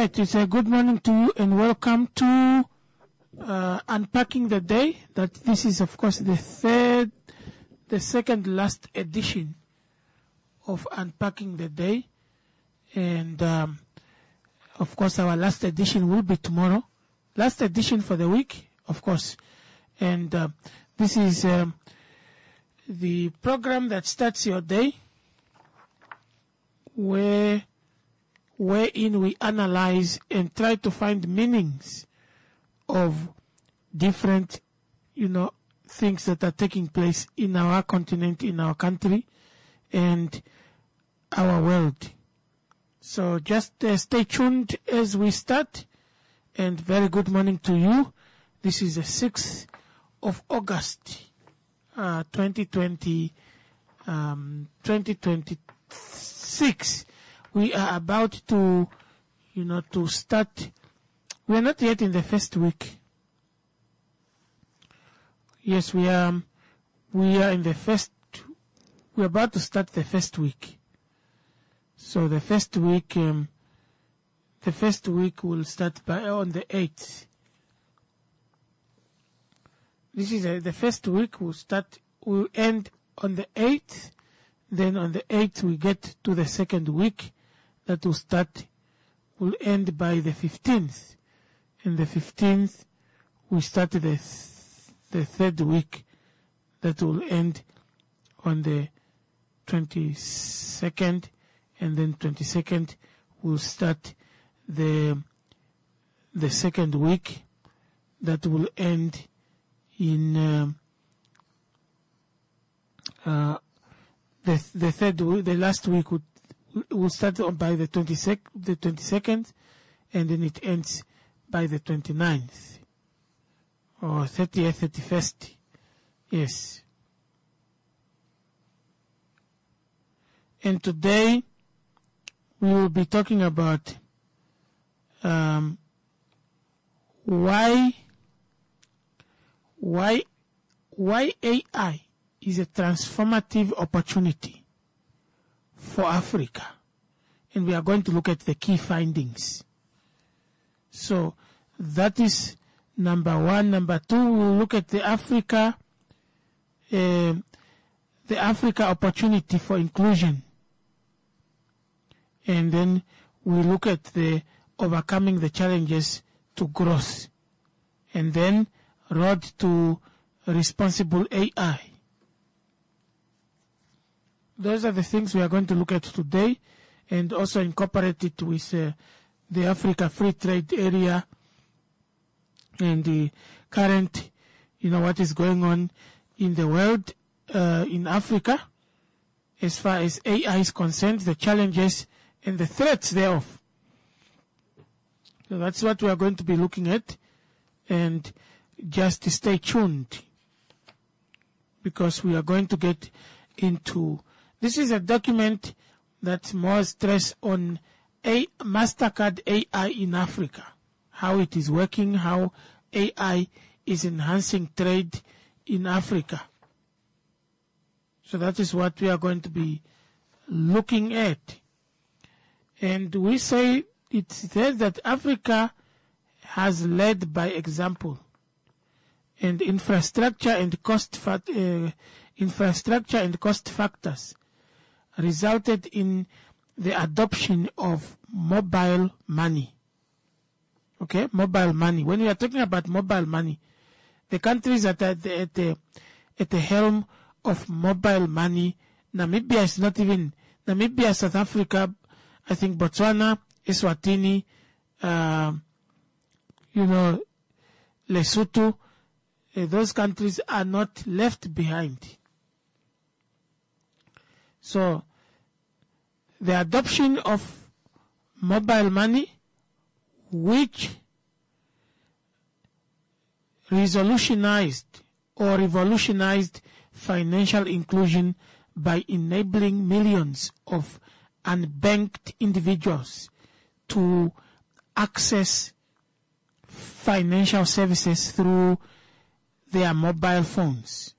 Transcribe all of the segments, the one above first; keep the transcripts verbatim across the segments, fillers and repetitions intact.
right, it's a good morning to you and welcome to uh, Unpacking the Day. That this is, of course, the third, the second last edition of Unpacking the Day. And, um, of course, our last edition will be tomorrow. Last edition for the week, of course. And uh, this is um, the program that starts your day, where wherein we analyze and try to find meanings of different, you know, things that are taking place in our continent, in our country, and our world. So just uh, stay tuned as we start, and very good morning to you. This is the sixth of August, uh, twenty twenty, um, twenty twenty-six. We are about to, you know, to start. We are not yet in the first week. Yes, we are, we are in the first, we're about to start the first week. So the first week, um, the first week will start by, on the eighth. This is a, the first week will start, will end on the eighth. Then on the eighth we get to the second week. That will start, will end by the fifteenth. And the fifteenth, we start the, th- the third week. That will end on the twenty-second. And then twenty-second, we'll start the, the second week. That will end in, um, uh, the, the third week, the last week would We'll start on by the twenty-second, the twenty-second, and then it ends by the twenty-ninth, or thirtieth, thirty-first. Yes. And today, we will be talking about um, why, why, why A I is a transformative opportunity for Africa. And we are going to look at the key findings. So that is number one. Number two, we'll look at the Africa, uh, the Africa opportunity for inclusion. And then we look at the overcoming the challenges to growth. And then road to responsible A I. Those are the things we are going to look at today, and also incorporate it with uh, the Africa Free Trade Area and the current, you know, what is going on in the world, uh, in Africa, as far as A I is concerned, the challenges and the threats thereof. So that's what we are going to be looking at, and just stay tuned, because we are going to get into. This is a document that's more stress on a MasterCard A I in Africa, how it is working, how A I is enhancing trade in Africa. So that is what we are going to be looking at. And we say it says that Africa has led by example, and infrastructure and cost fa- uh, infrastructure and cost factors resulted in the adoption of mobile money. Okay, mobile money. When we are talking about mobile money, the countries that are at the, at the, at the helm of mobile money, Namibia is not even, Namibia, South Africa, I think Botswana, Eswatini, uh, you know, Lesotho, uh, those countries are not left behind. So, the adoption of mobile money, which revolutionized or revolutionized financial inclusion by enabling millions of unbanked individuals to access financial services through their mobile phones,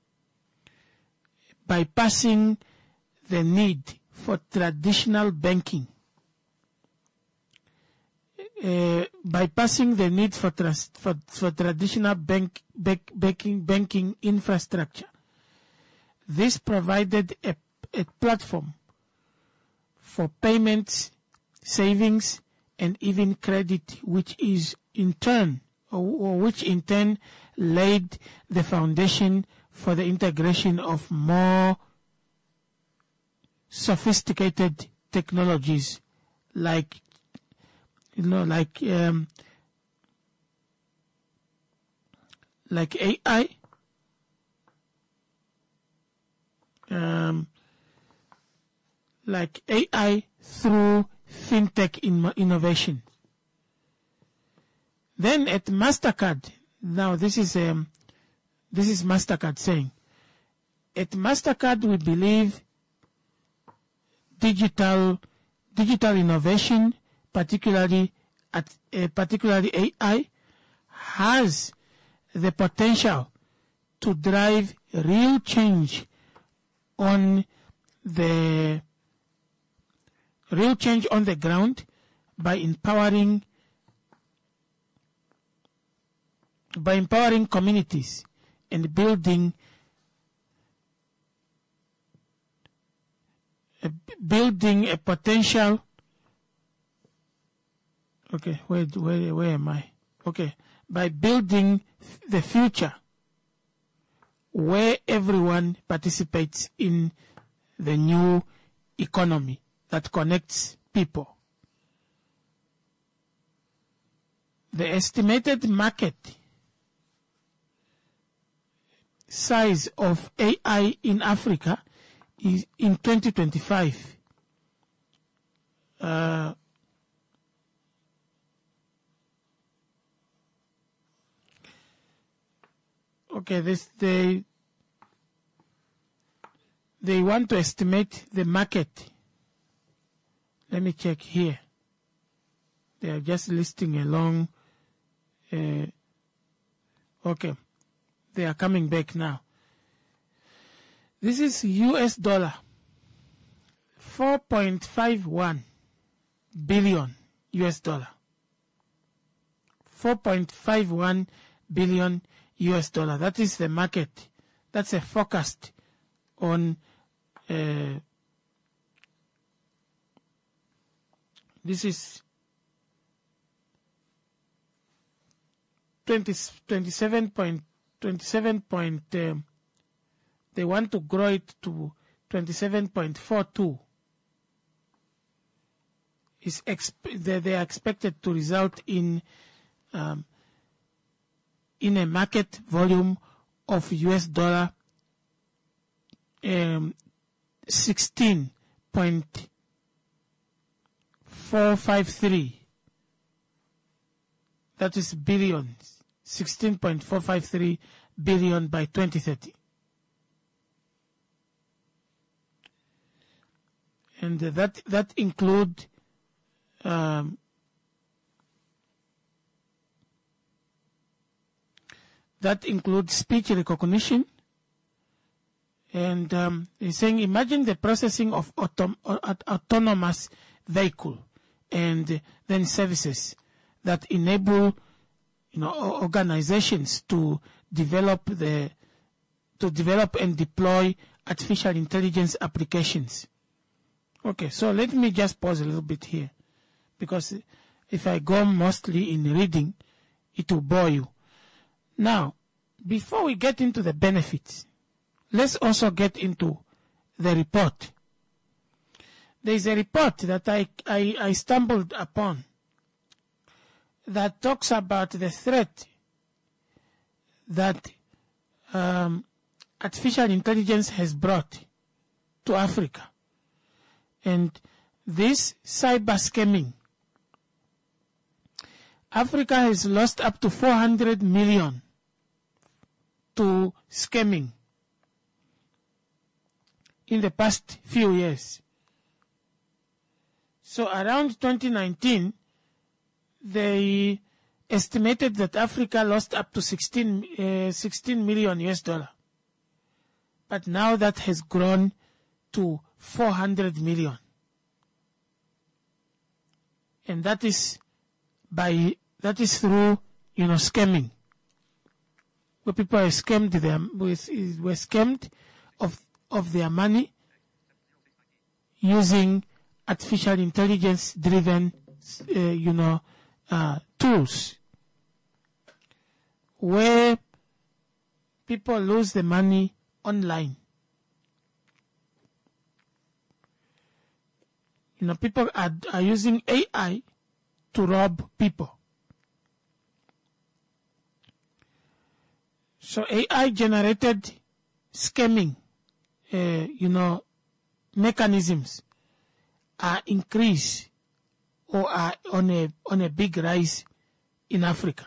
bypassing the need for traditional banking uh, bypassing the need for, trust, for, for traditional bank, bank, banking, banking infrastructure. This provided a, a platform for payments, savings, and even credit, which is in turn, or, or which in turn laid the foundation for the integration of more sophisticated technologies, like you know, like um, like A I, um, like A I through fintech in innovation. Then at MasterCard, now this is um, this is MasterCard saying, at MasterCard we believe digital digital innovation, particularly at uh, particularly A I, has the potential to drive real change on the real change on the ground by empowering by empowering communities and building uh, building a potential. Okay, where where where am I? Okay, by building f- the future where everyone participates in the new economy that connects people. The estimated market size of A I in Africa is in twenty twenty-five. Uh, okay, this they they want to estimate the market. Let me check here. They are just listing a long. Uh, okay, they are coming back now. This is U S dollar, four point five one billion U S dollar. four point five one billion U S dollar. That is the market. That's a forecast on. Uh, this is twenty, twenty-seven point twenty-seven point. Um, they want to grow it to twenty-seven point four two. Is exp- they, they are expected to result in um, in a market volume of U S dollar um, sixteen point four five three. That is billions. sixteen point four five three billion by twenty thirty. And uh, that that include um, that includes speech recognition. And um, he's saying, imagine the processing of autom- autonomous vehicle and then services that enable, you know, organizations to develop the to develop and deploy artificial intelligence applications. Okay, so let me just pause a little bit here, because if I go mostly in reading, it will bore you. Now, before we get into the benefits, let's also get into the report. There is a report that I, I, I stumbled upon that talks about the threat that um, artificial intelligence has brought to Africa. And this cyber scamming, Africa has lost up to four hundred million to scamming in the past few years. So around twenty nineteen, they estimated that Africa lost up to sixteen, uh, sixteen million U S dollar. But now that has grown to four hundred million. And that is by, that is through, you know, scamming. Where people are scammed them, were scammed of, of their money using artificial intelligence driven, uh, you know, uh, tools, where people lose the money online. You know, people are, are using A I to rob people. So A I generated scamming, uh, you know, mechanisms are increased or are on a, on a big rise in Africa.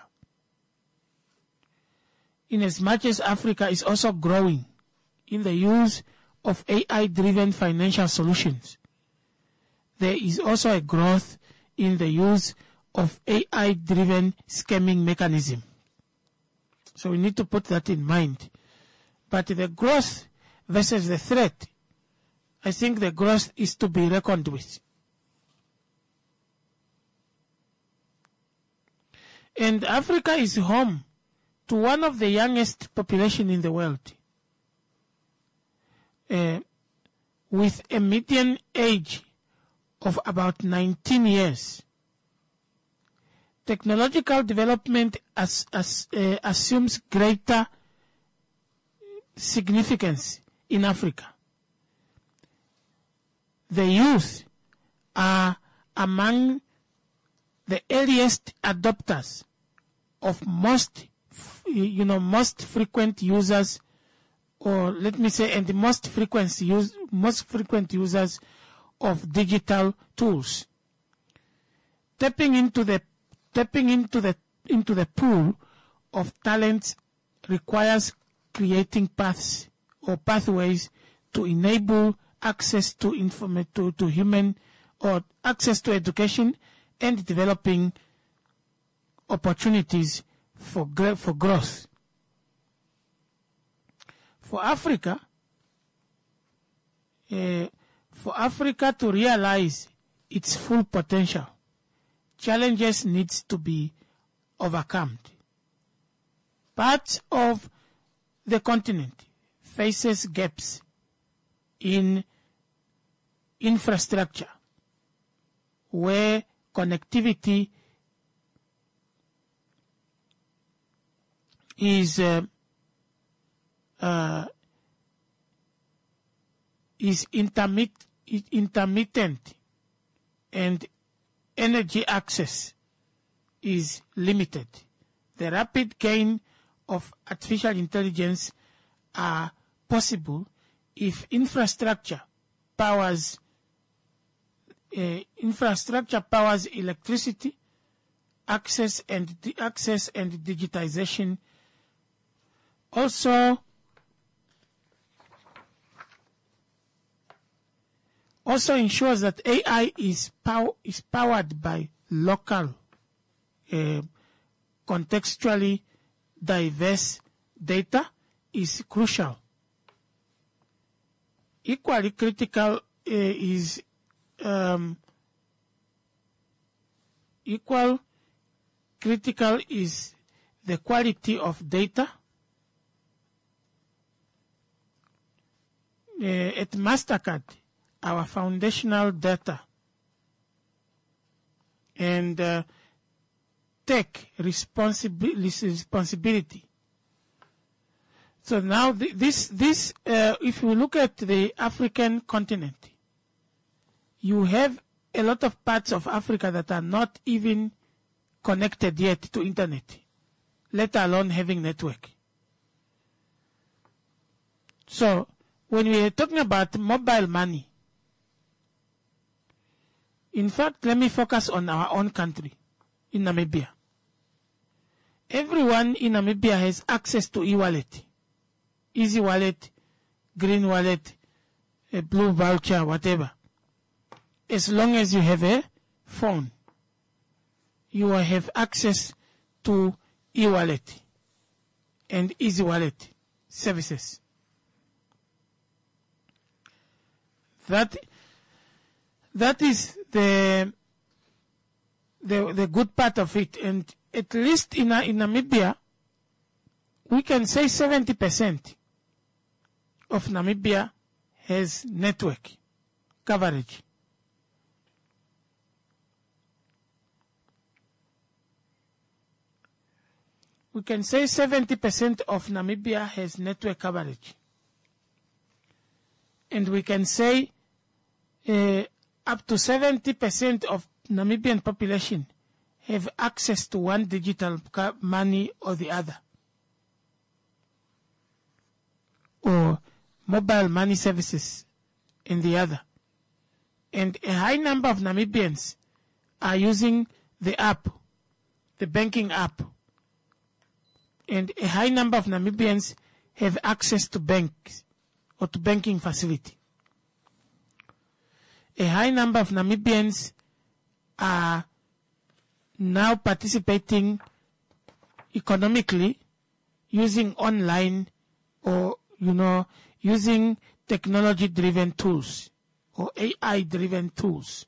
In as much as Africa is also growing in the use of A I-driven financial solutions, there is also a growth in the use of A I-driven scamming mechanism. So we need to put that in mind. But the growth versus the threat, I think the growth is to be reckoned with. And Africa is home to one of the youngest population in the world, uh, with a median age of about nineteen years. Technological development as, as, uh, assumes greater significance in Africa. The youth are among the earliest adopters of most, you know, most frequent users, or let me say, and the most frequent use, most frequent users of digital tools. Tapping into the tapping into the into the pool of talents requires creating paths or pathways to enable access to inform to, to human or access to education and developing opportunities for for growth. For Africa, uh, for Africa to realize its full potential, challenges needs to be overcome. Parts of the continent faces gaps in infrastructure where connectivity is uh, uh, is intermit intermittent and energy access is limited. The rapid gain of artificial intelligence are possible if infrastructure powers uh, infrastructure powers electricity, access and di- access and digitization. Also, also ensures that A I is pow- is powered by local, uh, contextually diverse data is crucial. Equally critical uh, is um, equal critical is the quality of data. Uh, at Mastercard, our foundational data and uh, tech responsibility responsibility. So now th- this this uh, if you look at the African continent, you have a lot of parts of Africa that are not even connected yet to internet, let alone having network. So when we are talking about mobile money, in fact, let me focus on our own country, in Namibia. Everyone in Namibia has access to e-wallet, easy wallet, green wallet, a blue voucher, whatever. As long as you have a phone, you will have access to e-wallet and easy wallet services. That, that is the, the, the good part of it. And at least in, in Namibia, we can say seventy percent of Namibia has network coverage. We can say seventy percent of Namibia has network coverage. And we can say uh, up to seventy percent of Namibian population have access to one digital money or the other, or mobile money services in the other. And a high number of Namibians are using the app, the banking app. And a high number of Namibians have access to banks or to banking facility. A high number of Namibians are now participating economically using online or, you know, using technology-driven tools or A I-driven tools.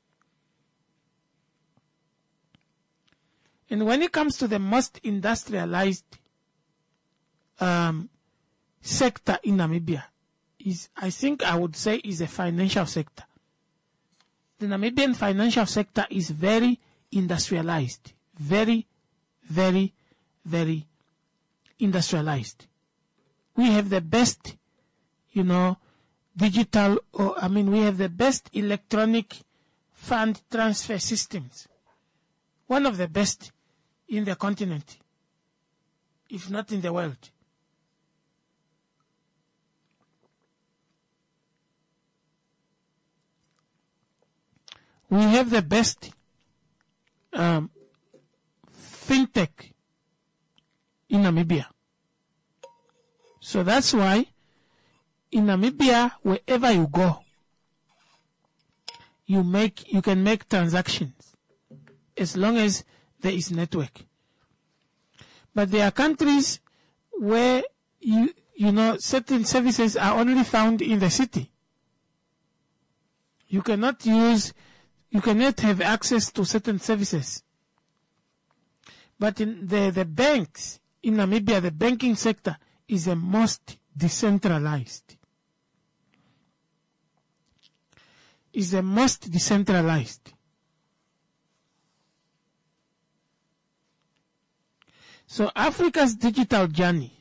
And when it comes to the most industrialized um, sector in Namibia, is I think I would say is the financial sector. The Namibian financial sector is very industrialized, very, very, very industrialized. We have the best, you know, digital, or I mean, we have the best electronic fund transfer systems. One of the best in the continent, if not in the world. We have the best um, fintech in Namibia. So that's why in Namibia, wherever you go, you make you can make transactions as long as there is network. But there are countries where you you know certain services are only found in the city. You cannot use You cannot have access to certain services. But in the, the banks in Namibia, the banking sector is the most decentralized. Is the most decentralized. So Africa's digital journey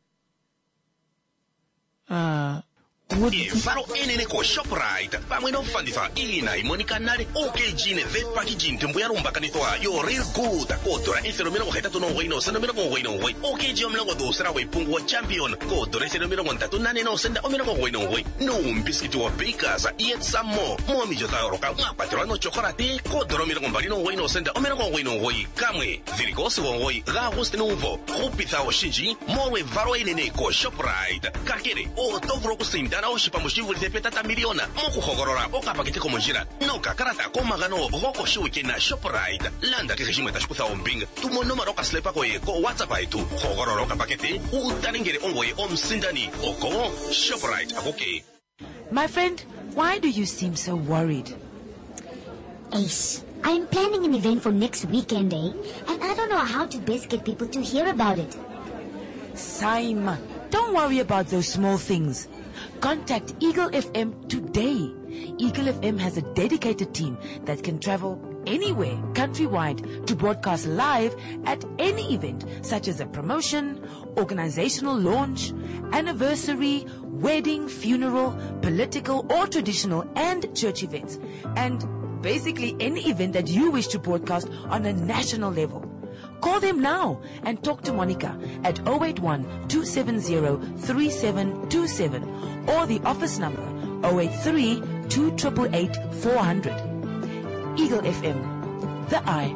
uh, E faro enene ko Shoprite pamwe no fandifa ina imonika nale okay jine vet packaging tumbuya rumba kanitoa yo real good kodora isero mira ko heta tuno wino sendo mira ko wino we okay jom lango do sera we pungu wa champion kodora isero mira ko tatu nane no senda mira ko wino we no un biscuit wa bakers yet some more mo mi jota roka ma patrano chocolate kodora mira ko barino wino senda mira ko wino we kamwe virikosi wo we ga host novo kupita o shinji mo we varo enene ko Shoprite kakere o tovro ko sinda na oshipa mushivu litepeta miliona moku hogorora oka pakete komonjira noka karata koma gano goko shiwike na Shoprite landa ke heshima tashputa ombing tumo numero ka slepa ko ko WhatsApp aitu hogorora oka pakete utanengere ongoye omsindani oko Shoprite akoke. My friend, why do you seem so worried? Ace, I am planning an event for next weekend, eh? And I don't know how to best get people to hear about it. Saima, don't worry about those small things. Contact Eagle F M today. Eagle F M has a dedicated team that can travel anywhere countrywide to broadcast live at any event, such as a promotion, organizational launch, anniversary, wedding, funeral, political or traditional and church events, and basically any event that you wish to broadcast on a national level. Call them now and talk to Monica at zero eight one, two seven zero, three seven two seven or the office number zero eight three, two eight eight, eight, four zero zero. Eagle F M, the eye.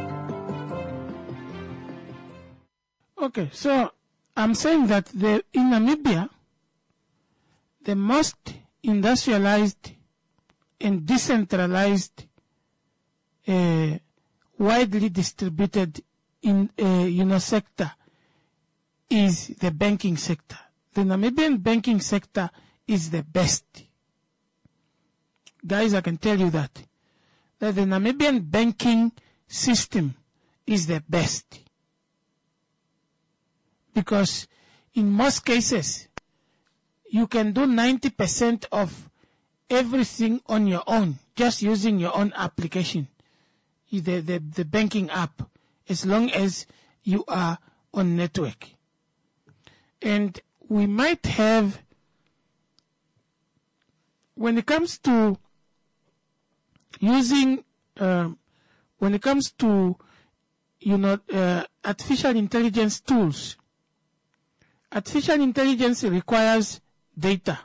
Okay, so I'm saying that the, in Namibia, the most industrialized and decentralized, uh, widely distributed in uh, you know sector is the banking sector. The Namibian banking sector is the best. Guys, I can tell you that. That the Namibian banking system is the best. Because in most cases, you can do ninety percent of everything on your own, just using your own application, the, the, the banking app, as long as you are on network. And we might have, when it comes to using, uh, when it comes to, you know, uh, artificial intelligence tools, artificial intelligence requires data.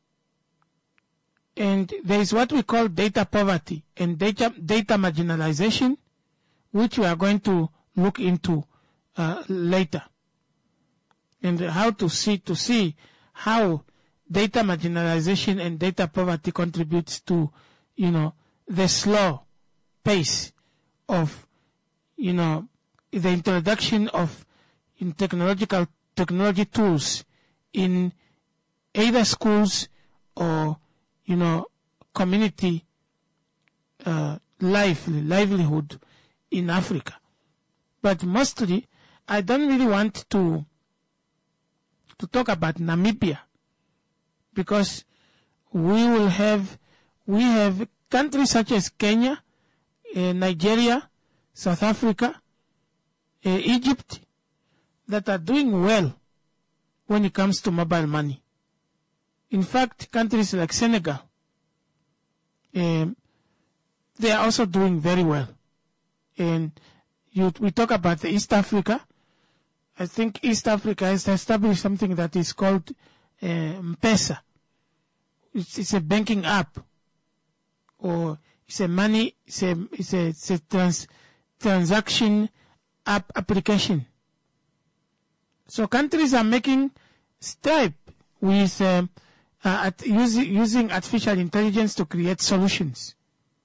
And there is what we call data poverty and data, data marginalization, which we are going to look into uh, later. And how to see, to see how data marginalization and data poverty contributes to, you know, the slow pace of, you know, the introduction of in technological technology tools in either schools or, you know, community uh, life, livelihood in Africa. But mostly, I don't really want to to talk about Namibia, because we will have we have countries such as Kenya, uh, Nigeria, South Africa, uh, Egypt, that are doing well when it comes to mobile money. In fact, countries like Senegal, um, they are also doing very well. And you, we talk about the East Africa. I think East Africa has established something that is called uh, M-Pesa. It's, it's a banking app, or it's a money, it's a, it's a, it's a trans, transaction app application. So countries are making strides with um, uh, at using, using artificial intelligence to create solutions.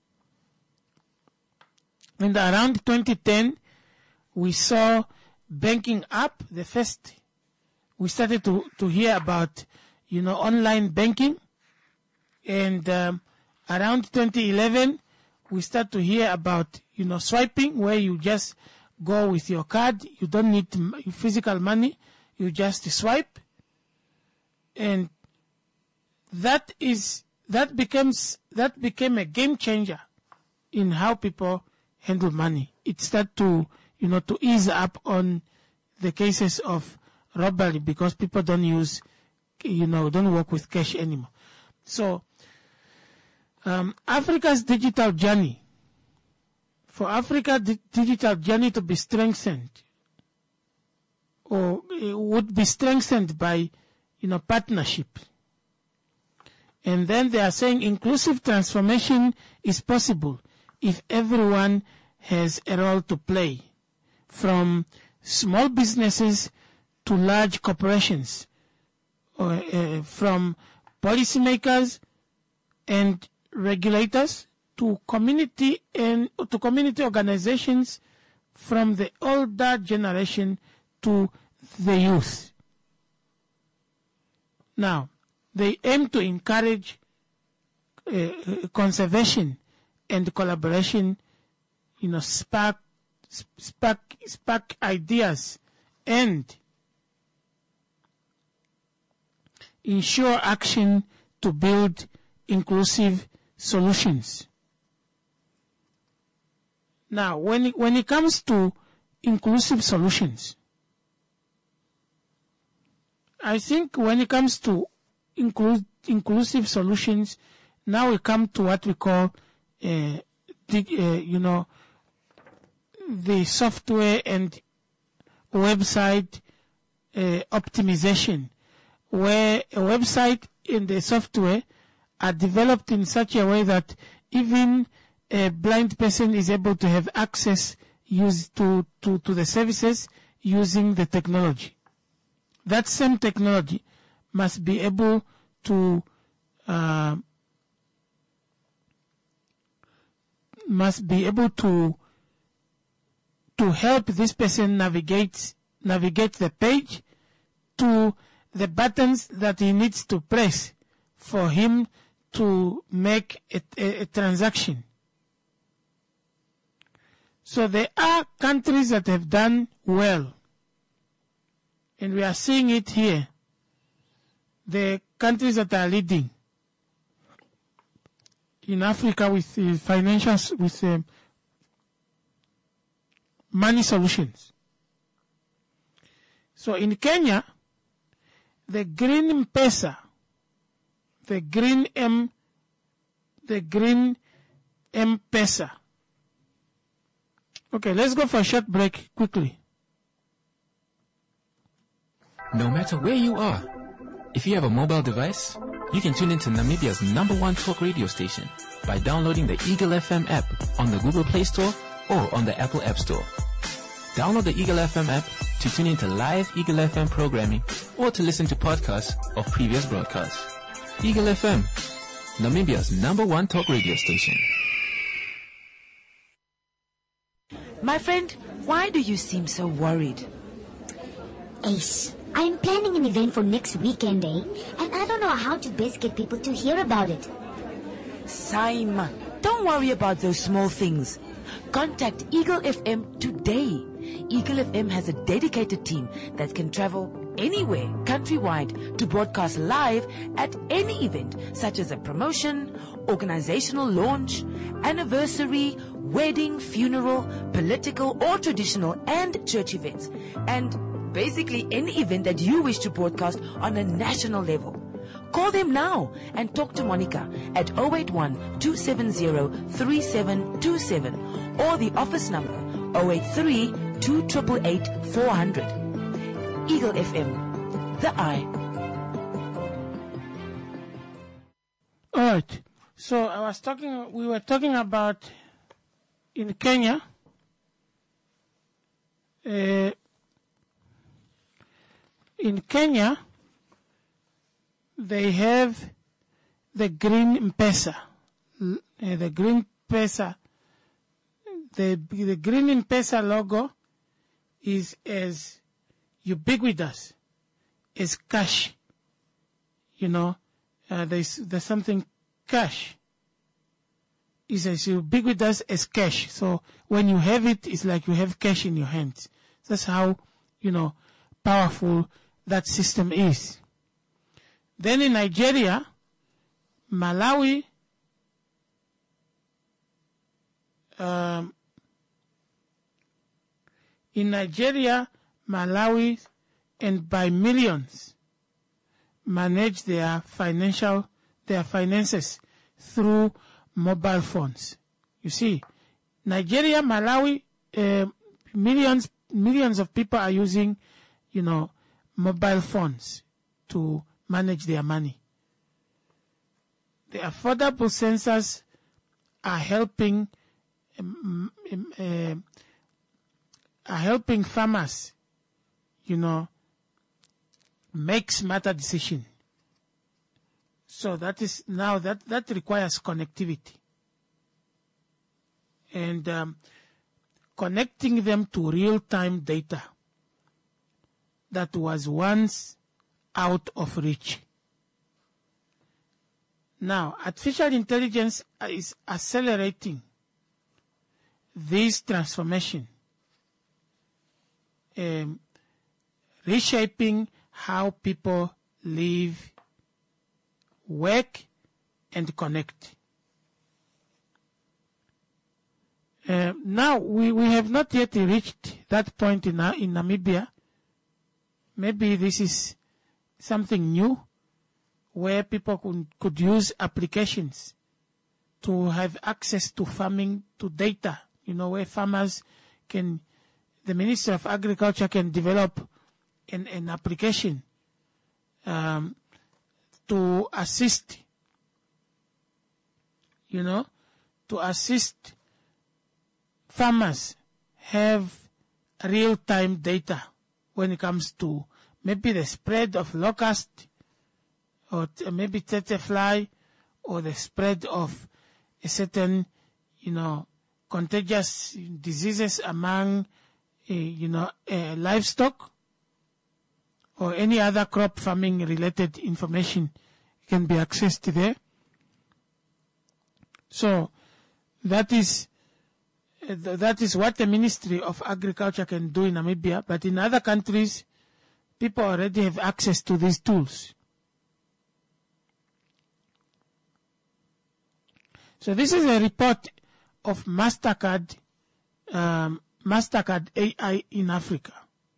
And around twenty ten, we saw banking app, the first, we started to, to hear about, you know, online banking. And um, around twenty eleven, we start to hear about, you know, swiping, where you just go with your card. You don't need physical money. You just swipe. And that is, that becomes, that became a game changer in how people handle money. It started to, you know, to ease up on the cases of robbery, because people don't use, you know, don't work with cash anymore. So, um, Africa's digital journey, for Africa's di- digital journey to be strengthened, or it would be strengthened by, you know, partnership. And then they are saying inclusive transformation is possible if everyone has a role to play, from small businesses to large corporations, or, uh, from policymakers and regulators to community and to community organizations, from the older generation to the youth. Now, they aim to encourage uh, conservation and collaboration, you know, spark, spark, spark ideas, and ensure action to build inclusive solutions. Now, when it, when it comes to inclusive solutions, I think when it comes to inclu- inclusive solutions, now we come to what we call, uh, the, uh, you know, the software and website uh, optimization, where a website and the software are developed in such a way that even a blind person is able to have access use to, to, to the services using the technology. That same technology must be able to uh, must be able to to help this person navigate navigate the page to the buttons that he needs to press for him to make a, a, a transaction. So there are countries that have done well. And we are seeing it here. The countries that are leading in Africa with uh, financial, with uh, money solutions. So in Kenya, the green M-Pesa, the green M, the green M-Pesa. Okay, let's go for a short break quickly. No matter where you are, if you have a mobile device, you can tune into Namibia's number one talk radio station by downloading the Eagle F M app on the Google Play Store or on the Apple App Store. Download the Eagle F M app to tune into live Eagle F M programming or to listen to podcasts of previous broadcasts. Eagle F M, Namibia's number one talk radio station. My friend, why do you seem so worried? Ace, I'm planning an event for next weekend, eh? And I don't know how to best get people to hear about it. Saima, don't worry about those small things. Contact Eagle F M today. Eagle F M has a dedicated team that can travel anywhere countrywide to broadcast live at any event, such as a promotion, organizational launch, anniversary, wedding, funeral, political or traditional and church events, and basically any event that you wish to broadcast on a national level. Call them now and talk to Monica at zero eight one, two seven zero, three seven two seven or the office number zero eight three, two eight eight, four hundred. Eagle F M, the eye. All right. So I was talking, we were talking about in Kenya, uh, in Kenya, they have the green M-Pesa, uh, the green M-Pesa. The, the green M-Pesa logo is as ubiquitous as cash. You know, uh, there's, there's something cash is as ubiquitous as cash. So when you have it, it's like you have cash in your hands. That's how, you know, powerful that system is. Then in Nigeria, Malawi, um, in Nigeria, Malawi, and by millions, manage their financial, their finances through mobile phones. You see, Nigeria, Malawi, uh, millions, millions of people are using, you know, mobile phones to manage their money. The affordable sensors are helping, um, um, uh, are helping farmers, you know, make smarter decisions. So that is now that that requires connectivity, and um, connecting them to real-time data that was once out of reach. Now, artificial intelligence is accelerating this transformation, um, reshaping how people live, work, and connect. Uh, now, we, we have not yet reached that point in, in Namibia. Maybe this is something new where people could, could use applications to have access to farming, to data, you know, where farmers can, the Ministry of Agriculture can develop an, an application um, to assist, you know, to assist farmers have real-time data when it comes to maybe the spread of locust or t- maybe tsetse fly or the spread of a certain, you know, contagious diseases among, uh, you know, uh, livestock or any other crop farming related information can be accessed there. So that is uh, th- that is what the Ministry of Agriculture can do in Namibia, but in other countries, people already have access to these tools. So this is a report of MasterCard, um, MasterCard A I in Africa.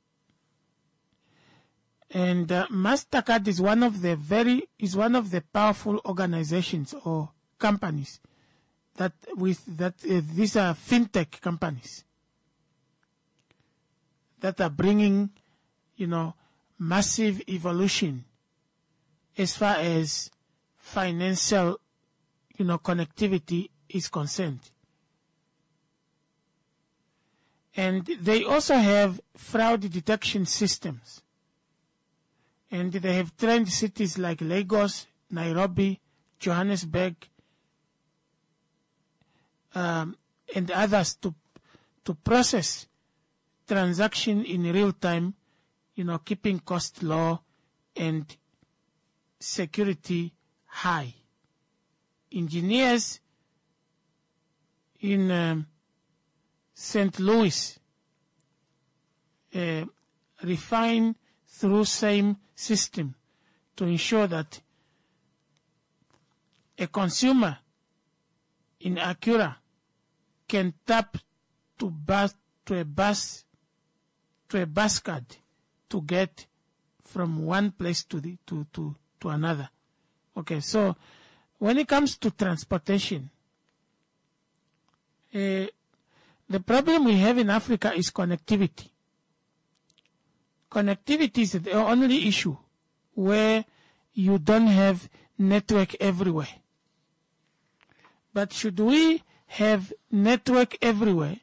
And uh, MasterCard is one of the very, is one of the powerful organizations or companies that with, that uh, these are fintech companies that are bringing, you know, massive evolution as far as financial, you know, connectivity is concerned. And they also have fraud detection systems. And they have trained cities like Lagos, Nairobi, Johannesburg, um, and others to to process transaction in real time, you know, keeping cost low and security high. Engineers in um, Saint Louis uh, refine through same system to ensure that a consumer in Acura can tap to bus to a bus to a bus card to get from one place to the to to to another. Okay, so when it comes to transportation, uh, the problem we have in Africa is connectivity. Connectivity is the only issue where you don't have network everywhere. But should we have network everywhere,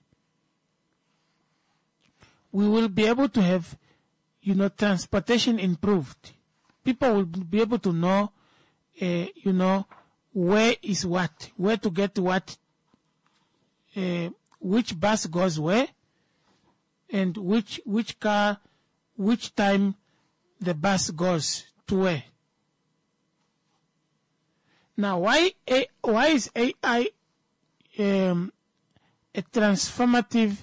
we will be able to have, you know, transportation improved. People will be able to know, uh, you know, where is what, where to get what, uh, which bus goes where, and which which car, which time the bus goes to where. Now, why a, why is A I um, a transformative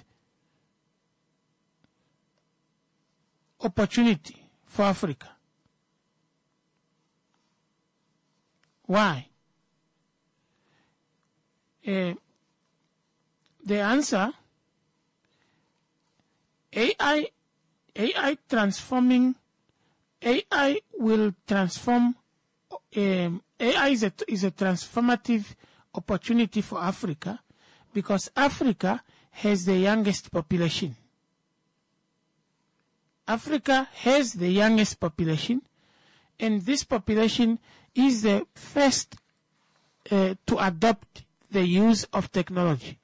opportunity for Africa? Why? Uh, the answer, A I, A I transforming, A I will transform, um, A I is a, is a transformative opportunity for Africa because Africa has the youngest population. Africa has the youngest population, and this population is the first uh, to adopt the use of technology.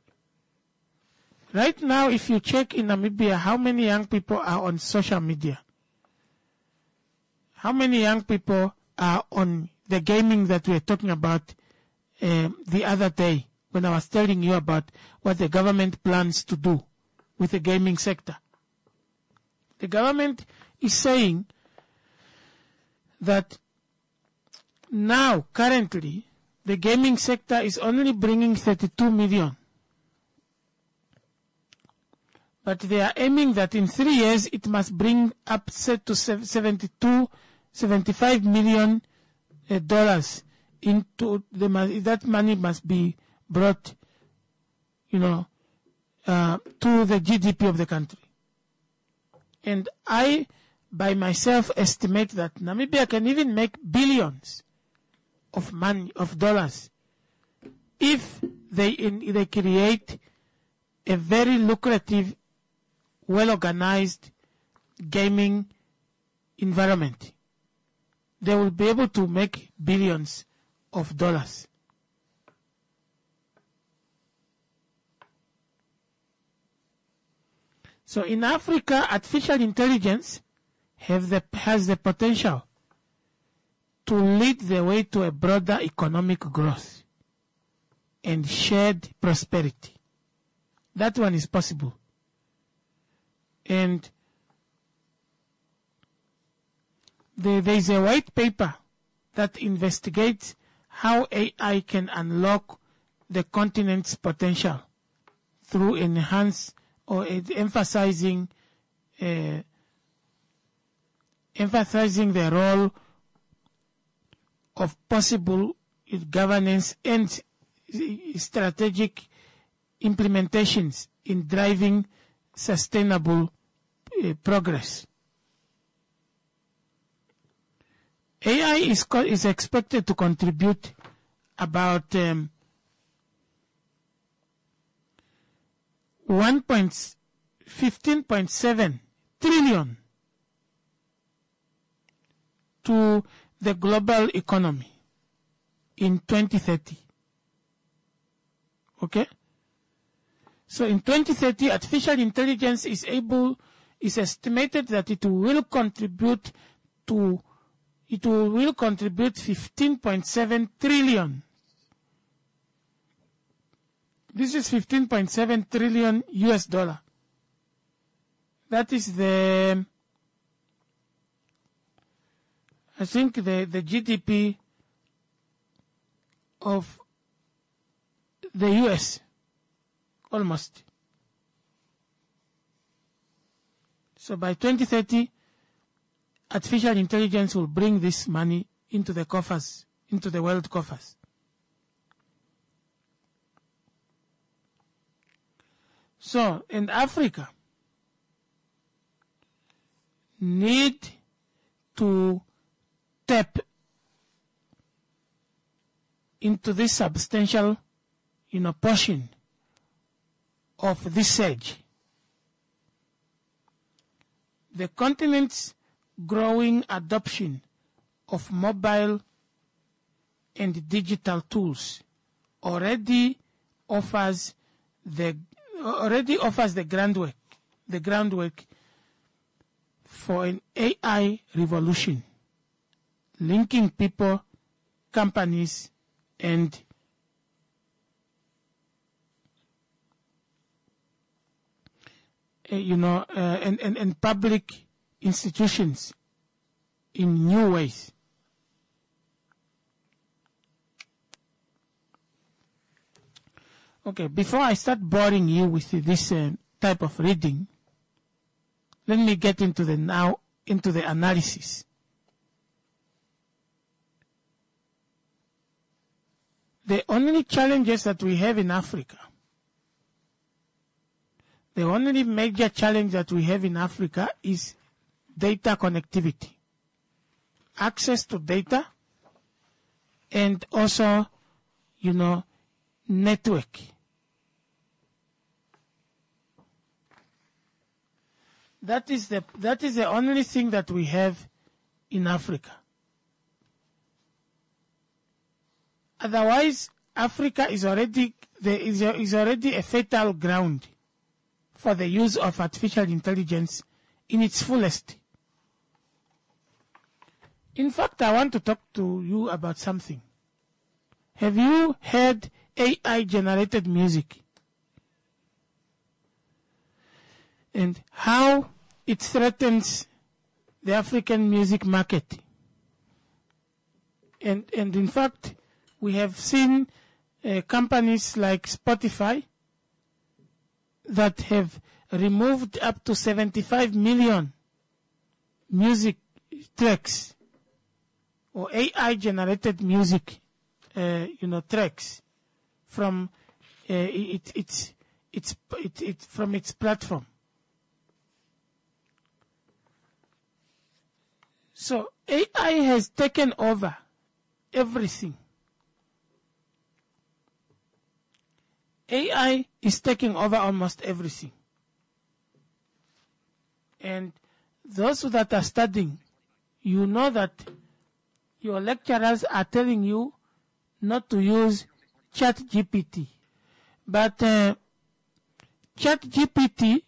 Right now, if you check in Namibia, how many young people are on social media? How many young people are on the gaming that we were talking about uh, the other day when I was telling you about what the government plans to do with the gaming sector? The government is saying that now, currently, the gaming sector is only bringing thirty-two million. But they are aiming that in three years it must bring up set to seventy-two, seventy-five million uh, dollars into the that money must be brought, you know, uh, to the G D P of the country. And I, by myself, estimate that Namibia can even make billions of money, of dollars, if they in, they create a very lucrative, well-organized gaming environment. They will be able to make billions of dollars. So in Africa, artificial intelligence have the, has the potential to lead the way to a broader economic growth and shared prosperity. That one is possible. And there, there is a white paper that investigates how A I can unlock the continent's potential through enhance or uh, emphasizing uh, emphasizing the role of possible governance and strategic implementations in driving sustainable uh, progress. A I is, co- is expected to contribute about um, fifteen point seven trillion to the global economy in twenty thirty. Okay? So in twenty thirty, artificial intelligence is able, is estimated that it will contribute to, it will, will contribute fifteen point seven trillion. This is fifteen point seven trillion U S dollar. That is the, I think the, the G D P of the U S, almost. So by twenty thirty, artificial intelligence will bring this money into the coffers, into the world coffers. So, in Africa, need to tap into this substantial, you know, portion of this surge. The continent's growing adoption of mobile and digital tools already offers the already offers the groundwork, the groundwork for an A I revolution, linking people, companies, and uh, you know, uh, and, and, and public institutions in new ways. Okay, before I start boring you with this uh, type of reading, let me get into the now into the analysis. The only challenges that we have in Africa, the only major challenge that we have in Africa is data connectivity, access to data, and also, you know, network. That is the that is the only thing that we have in Africa. Otherwise, Africa is already there is a, is already a fertile ground for the use of artificial intelligence in its fullest. In fact, I want to talk to you about something. Have you heard A I-generated music? And how it threatens the African music market. And, and in fact, we have seen uh, companies like Spotify that have removed up to seventy-five million music tracks or A I-generated music, uh, you know, tracks from uh, it, it's it's it, it from its platform. So A I has taken over everything. A I is taking over almost everything. And those that are studying, you know that your lecturers are telling you not to use ChatGPT. But uh, ChatGPT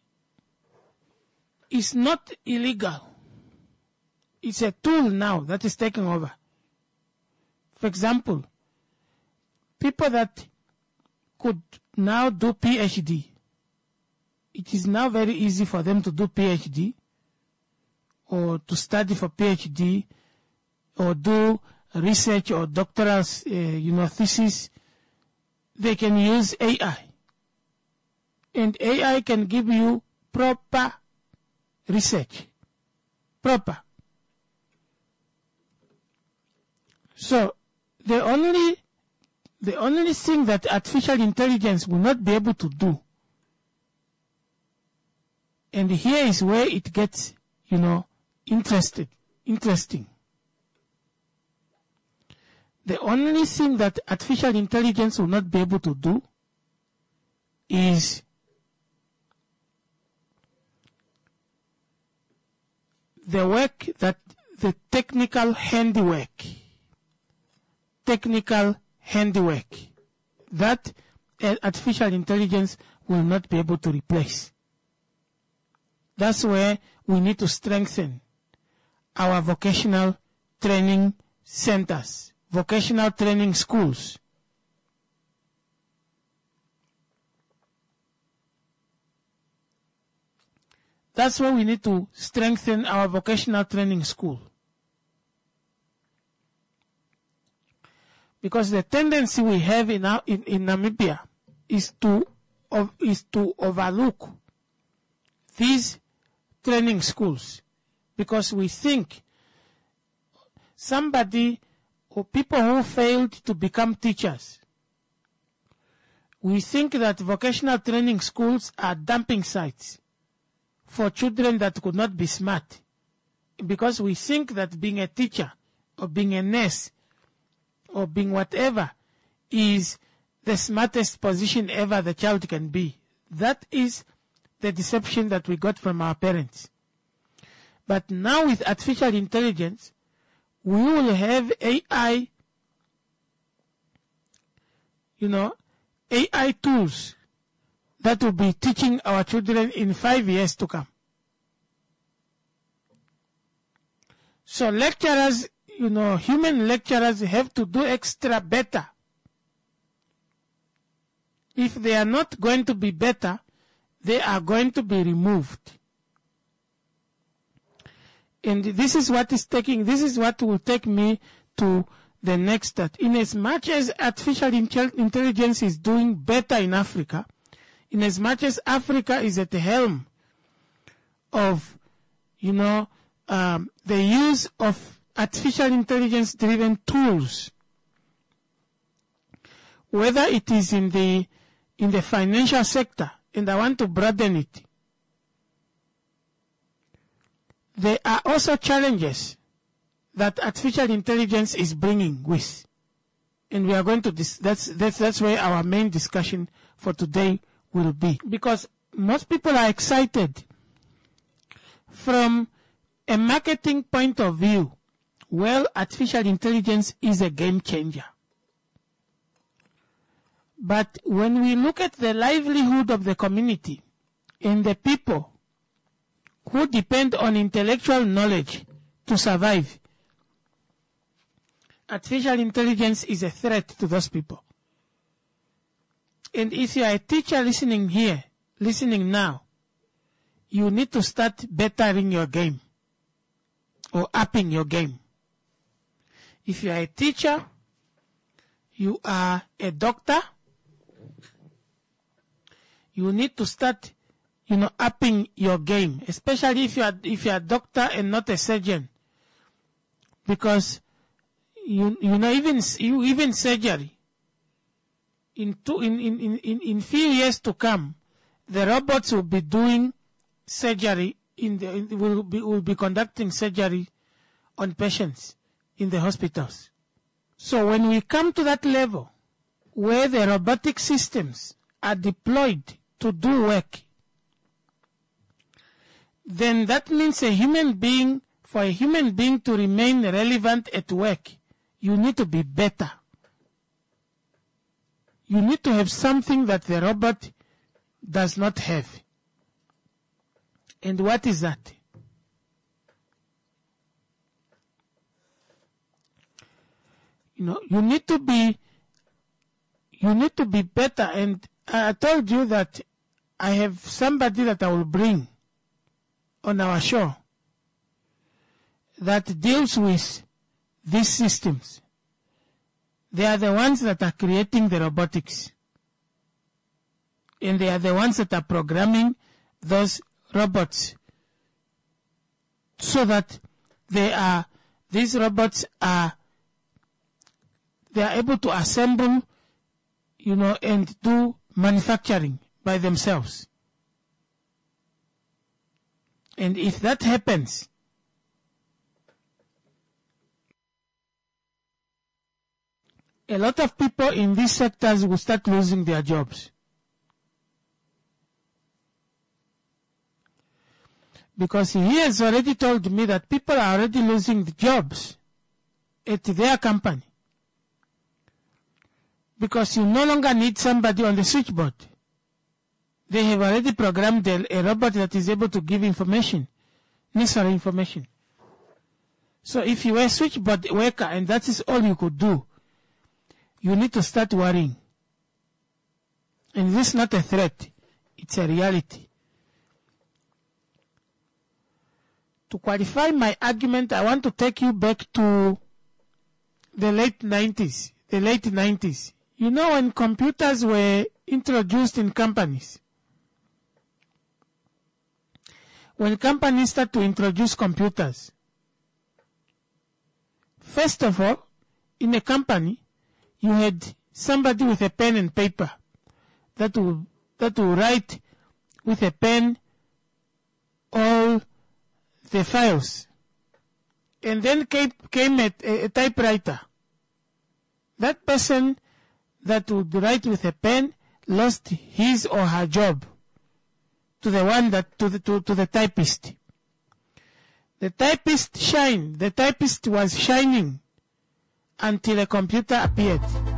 is not illegal. It's a tool now that is taking over. For example, people that could now do PhD, it is now very easy for them to do PhD or to study for PhD or do research or doctoral uh, you know, thesis. They can use A I. And A I can give you proper research. Proper. So, the only, the only thing that artificial intelligence will not be able to do, and here is where it gets, you know, interested, interesting. The only thing that artificial intelligence will not be able to do is the work that the technical handiwork, technical handiwork, that uh, artificial intelligence will not be able to replace. That's where we need to strengthen our vocational training centers, vocational training schools. That's where we need to strengthen our vocational training school. Because the tendency we have in, our, in, in Namibia is to, of, is to overlook these training schools, because we think somebody or people who failed to become teachers, we think that vocational training schools are dumping sites for children that could not be smart, because we think that being a teacher or being a nurse or being whatever is the smartest position ever the child can be. That is the deception that we got from our parents. But now with artificial intelligence, we will have A I, you know, A I tools that will be teaching our children in five years to come. So lecturers, you know, human lecturers have to do extra better. If they are not going to be better, they are going to be removed. And this is what is taking, this is what will take me to the next step. In as much as artificial intelligence is doing better in Africa, in as much as Africa is at the helm of, you know, um, the use of artificial intelligence driven tools, whether it is in the, in the financial sector, and I want to broaden it, there are also challenges that artificial intelligence is bringing with. And we are going to, dis- that's, that's, that's where our main discussion for today will be. Because most people are excited from a marketing point of view. Well, artificial intelligence is a game changer. But when we look at the livelihood of the community and the people who depend on intellectual knowledge to survive, artificial intelligence is a threat to those people. And if you are a teacher listening here, listening now, you need to start bettering your game or upping your game. If you are a teacher, you are a doctor, you need to start, you know, upping your game, especially if you are, if you are a doctor and not a surgeon. Because, you, you know, even, you, even surgery, in two, in, in, in, in few years to come, the robots will be doing surgery in the, in, will be, will be conducting surgery on patients in the hospitals. So when we come to that level where the robotic systems are deployed to do work, then that means a human being, for a human being to remain relevant at work, you need to be better. You need to have something that the robot does not have. And what is that? You know, you need to be, you need to be better. And I told you that I have somebody that I will bring on our show that deals with these systems. They are the ones that are creating the robotics. And they are the ones that are programming those robots so that they are, these robots are, they are able to assemble, you know, and do manufacturing by themselves. And if that happens, a lot of people in these sectors will start losing their jobs. Because he has already told me that people are already losing the jobs at their company. Because you no longer need somebody on the switchboard. They have already programmed a, a robot that is able to give information, necessary information. So if you were a switchboard worker and that is all you could do, you need to start worrying. And this is not a threat, it's a reality. To qualify my argument, I want to take you back to the late nineties. The late nineties. You know, when computers were introduced in companies, when companies start to introduce computers, first of all, in a company, you had somebody with a pen and paper that will, that will write with a pen all the files. And then came, came a, a, a typewriter. That person that would write with a pen lost his or her job to the one that, to the, to, to the typist. The typist shined, the typist was shining until a computer appeared.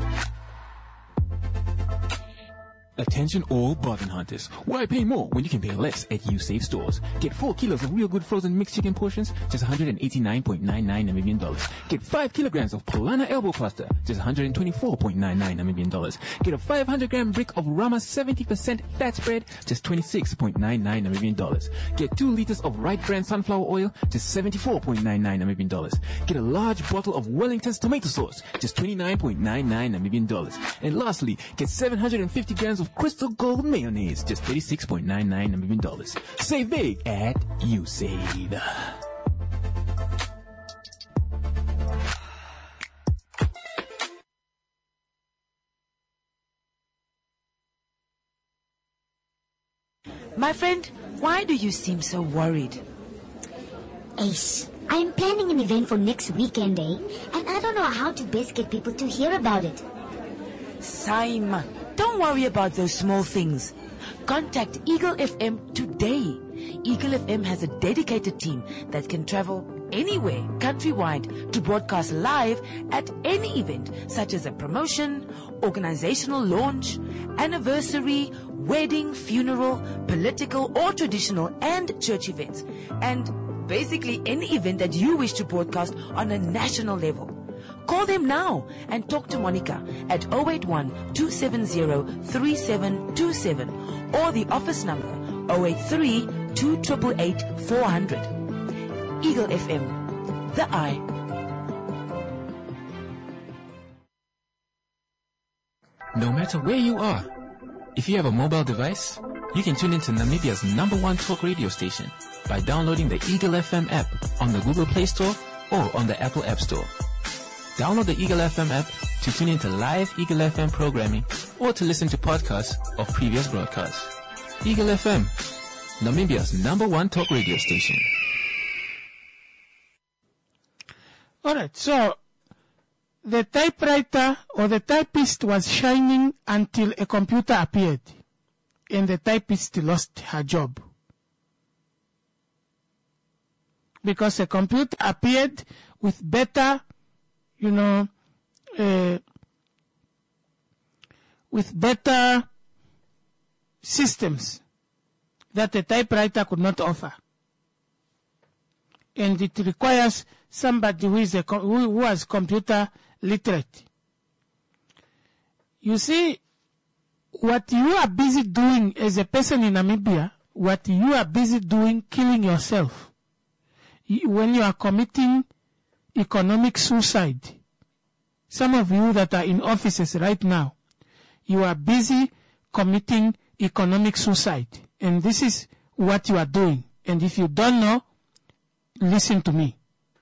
Attention all bargain hunters. Why pay more when you can pay less at USave stores? Get four kilos of real good frozen mixed chicken portions, just one hundred eighty-nine point nine nine Namibian dollars. Get five kilograms of Polana elbow pasta, just one hundred twenty-four point nine nine Namibian dollars. Get a five hundred gram brick of Rama seventy percent fat spread, just twenty-six point nine nine Namibian dollars. Get two liters of Right Brand sunflower oil, just seventy-four point nine nine Namibian dollars. Get a large bottle of Wellington's tomato sauce, just twenty-nine point nine nine Namibian dollars. And lastly, get seven hundred fifty grams of Crystal Gold mayonnaise, just thirty-six point nine nine Namibian dollars. Save big at USave. My friend, why do you seem so worried? Ace, I'm planning an event for next weekend, eh? And I don't know how to best get people to hear about it. Saima, don't worry about those small things. Contact Eagle F M today. Eagle F M has a dedicated team that can travel anywhere countrywide to broadcast live at any event, such as a promotion, organizational launch, anniversary, wedding, funeral, political or traditional and church events, and basically any event that you wish to broadcast on a national level. Call them now and talk to Monica at zero eight one, two seven zero, three seven two seven or the office number zero eight three, two eight eight, four zero zero. Eagle F M, the eye. No matter where you are, if you have a mobile device, you can tune into Namibia's number one talk radio station by downloading the Eagle F M app on the Google Play Store or on the Apple App Store. Download the Eagle F M app to tune into live Eagle F M programming or to listen to podcasts of previous broadcasts. Eagle F M, Namibia's number one talk radio station. Alright, so the typewriter or the typist was shining until a computer appeared and the typist lost her job. Because a computer appeared with better, you know, uh, with better systems that a typewriter could not offer. And it requires somebody who is a who was computer literate. You see, what you are busy doing as a person in Namibia, what you are busy doing, killing yourself, when you are committing economic suicide. Some of you that are in offices right now, you are busy committing economic suicide. And this is what you are doing. And if you don't know, listen to me.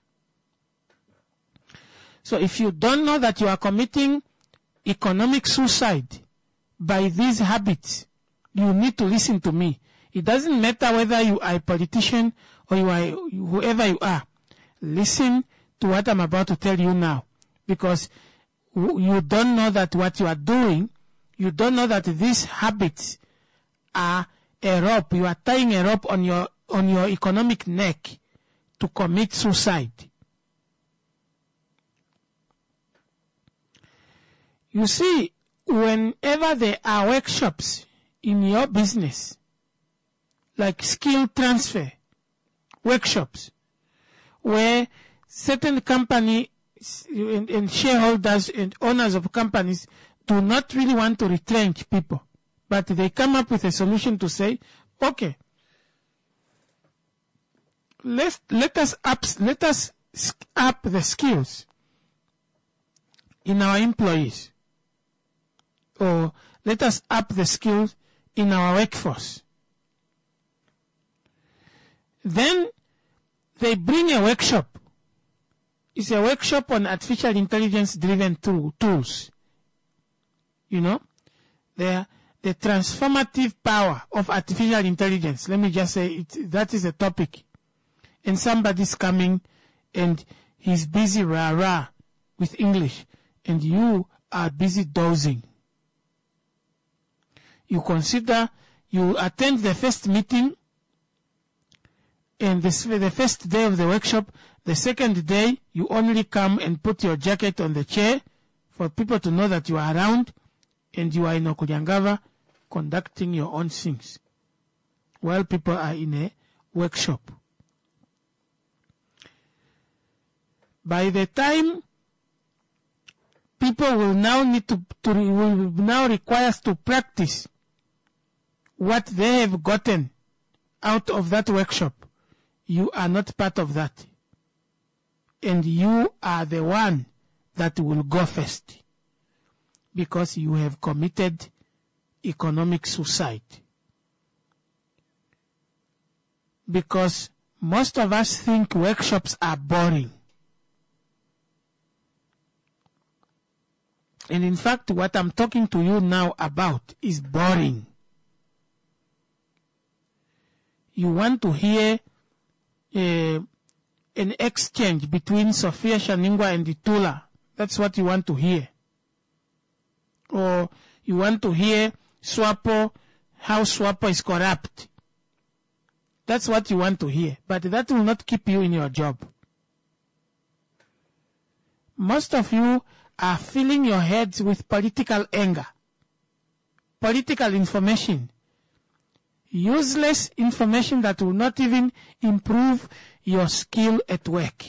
So if you don't know that you are committing economic suicide by these habits, you need to listen to me. It doesn't matter whether you are a politician or you are whoever you are. Listen to what I'm about to tell you now. Because you don't know that what you are doing, you don't know that these habits are a rope. You are tying a rope on your, on your economic neck to commit suicide. You see, whenever there are workshops in your business, like skill transfer workshops, where certain company and, and shareholders and owners of companies do not really want to retrench people, but they come up with a solution to say, okay, let let us up let us up the skills in our employees, or let us up the skills in our workforce. Then they bring a workshop. It's a workshop on artificial intelligence driven tool, tools. You know, the, the transformative power of artificial intelligence. Let me just say it, that is a topic. And somebody's coming and he's busy rah rah with English, and you are busy dozing. You consider, you attend the first meeting, and this, the first day of the workshop, the second day, you only come and put your jacket on the chair for people to know that you are around, and you are in Okujangava conducting your own things, while people are in a workshop. By the time people will now need to, to will now require us to practice what they have gotten out of that workshop, you are not part of that. And you are the one that will go first, because you have committed economic suicide. Because most of us think workshops are boring. And in fact, what I'm talking to you now about is boring. You want to hear uh, an exchange between Sophia Shaningwa and Itula. That's what you want to hear. Or you want to hear SWAPO, how SWAPO is corrupt. That's what you want to hear. But that will not keep you in your job. Most of you are filling your heads with political anger, political information, useless information that will not even improve your skill at work.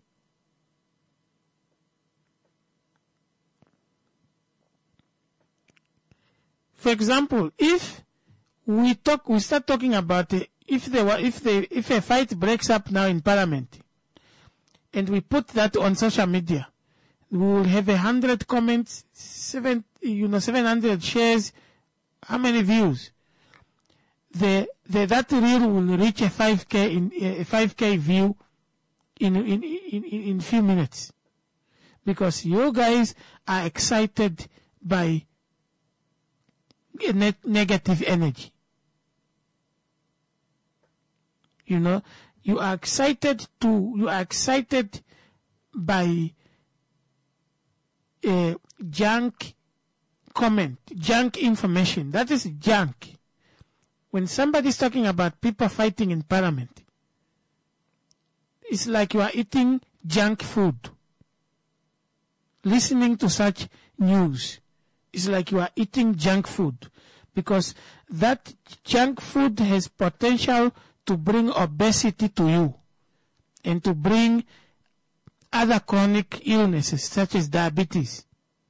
For example, if we talk, we start talking about uh, if there were, if they, if a fight breaks up now in Parliament, and we put that on social media, we will have a hundred comments, seven, you know, seven hundred shares. How many views? The, the, that reel will reach a five K in, a five K view in, in, in, in few minutes. Because you guys are excited by ne- negative energy. You know, you are excited to, you are excited by Uh, junk comment, junk information. That is junk. When somebody's talking about people fighting in Parliament, it's like you are eating junk food. Listening to such news is like you are eating junk food, because that junk food has potential to bring obesity to you and to bring other chronic illnesses such as diabetes.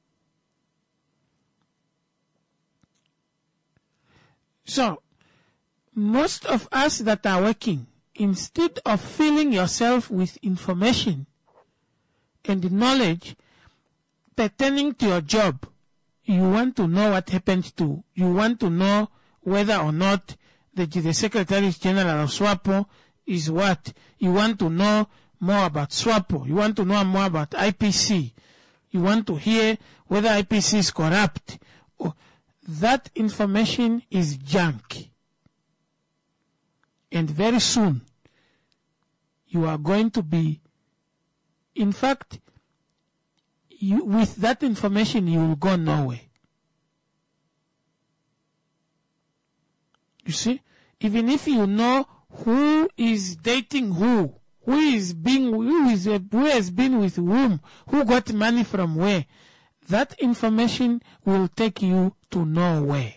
So, most of us that are working, instead of filling yourself with information and knowledge pertaining to your job, you want to know what happened to, you want to know whether or not the, the Secretary General of SWAPO is what. You want to know more about SWAPO. You want to know more about I P C. You want to hear whether I P C is corrupt. Or, that information is junk. And very soon, you are going to be, in fact, you, with that information, you will go nowhere. You see, even if you know who is dating who, who is being, who is, who has been with whom, who got money from where, that information will take you to nowhere.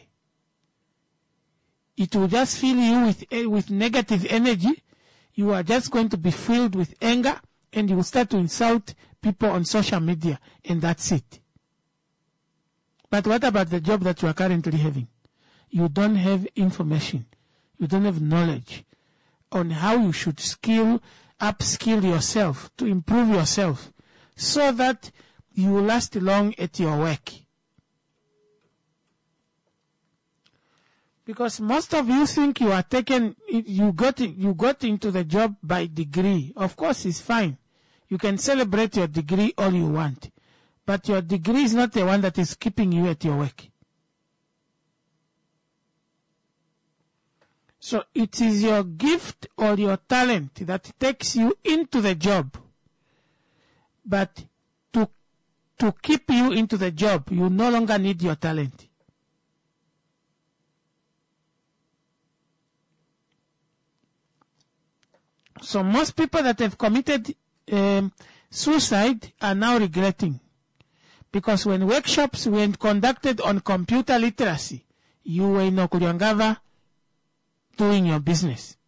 It will just fill you with, with negative energy. You are just going to be filled with anger, and you will start to insult people on social media, and that's it. But what about the job that you are currently having? You don't have information. You don't have knowledge on how you should skill, upskill yourself to improve yourself so that you will last long at your work. Because most of you think you are taken, you got, you got into the job by degree. Of course, it's fine. You can celebrate your degree all you want. But your degree is not the one that is keeping you at your work. So it is your gift or your talent that takes you into the job. But to, to keep you into the job, you no longer need your talent. So most people that have committed um, suicide are now regretting. Because when workshops were conducted on computer literacy, you were in Okulyangava doing your business.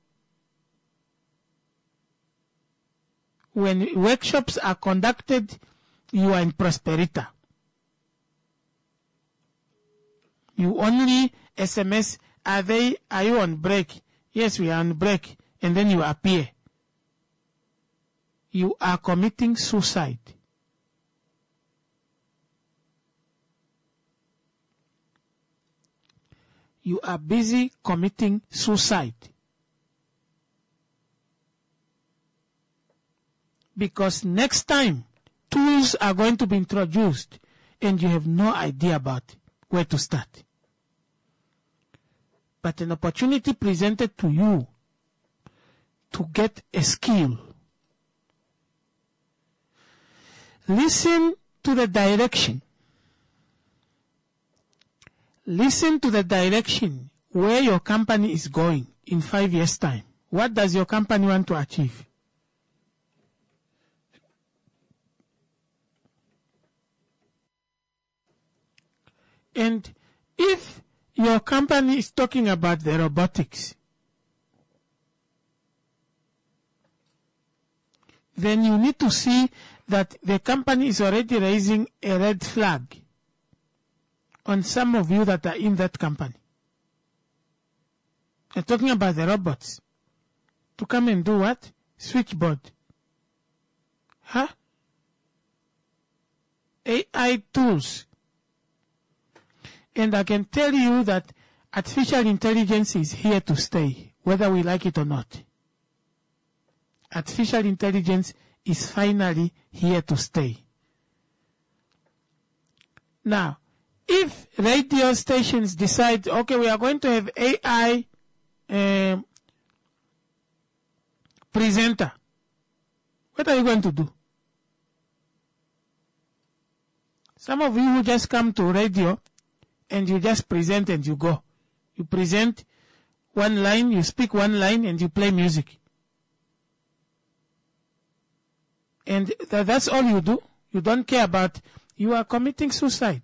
When workshops are conducted, you are in Prosperita. You only S M S, are they, are you on break? Yes, we are on break. And then you appear. You are committing suicide. You are busy committing suicide. Because next time, tools are going to be introduced and you have no idea about where to start. But an opportunity presented to you to get a skill. Listen to the direction. Listen to the direction where your company is going in five years' time. What does your company want to achieve? And if your company is talking about the robotics, then you need to see that the company is already raising a red flag on some of you that are in that company. They're talking about the robots. To come and do what? Switchboard. Huh? A I tools. And I can tell you that artificial intelligence is here to stay, whether we like it or not. Artificial intelligence is finally here to stay. Now, if radio stations decide, okay, we are going to have A I um, presenter, what are you going to do? Some of you who just come to radio and you just present and you go. You present one line, you speak one line, and you play music. And th- that's all you do. You don't care about, you are committing suicide.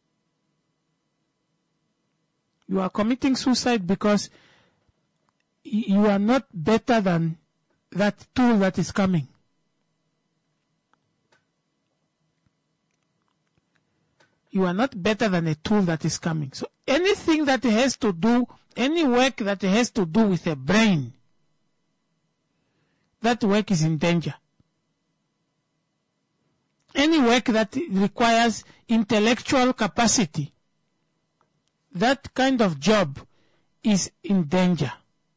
You are committing suicide because y- you are not better than that tool that is coming. You are not better than a tool that is coming. So anything that has to do, any work that has to do with a brain, that work is in danger. Any work that requires intellectual capacity, that kind of job is in danger.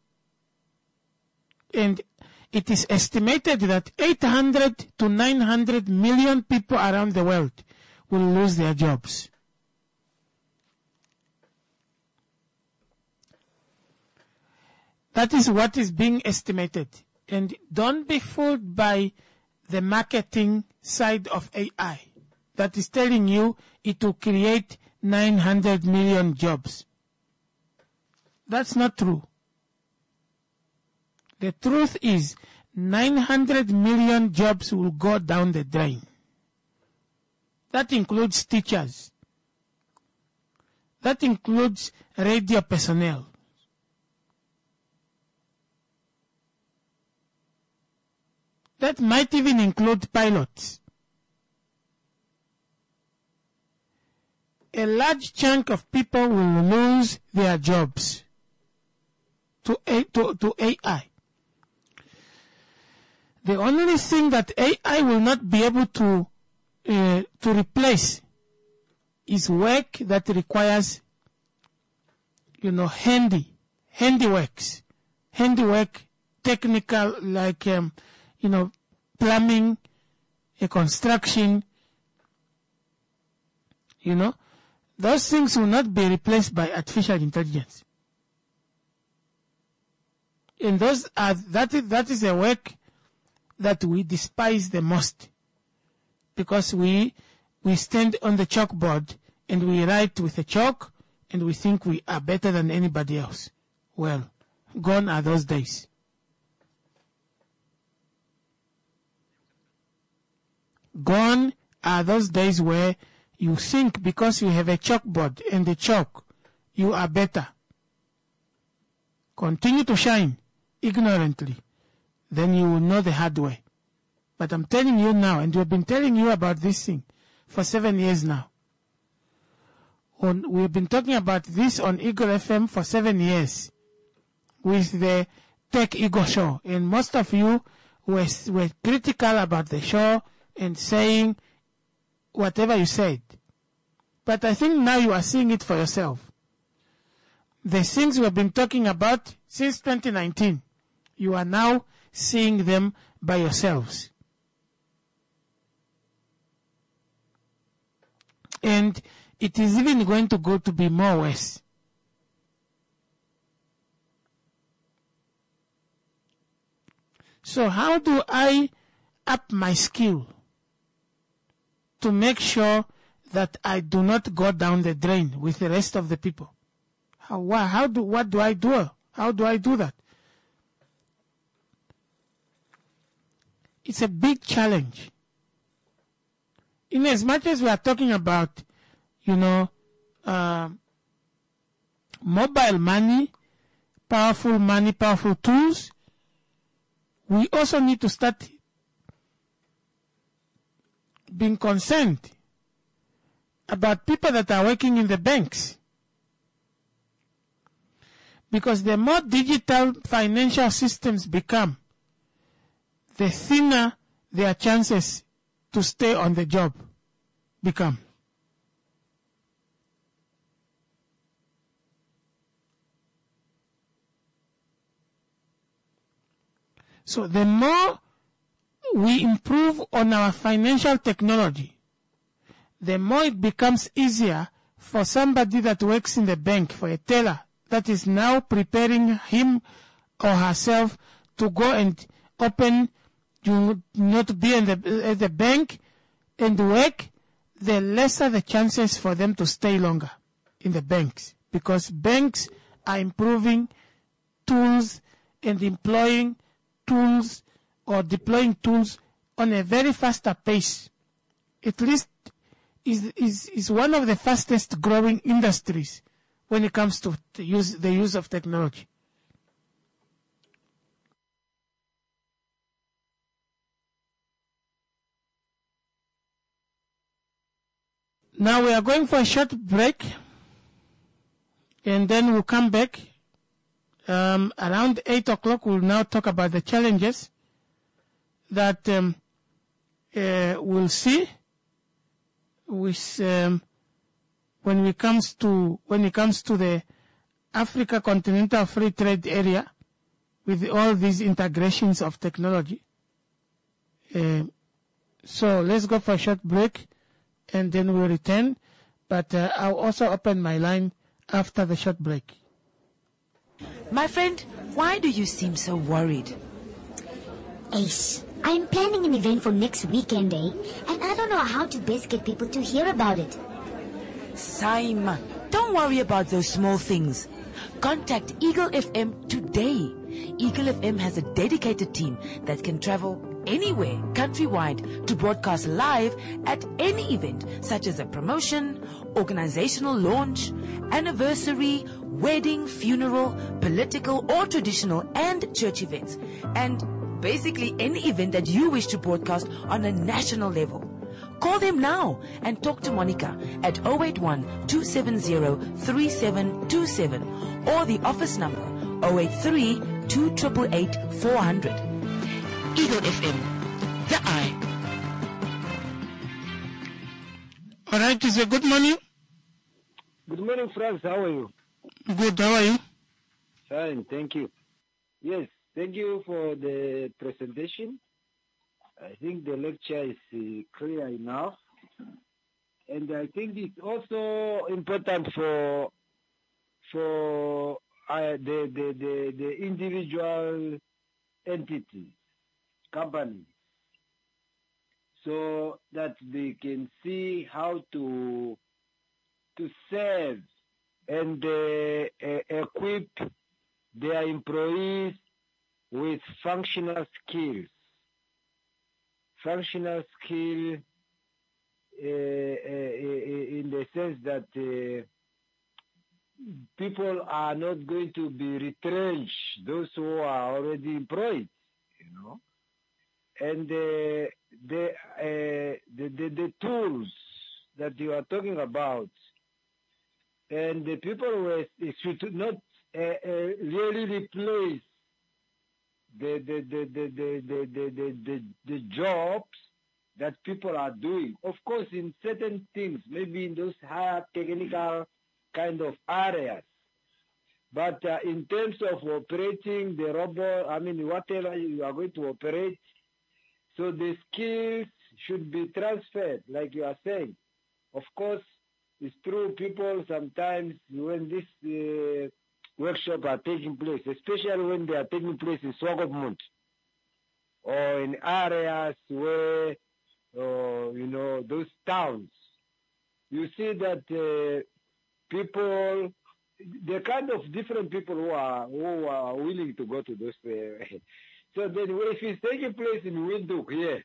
And it is estimated that eight hundred to nine hundred million people around the world will lose their jobs. That is what is being estimated. And don't be fooled by the marketing side of A I that is telling you it will create nine hundred million jobs. That's not true. The truth is nine hundred million jobs will go down the drain. That includes teachers. That includes radio personnel. That might even include pilots. A large chunk of people will lose their jobs to, A, to, to A I. The only thing that A I will not be able to uh, to replace is work that requires, you know, handy, handiworks, handiwork, technical, like, um, you know, plumbing, a construction, you know. Those things will not be replaced by artificial intelligence. And those are, that is, that is a work that we despise the most, because we we stand on the chalkboard and we write with a chalk and we think we are better than anybody else. Well, gone are those days. Gone are those days where you think because you have a chalkboard and the chalk, you are better. Continue to shine ignorantly, then you will know the hard way. But I'm telling you now, and we've been telling you about this thing for seven years now. On, we've been talking about this on Eagle F M for seven years with the Tech Eagle Show. And most of you were, were critical about the show and saying whatever you said. But I think now you are seeing it for yourself. The things we've been talking about since twenty nineteen, you are now seeing them by yourselves. And it is even going to go to be more worse. So how do I up my skill to make sure that I do not go down the drain with the rest of the people? How, how do, what do I do? How do I do that? It's a big challenge. In as much as we are talking about, you know, uh, mobile money, powerful money, powerful tools, we also need to start being concerned about people that are working in the banks. Because the more digital financial systems become, the thinner their chances to stay on the job become. So the more we improve on our financial technology, the more it becomes easier for somebody that works in the bank, for a teller that is now preparing him or herself to go and open, you not be in the, at the bank and work, the lesser the chances for them to stay longer in the banks. Because banks are improving tools and employing tools or deploying tools on a very faster pace. At least is is is one of the fastest growing industries when it comes to the use, the use of technology. Now we are going for a short break, and then we'll come back. Um, around eight o'clock, we'll now talk about the challenges that um, uh, we'll see with um, when we comes to when it comes to the Africa Continental Free Trade Area with all these integrations of technology. Uh, so let's go for a short break and then we'll return. But uh, I'll also open my line after the short break. My friend, why do you seem so worried? Ace, I'm planning an event for next weekend, eh? And I don't know how to best get people to hear about it. Saima, don't worry about those small things. Contact Eagle F M today. Eagle F M has a dedicated team that can travel anywhere countrywide to broadcast live at any event, such as a promotion, organizational launch, anniversary, wedding, funeral, political or traditional and church events, and basically any event that you wish to broadcast on a national level. Call them now and talk to Monica at zero eight one, two seven zero, three seven two seven or the office number zero eight three, two eight eight, four zero zero. Eagle F M, the eye. All right, is it good morning? Good morning, Franz. How are you? Good, how are you? Fine, thank you. Yes, thank you for the presentation. I think the lecture is uh, clear enough. And I think it's also important for for uh, the, the, the, the individual entities, companies, so that they can see how to to serve and uh, uh, equip their employees with functional skills. Functional skill uh, uh, in the sense that uh, people are not going to be retrenched, those who are already employed, you know. And uh, the, uh, the, the, the tools that you are talking about, and the people who should not uh, uh, really replace the the the the the the the, the, the, the jobs that people are doing. Of course, in certain things, maybe in those higher technical kind of areas. But uh, in terms of operating the robot, I mean, whatever you are going to operate, so the skills should be transferred, like you are saying. Of course, it's true, people sometimes, when this uh, workshops are taking place, especially when they are taking place in Swakopmund or in areas where, uh, you know, those towns, you see that uh, people, the kind of different people who are who are willing to go to those. Uh, so then, if it's taking place in Windhoek here,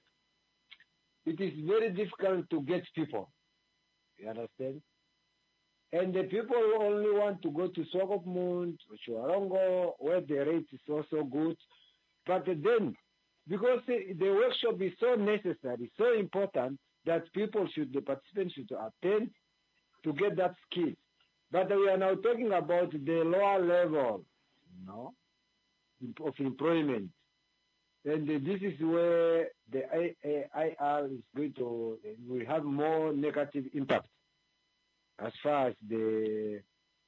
it is very difficult to get people. You understand? And the people only want to go to Swakopmund, Chuarongo, where the rate is also good. But then, because the workshop is so necessary, so important, that people should, the participants should attend to get that skill. But we are now talking about the lower level, you know, of employment. And this is where the I R is going to, will have more negative impact as far as the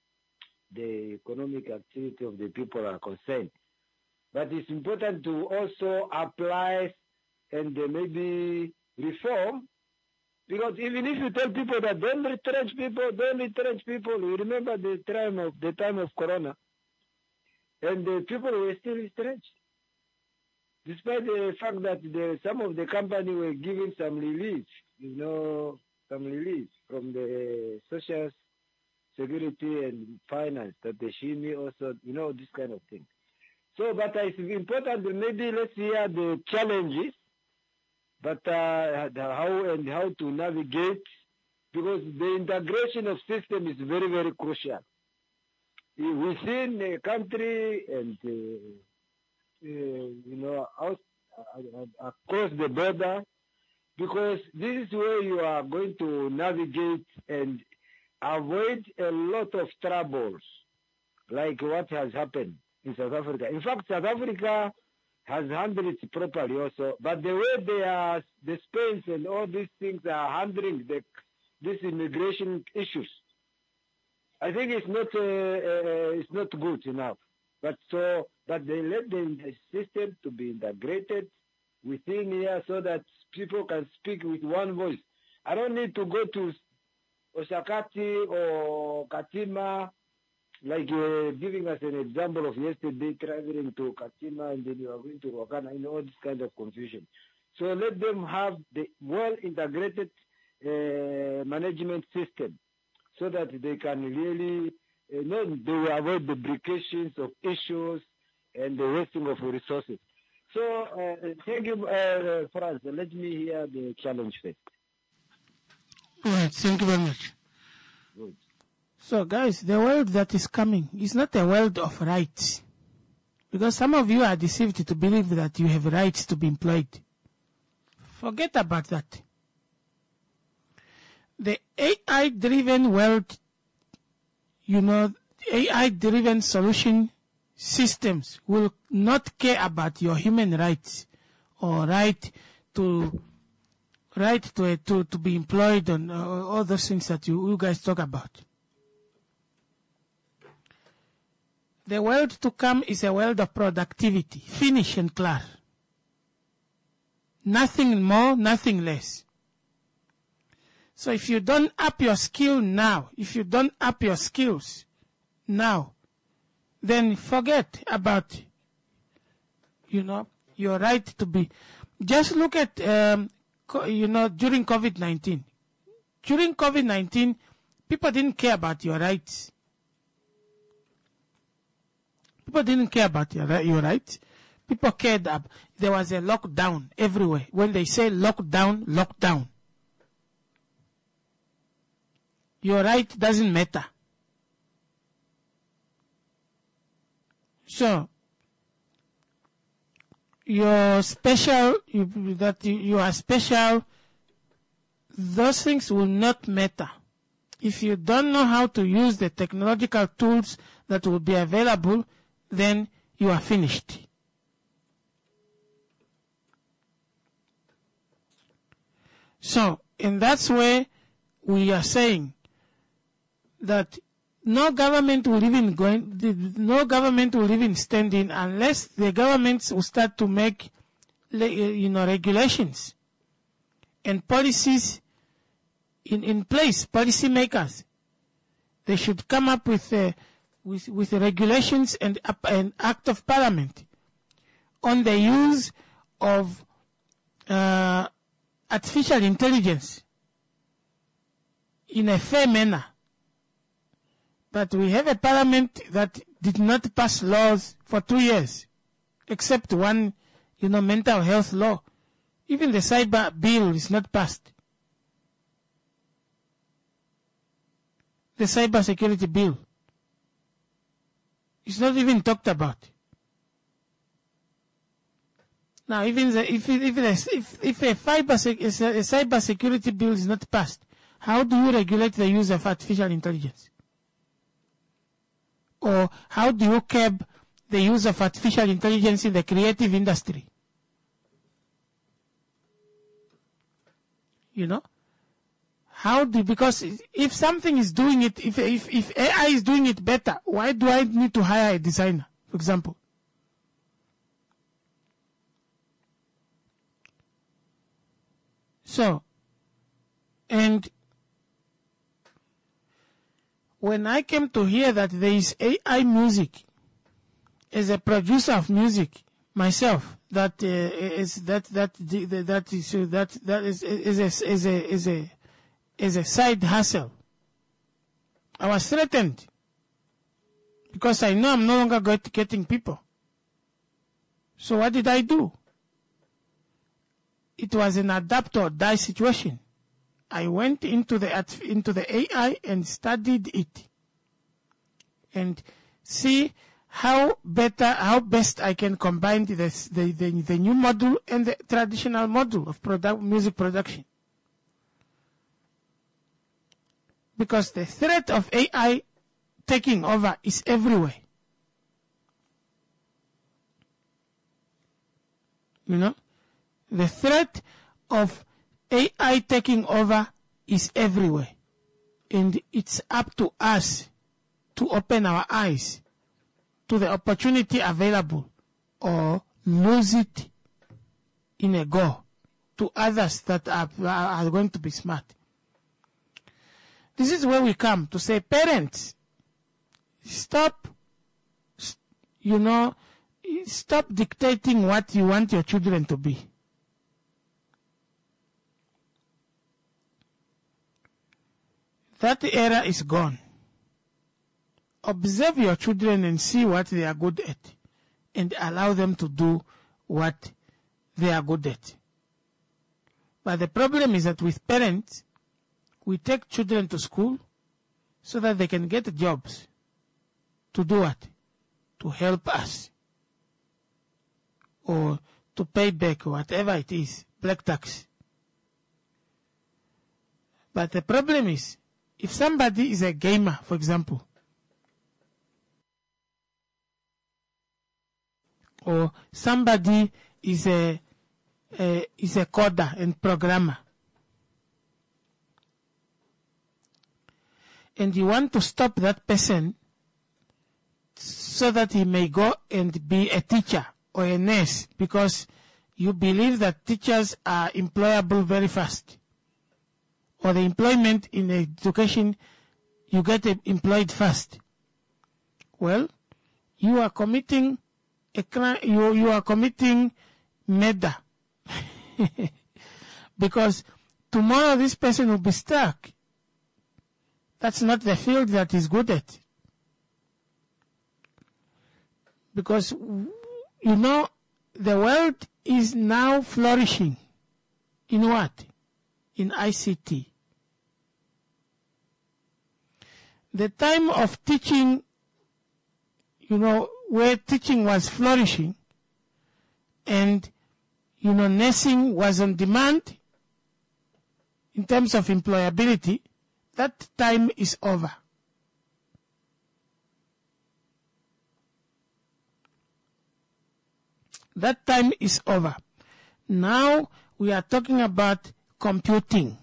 the economic activity of the people are concerned. But it's important to also apply and uh, maybe reform, because even if you tell people that don't retrench people, don't retrench people, you remember the time of the time of Corona, and the people were still retrenched, despite the fact that the, some of the company were giving some relief, you know, some relief from the social security and finance, that the Shimi also, you know, this kind of thing. So, but it's important that maybe let's hear the challenges, but uh, how and how to navigate, because the integration of system is very, very crucial within the country and, uh, uh, you know, out, uh, across the border, because this is where you are going to navigate and avoid a lot of troubles, like what has happened in South Africa. In fact, South Africa has handled it properly also, but the way they are, the Spain and all these things are handling the, these immigration issues, I think it's not uh, uh, it's not good enough. But so, but they let the, the system to be integrated within here so that people can speak with one voice. I don't need to go to Oshakati or Katima, like uh, giving us an example of yesterday traveling to Katima and then you are going to Wakana, you know, all this kind of confusion. So let them have the well-integrated uh, management system so that they can really, uh, know, they will avoid duplications of issues and the wasting of resources. So uh, thank you, uh, Franz. Let me hear the challenge first. All right, thank you very much. Good. So, guys, the world that is coming is not a world of rights. Because some of you are deceived to believe that you have rights to be employed. Forget about that. The A I-driven world, you know, A I-driven solution systems will not care about your human rights or right to right to to, to be employed and uh, all those things that you, you guys talk about. The world to come is a world of productivity, finish and clear. Nothing more, nothing less. So if you don't up your skill now, if you don't up your skills now, then forget about, you know, your right to be. Just look at, um, co- you know, during COVID nineteen. During COVID nineteen, people didn't care about your rights. People didn't care about your, your rights. People cared up. There was a lockdown everywhere. When they say lockdown, lockdown. Your right doesn't matter. So, you're special, you, that you, you are special, those things will not matter. If you don't know how to use the technological tools that will be available, then you are finished. So, in that way, we are saying that no government will even go in, no government will even stand in unless the governments will start to make, you know, regulations and policies in, in place, policy makers. They should come up with uh, with, with regulations and uh, an act of parliament on the use of uh, artificial intelligence in a fair manner. But we have a parliament that did not pass laws for two years, except one, you know, mental health law. Even the cyber bill is not passed. The cyber security bill is not even talked about. Now, even the, if if if if a, fiber sec, a cyber security bill is not passed, how do you regulate the use of artificial intelligence? Or how do you curb the use of artificial intelligence in the creative industry? You know? How do, because if something is doing it, if, if, if A I is doing it better, why do I need to hire a designer, for example? So, and when I came to hear that there is A I music, as a producer of music myself, that uh, is that that that is that that is is a is a is a is a side hustle. I was threatened because I know I'm no longer get, getting people. So what did I do? It was an adapt or die situation. I went into the into the A I and studied it, and see how better, how best I can combine the the, the, the new model and the traditional model of product, music production. Because the threat of A I taking over is everywhere. You know, the threat of A I taking over is everywhere. And it's up to us to open our eyes to the opportunity available or lose it in a go to others that are, are going to be smart. This is where we come to say, parents, stop, you know, stop dictating what you want your children to be. That era is gone. Observe your children and see what they are good at, and allow them to do what they are good at. But the problem is that with parents, we take children to school so that they can get jobs. To do what? To help us. Or to pay back whatever it is, black tax. But the problem is, if somebody is a gamer, for example, or somebody is a, a is a coder and programmer, and you want to stop that person so that he may go and be a teacher or a nurse, because you believe that teachers are employable very fast, or the employment in education, you get employed fast. Well, you are committing a crime, you, you are committing murder. Because tomorrow this person will be stuck. That's not the field that he's good at. Because, you know, the world is now flourishing. In what? In I C T. The time of teaching, you know, where teaching was flourishing and, you know, nursing was on demand in terms of employability, that time is over. That time is over. Now we are talking about computing.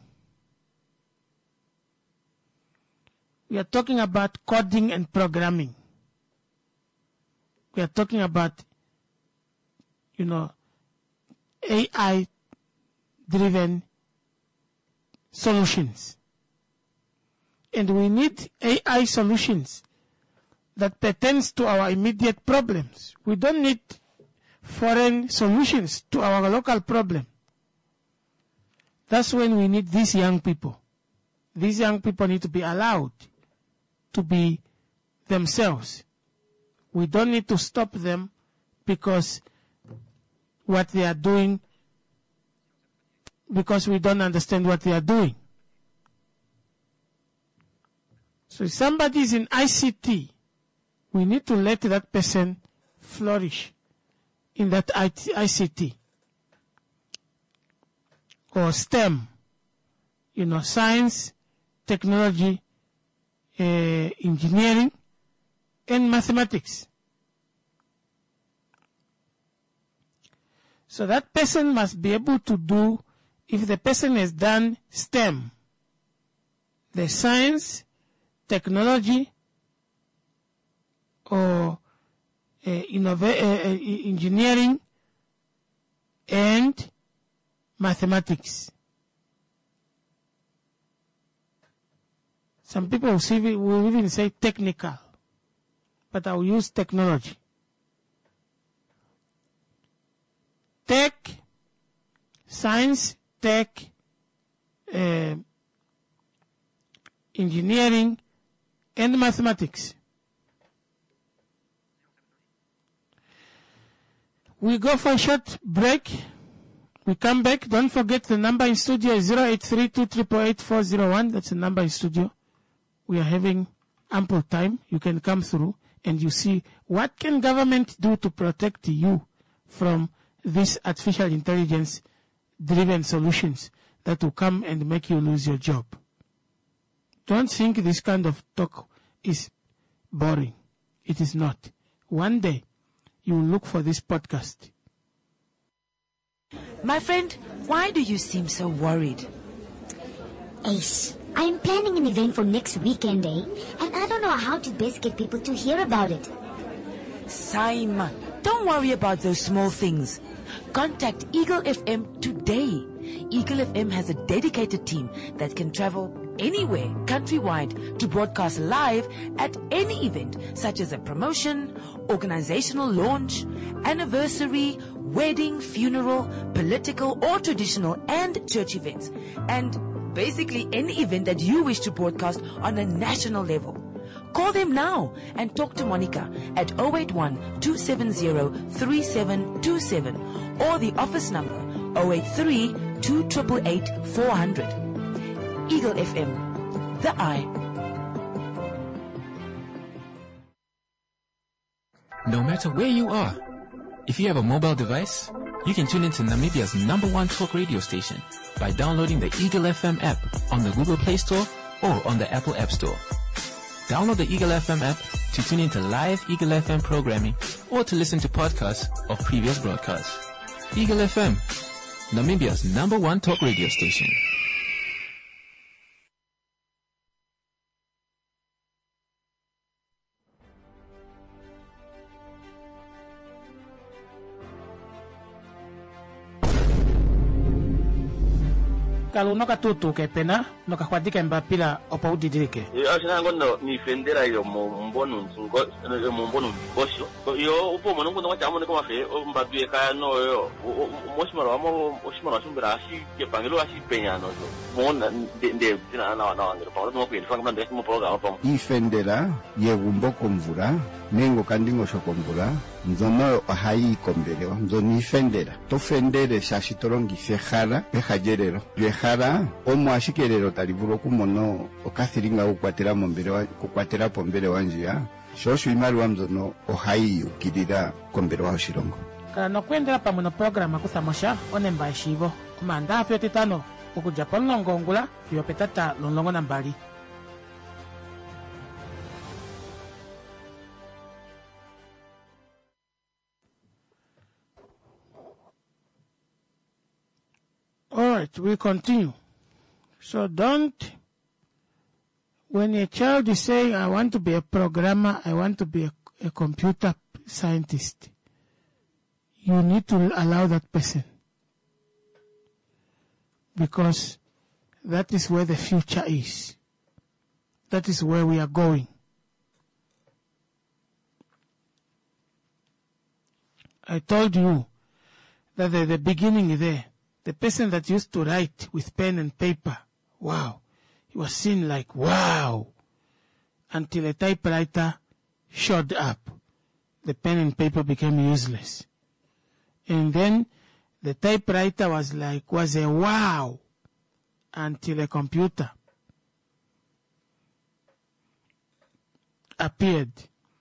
We are talking about coding and programming. We are talking about, you know, A I-driven solutions. And we need A I solutions that pertains to our immediate problems. We don't need foreign solutions to our local problem. That's when we need these young people. These young people need to be allowed to be themselves. We don't need to stop them because what they are doing, because we don't understand what they are doing. So if somebody is in I C T, we need to let that person flourish in that I C T. Or STEM, you know, science, technology, uh, engineering, and mathematics. So that person must be able to do, if the person has done STEM, the science, technology, or uh, innova- uh, uh, engineering, and mathematics. Some people will, see, will even say technical, but I will use technology. Tech, science, tech, uh, engineering, and mathematics. We go for a short break. We come back. Don't forget the number in studio is zero eight three two eight eight eight four zero one. That's the number in studio. We are having ample time. You can come through and you see what can government do to protect you from these artificial intelligence driven solutions that will come and make you lose your job. Don't think this kind of talk is boring. It is not. One day you will look for this podcast. My friend, why do you seem so worried? Ace, I'm planning an event for next weekend, eh? And I don't know how to best get people to hear about it. Saima, don't worry about those small things. Contact Eagle F M today. Eagle F M has a dedicated team that can travel anywhere countrywide to broadcast live at any event, such as a promotion, organizational launch, anniversary, wedding, funeral, political or traditional and church events, and basically any event that you wish to broadcast on a national level. Call them now and talk to Monica at zero eight one, two seven zero, three seven two seven or the office number zero eight three, two eight eight, four hundred. Eagle F M, the eye. No matter where you are, if you have a mobile device, you can tune into Namibia's number one talk radio station by downloading the Eagle F M app on the Google Play Store or on the Apple App Store. Download the Eagle F M app to tune into live Eagle F M programming or to listen to podcasts of previous broadcasts. Eagle F M, Namibia's number one talk radio station. Kalau no katutu ke pena no kakwandika mbapila opa udidirike. Yo asina ngono ni fendera yo mo mbonu ngo mo mbonu bosho. Yo upo mo ngono kwachamu ko mafe mbabie ka no yo moshimaro amo oshimaro sumbira shi ke pangelo ashi penya no mo de de na na na ngiro pa no kweli fanga mande mo programa pa. Ifendera yegumbo komvura nengo kandingo shokomvura nzono hayi kombelewa nzoni fendera to fendere shashitorongi fejara pejajerero yejara omo ashikerero talivulo kumono okathiringa kukwatera mombere wa kukwatera pombere wanjia shosho imaliwa mzono ohayi ukirira kombere wa oshirongo kana kwendera pa muno programa kusamosha onemba eshivo kumanda afyo titano ukuja polongo ngula fyo petata lonlongo nambali. All right, we continue. So don't, when a child is saying, I want to be a programmer, I want to be a, a computer scientist, you need to allow that person. Because that is where the future is. That is where we are going. I told you that the, the beginning is there. The person that used to write with pen and paper, wow, he was seen like, wow, until a typewriter showed up. The pen and paper became useless. And then the typewriter was like, was a wow, until a computer appeared.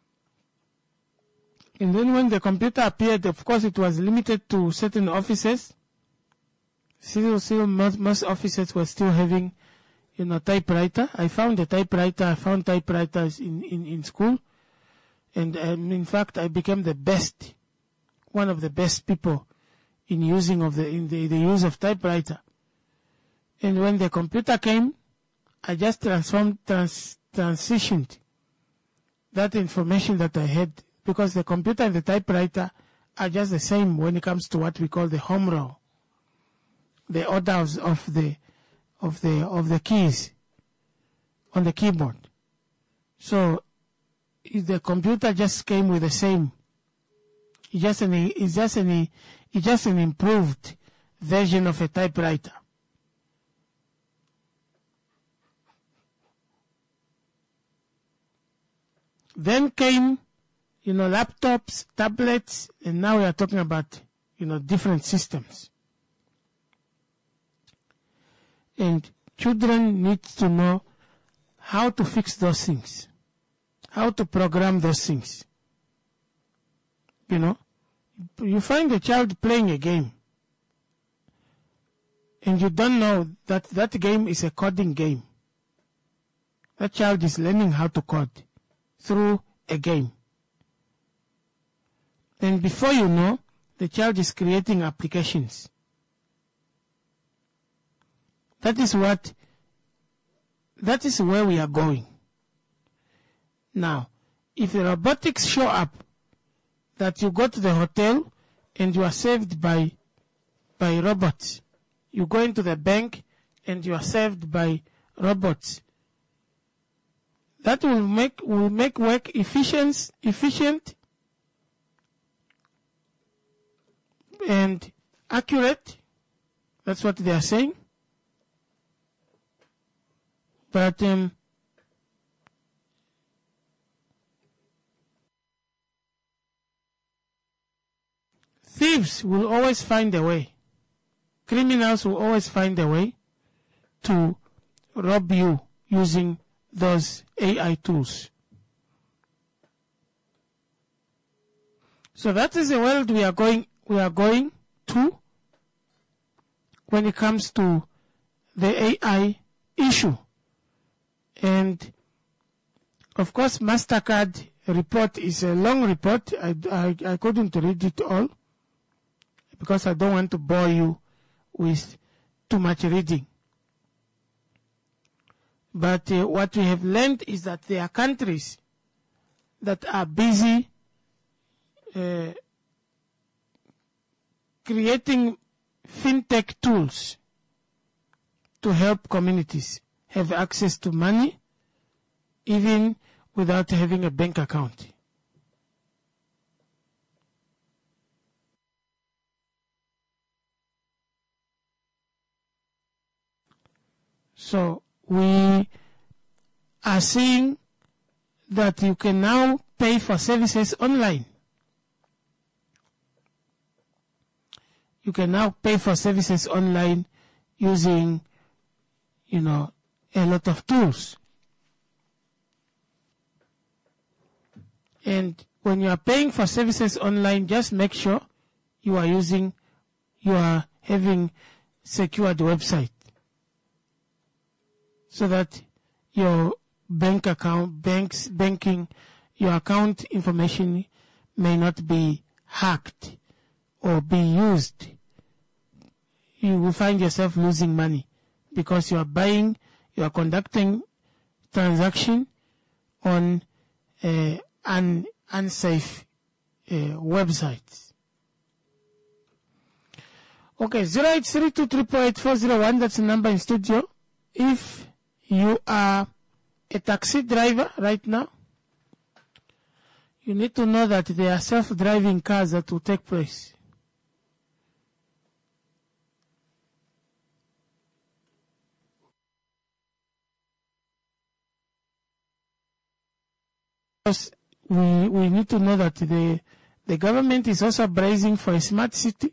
And then when the computer appeared, of course, it was limited to certain offices. Still, still, most, most offices were still having, you know, typewriter. I found a typewriter. I found typewriters in, in, in school. And um, in fact, I became the best, one of the best people in using of the, in the, the use of typewriter. And when the computer came, I just transformed, trans, transitioned that information that I had, because the computer and the typewriter are just the same when it comes to what we call the home row. The order of, of the of the of the keys on the keyboard. So the computer just came with the same. It's just an it's just an it's just an improved version of a typewriter. Then came, you know, laptops, tablets, and now we are talking about, you know, different systems. And children need to know how to fix those things, how to program those things. You know, you find a child playing a game, and you don't know that that game is a coding game. That child is learning how to code through a game. And before you know, the child is creating applications. That is what that is where we are going. Now, if the robotics show up, that you go to the hotel and you are served by by robots, you go into the bank and you are served by robots, that will make will make work efficient, efficient and accurate. That's what they are saying. But um, thieves will always find a way. Criminals will always find a way to rob you using those A I tools. So that is the world we are going we are going to when it comes to the A I issue. And of course, MasterCard report is a long report. I, I, I couldn't read it all because I don't want to bore you with too much reading. But uh, what we have learned is that there are countries that are busy uh, creating fintech tools to help communities have access to money even without having a bank account. So we are seeing that you can now pay for services online. You can now pay for services online using, you know, a lot of tools. And when you are paying for services online, just make sure you are using, you are having secured website so that your bank account, banks, banking, your account information may not be hacked or be used. You will find yourself losing money because you are buying, you are conducting transaction on uh, un, unsafe uh, websites. Okay, zero eight three two three four eight four zero one, that's the number in studio. If you are a taxi driver right now, you need to know that there are self-driving cars that will take place. We, we need to know that the, the government is also bracing for a smart city.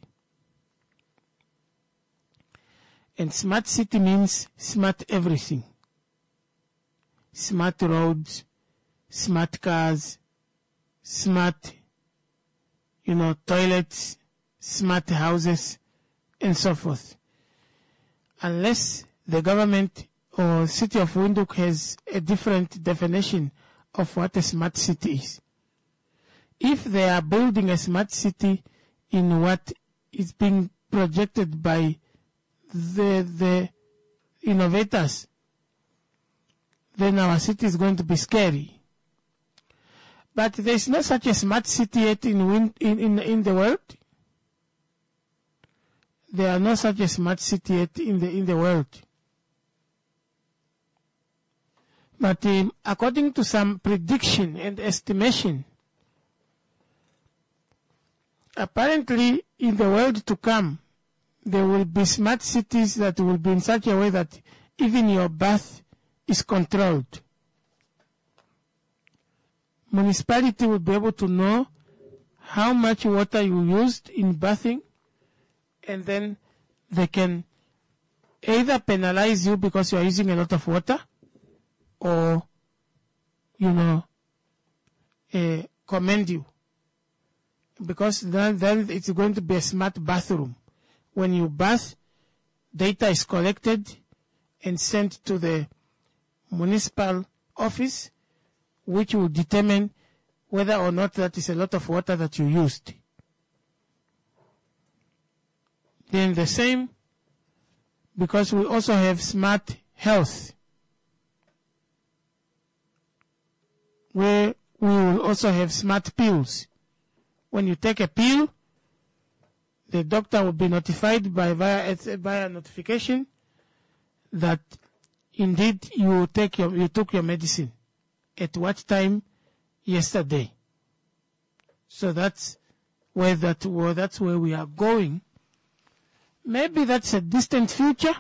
And smart city means smart everything. Smart roads, smart cars, smart, you know, toilets, smart houses, and so forth. Unless the government or city of Windhoek has a different definition of what a smart city is. If they are building a smart city in what is being projected by the, the innovators, then our city is going to be scary. But there is no such a smart city yet in, in, in, in the world. There are no such a smart city yet in the, in the world. But um, according to some prediction and estimation, apparently in the world to come, there will be smart cities that will be in such a way that even your bath is controlled. Municipality will be able to know how much water you used in bathing, and then they can either penalize you because you are using a lot of water, or, you know, uh, commend you. Because then, then it's going to be a smart bathroom. When you bath, data is collected and sent to the municipal office, which will determine whether or not that is a lot of water that you used. Then the same, because we also have smart health. where we will also have smart pills. When you take a pill, the doctor will be notified by via via notification that indeed you take your you took your medicine at what time yesterday. So that's where that well, that's where we are going. Maybe that's a distant future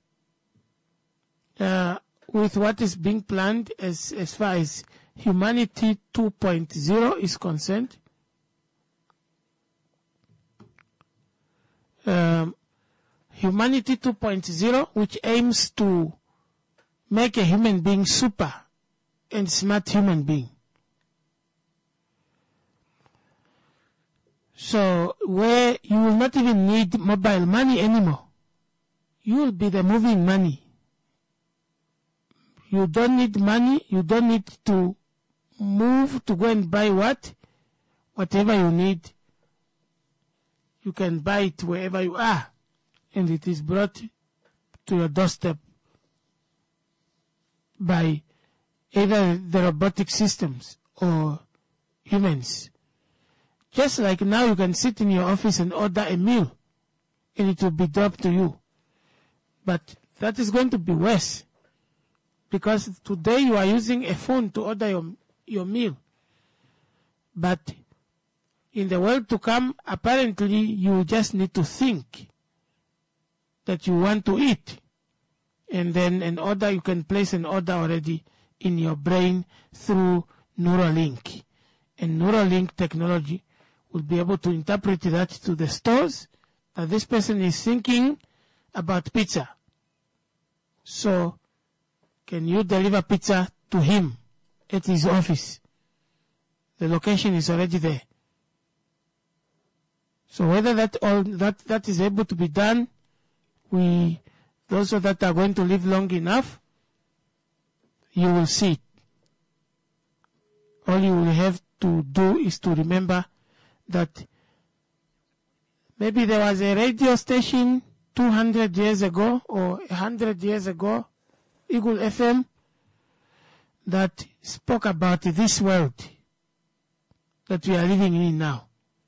uh, with what is being planned as as far as Humanity two point oh is concerned. Um, Humanity two point oh, which aims to make a human being super and smart human being. So where you will not even need mobile money anymore. You will be the moving money. You don't need money. You don't need to move to go and buy what? Whatever you need. You can buy it wherever you are. And it is brought to your doorstep by either the robotic systems or humans. Just like now you can sit in your office and order a meal and it will be dropped to you. But that is going to be worse. Because today you are using a phone to order your, your meal. But in the world to come, apparently you just need to think that you want to eat. And then an order, you can place an order already in your brain through Neuralink. And Neuralink technology will be able to interpret that to the stores that this person is thinking about pizza. So, can you deliver pizza to him at his office? The location is already there. So whether that all that, that is able to be done, we those that are going to live long enough, you will see it. All you will have to do is to remember that maybe there was a radio station two hundred years ago or one hundred years ago, Eagle F M, that spoke about this world that we are living in now.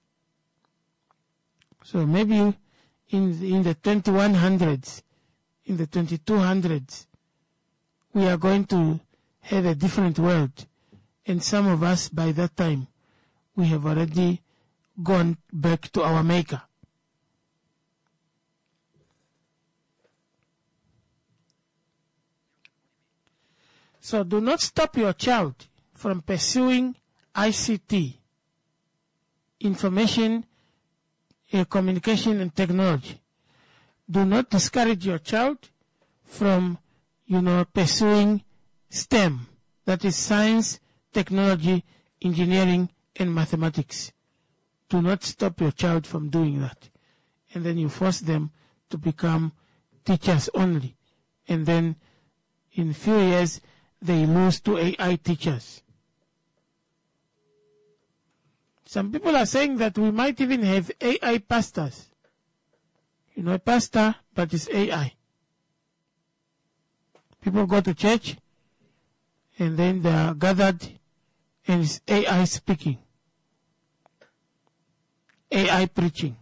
So maybe in in the twenty-one hundreds, in the twenty-two hundreds, we are going to have a different world. And some of us, by that time, we have already gone back to our Maker. So do not stop your child from pursuing I C T, information, uh, communication and technology. Do not discourage your child from, you know, pursuing STEM, that is science, technology, engineering, and mathematics. Do not stop your child from doing that. And then you force them to become teachers only. And then in a few years, they lose to A I teachers. Some people are saying that we might even have A I pastors. You know, a pastor, but it's A I. People go to church, and then they are gathered, and it's A I speaking. A I preaching.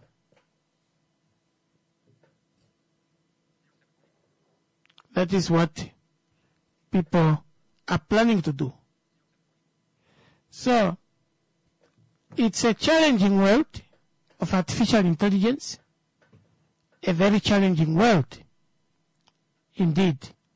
That is what people are planning to do. So, it's a challenging world of artificial intelligence, a very challenging world, indeed.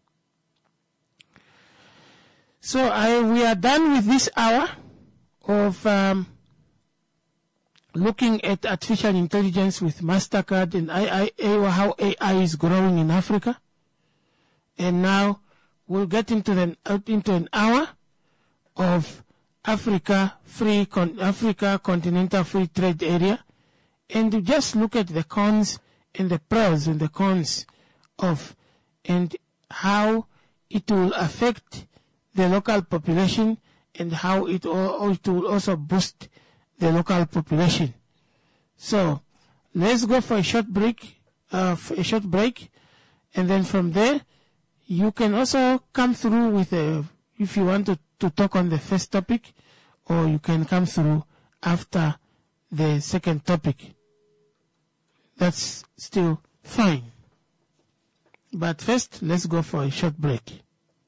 So I, we are done with this hour of um, looking at artificial intelligence with MasterCard and I, I, how A I is growing in Africa. And now we'll get into, the, into an hour of Africa free con, Africa Continental Free Trade Area, and to just look at the cons and the pros and the cons of, and how it will affect the local population, and how it, all, it will also boost the local population. So let's go for a short break, uh, for a short break, and then from there you can also come through with a, if you want to, to talk on the first topic, or you can come through after the second topic. That's still fine. But first, let's go for a short break.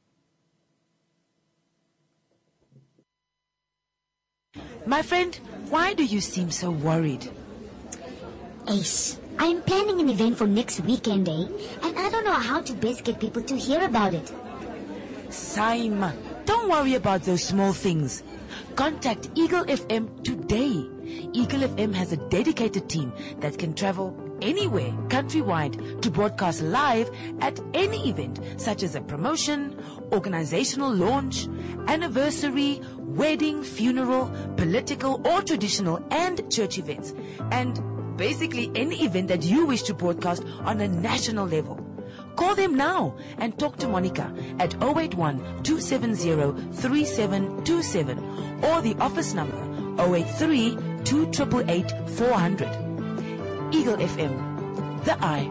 My friend, why do you seem so worried? Ace, I'm planning an event for next weekend, eh? And I don't know how to best get people to hear about it. Saima, don't worry about those small things. Contact Eagle F M today. Eagle F M has a dedicated team that can travel anywhere countrywide to broadcast live at any event, such as a promotion, organizational launch, anniversary, wedding, funeral, political or traditional, and church events. And basically any event that you wish to broadcast on a national level. Call them now and talk to Monica at zero eight one, two seven zero, three seven two seven or the office number zero eight three, two eight eight, four hundred. Eagle F M, the eye.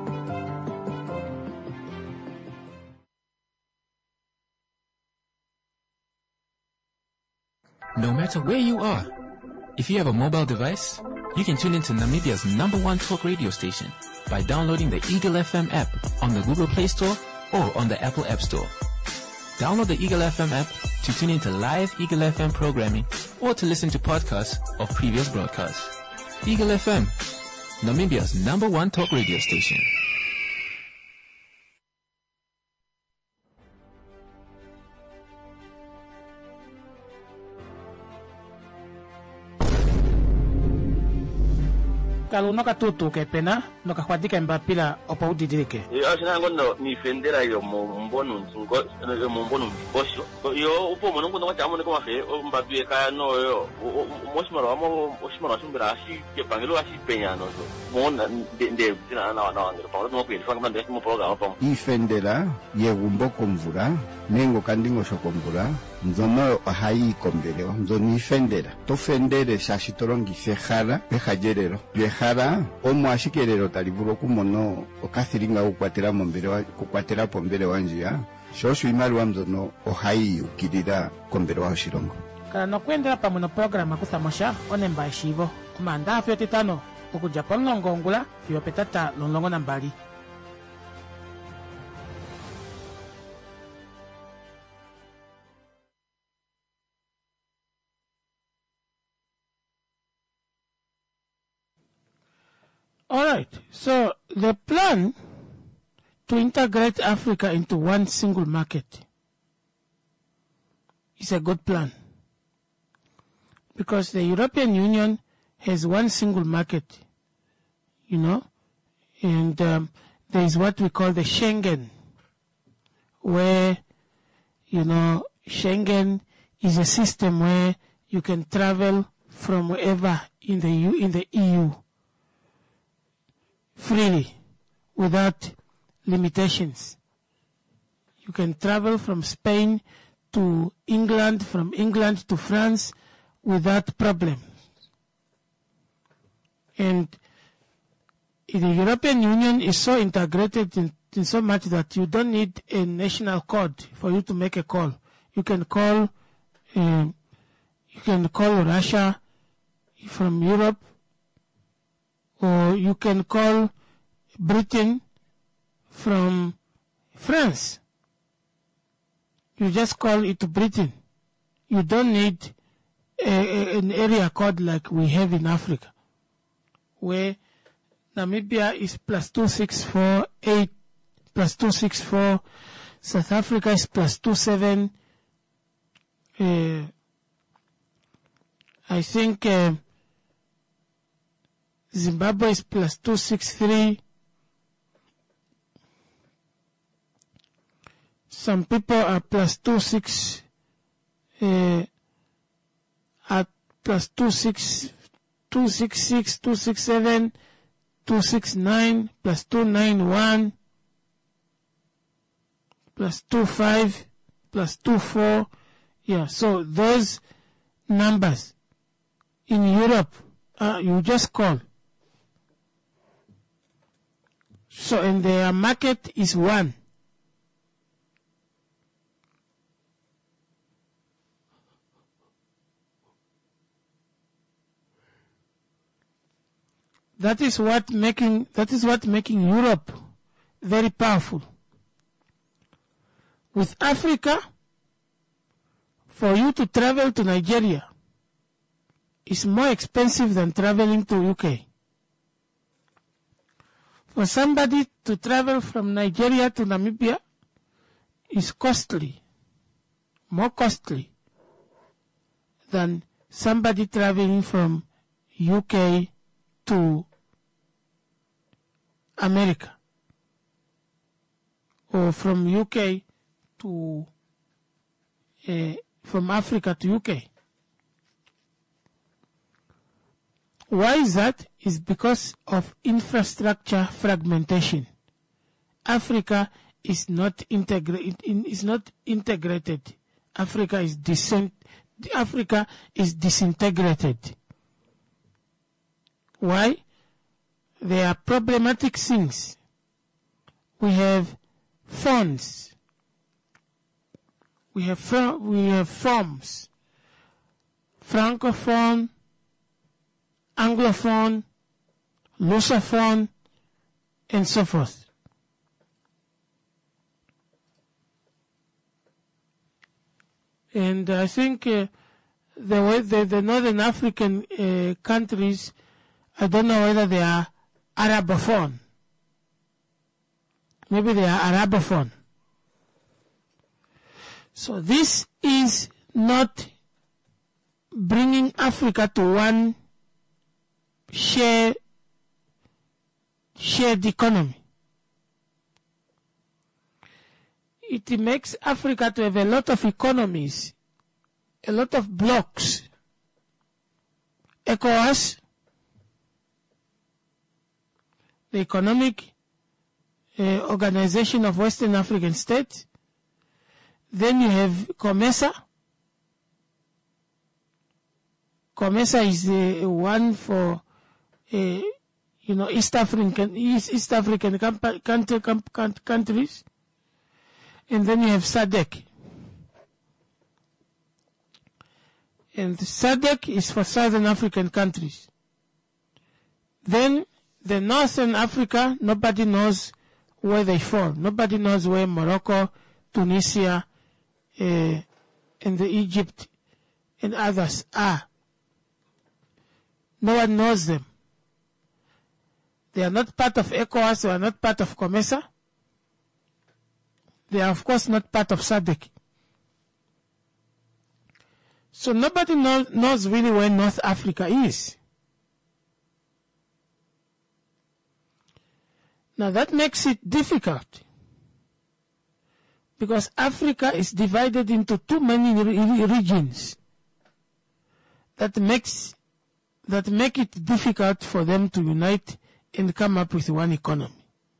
No matter where you are, if you have a mobile device, you can tune into Namibia's number one talk radio station by downloading the Eagle F M app on the Google Play Store or on the Apple App Store. Download the Eagle F M app to tune into live Eagle F M programming or to listen to podcasts of previous broadcasts. Eagle F M, Namibia's number one talk radio station. Kalau no katutu ke pena no kahwadika mbapila opa udidirike. Yo asina ngono ni fendera yo mo mbonu ngo mo mbonu bosho. Yo upo mo ngono ngachamo ne koma fe mbabie ka no yo moshimaro amo moshimaro sumbira asi ke pangelo asi penya no so. Mo de de na na na ngiro pa no pe fa ngande mo programa pa. Ifendera yegumbo komvura nengo kandingo shokombura nzono hayi kombelewa nzoni ifendera tofendere shashitorongi fehara pehajerero yehara omo ashikerero talivuro kumono okathiringa kukwatira mombere wa kukwatira pombere wanjia shoshu imali wa mzono ohayi ukirira kombere wa shirongo kana no kwendera pa muno programa kusamosha onemba shivo kumanda afyo titano okuja ponlongo ngula fyo petata lonlongo nambali. All right, so the plan to integrate Africa into one single market is a good plan because the European Union has one single market, you know, and um, there is what we call the Schengen, where, you know, Schengen is a system where you can travel from wherever in the U, in the E U. Freely, without limitations. You can travel from Spain to England, from England to France without problems. And the European Union is so integrated in, in so much that you don't need a national code for you to make a call. You can call, uh, you can call Russia from Europe, or you can call Britain from France. You just call it Britain. You don't need a, a, an area code like we have in Africa, where Namibia is plus two six four eight plus two six four, South Africa is plus two seven. Uh, I think. Uh, Zimbabwe is plus two six three. Some people are plus two six, uh, at plus two six, two six six, two six seven, two six nine, plus two nine one, plus two five, plus two four. Yeah, so those numbers in Europe, uh, you just call. So, and their market is one. That is what making, that is what making Europe very powerful. With Africa, for you to travel to Nigeria is more expensive than traveling to U K. For somebody to travel from Nigeria to Namibia is costly, more costly than somebody traveling from U K to America, or from U K to, uh, from Africa to U K. Why is that? Is because of infrastructure fragmentation. Africa is not integrated. Is not integrated. Africa is decent. Africa is disintegrated. Why? There are problematic things. We have phones. We have we have forms. Francophone, Anglophone, Lusophone, and so forth. And I think uh, the, way the, the Northern African uh, countries, I don't know whether they are Arabophone. Maybe they are Arabophone. So this is not bringing Africa to one share, shared economy. It makes Africa to have a lot of economies, a lot of blocks. ECOWAS, the Economic uh, Organization of Western African States. Then you have COMESA. COMESA is the uh, one for, uh, you know, East African East, East African country, countries, and then you have SADC. And SADC is for Southern African countries. Then the Northern Africa, nobody knows where they fall. Nobody knows where Morocco, Tunisia, uh, and the Egypt and others are. No one knows them. They are not part of ECOWAS, they are not part of COMESA. They are, of course, not part of SADC. So nobody know, knows really where North Africa is. Now that makes it difficult, because Africa is divided into too many re regions that makes that make it difficult for them to unite and come up with one economy.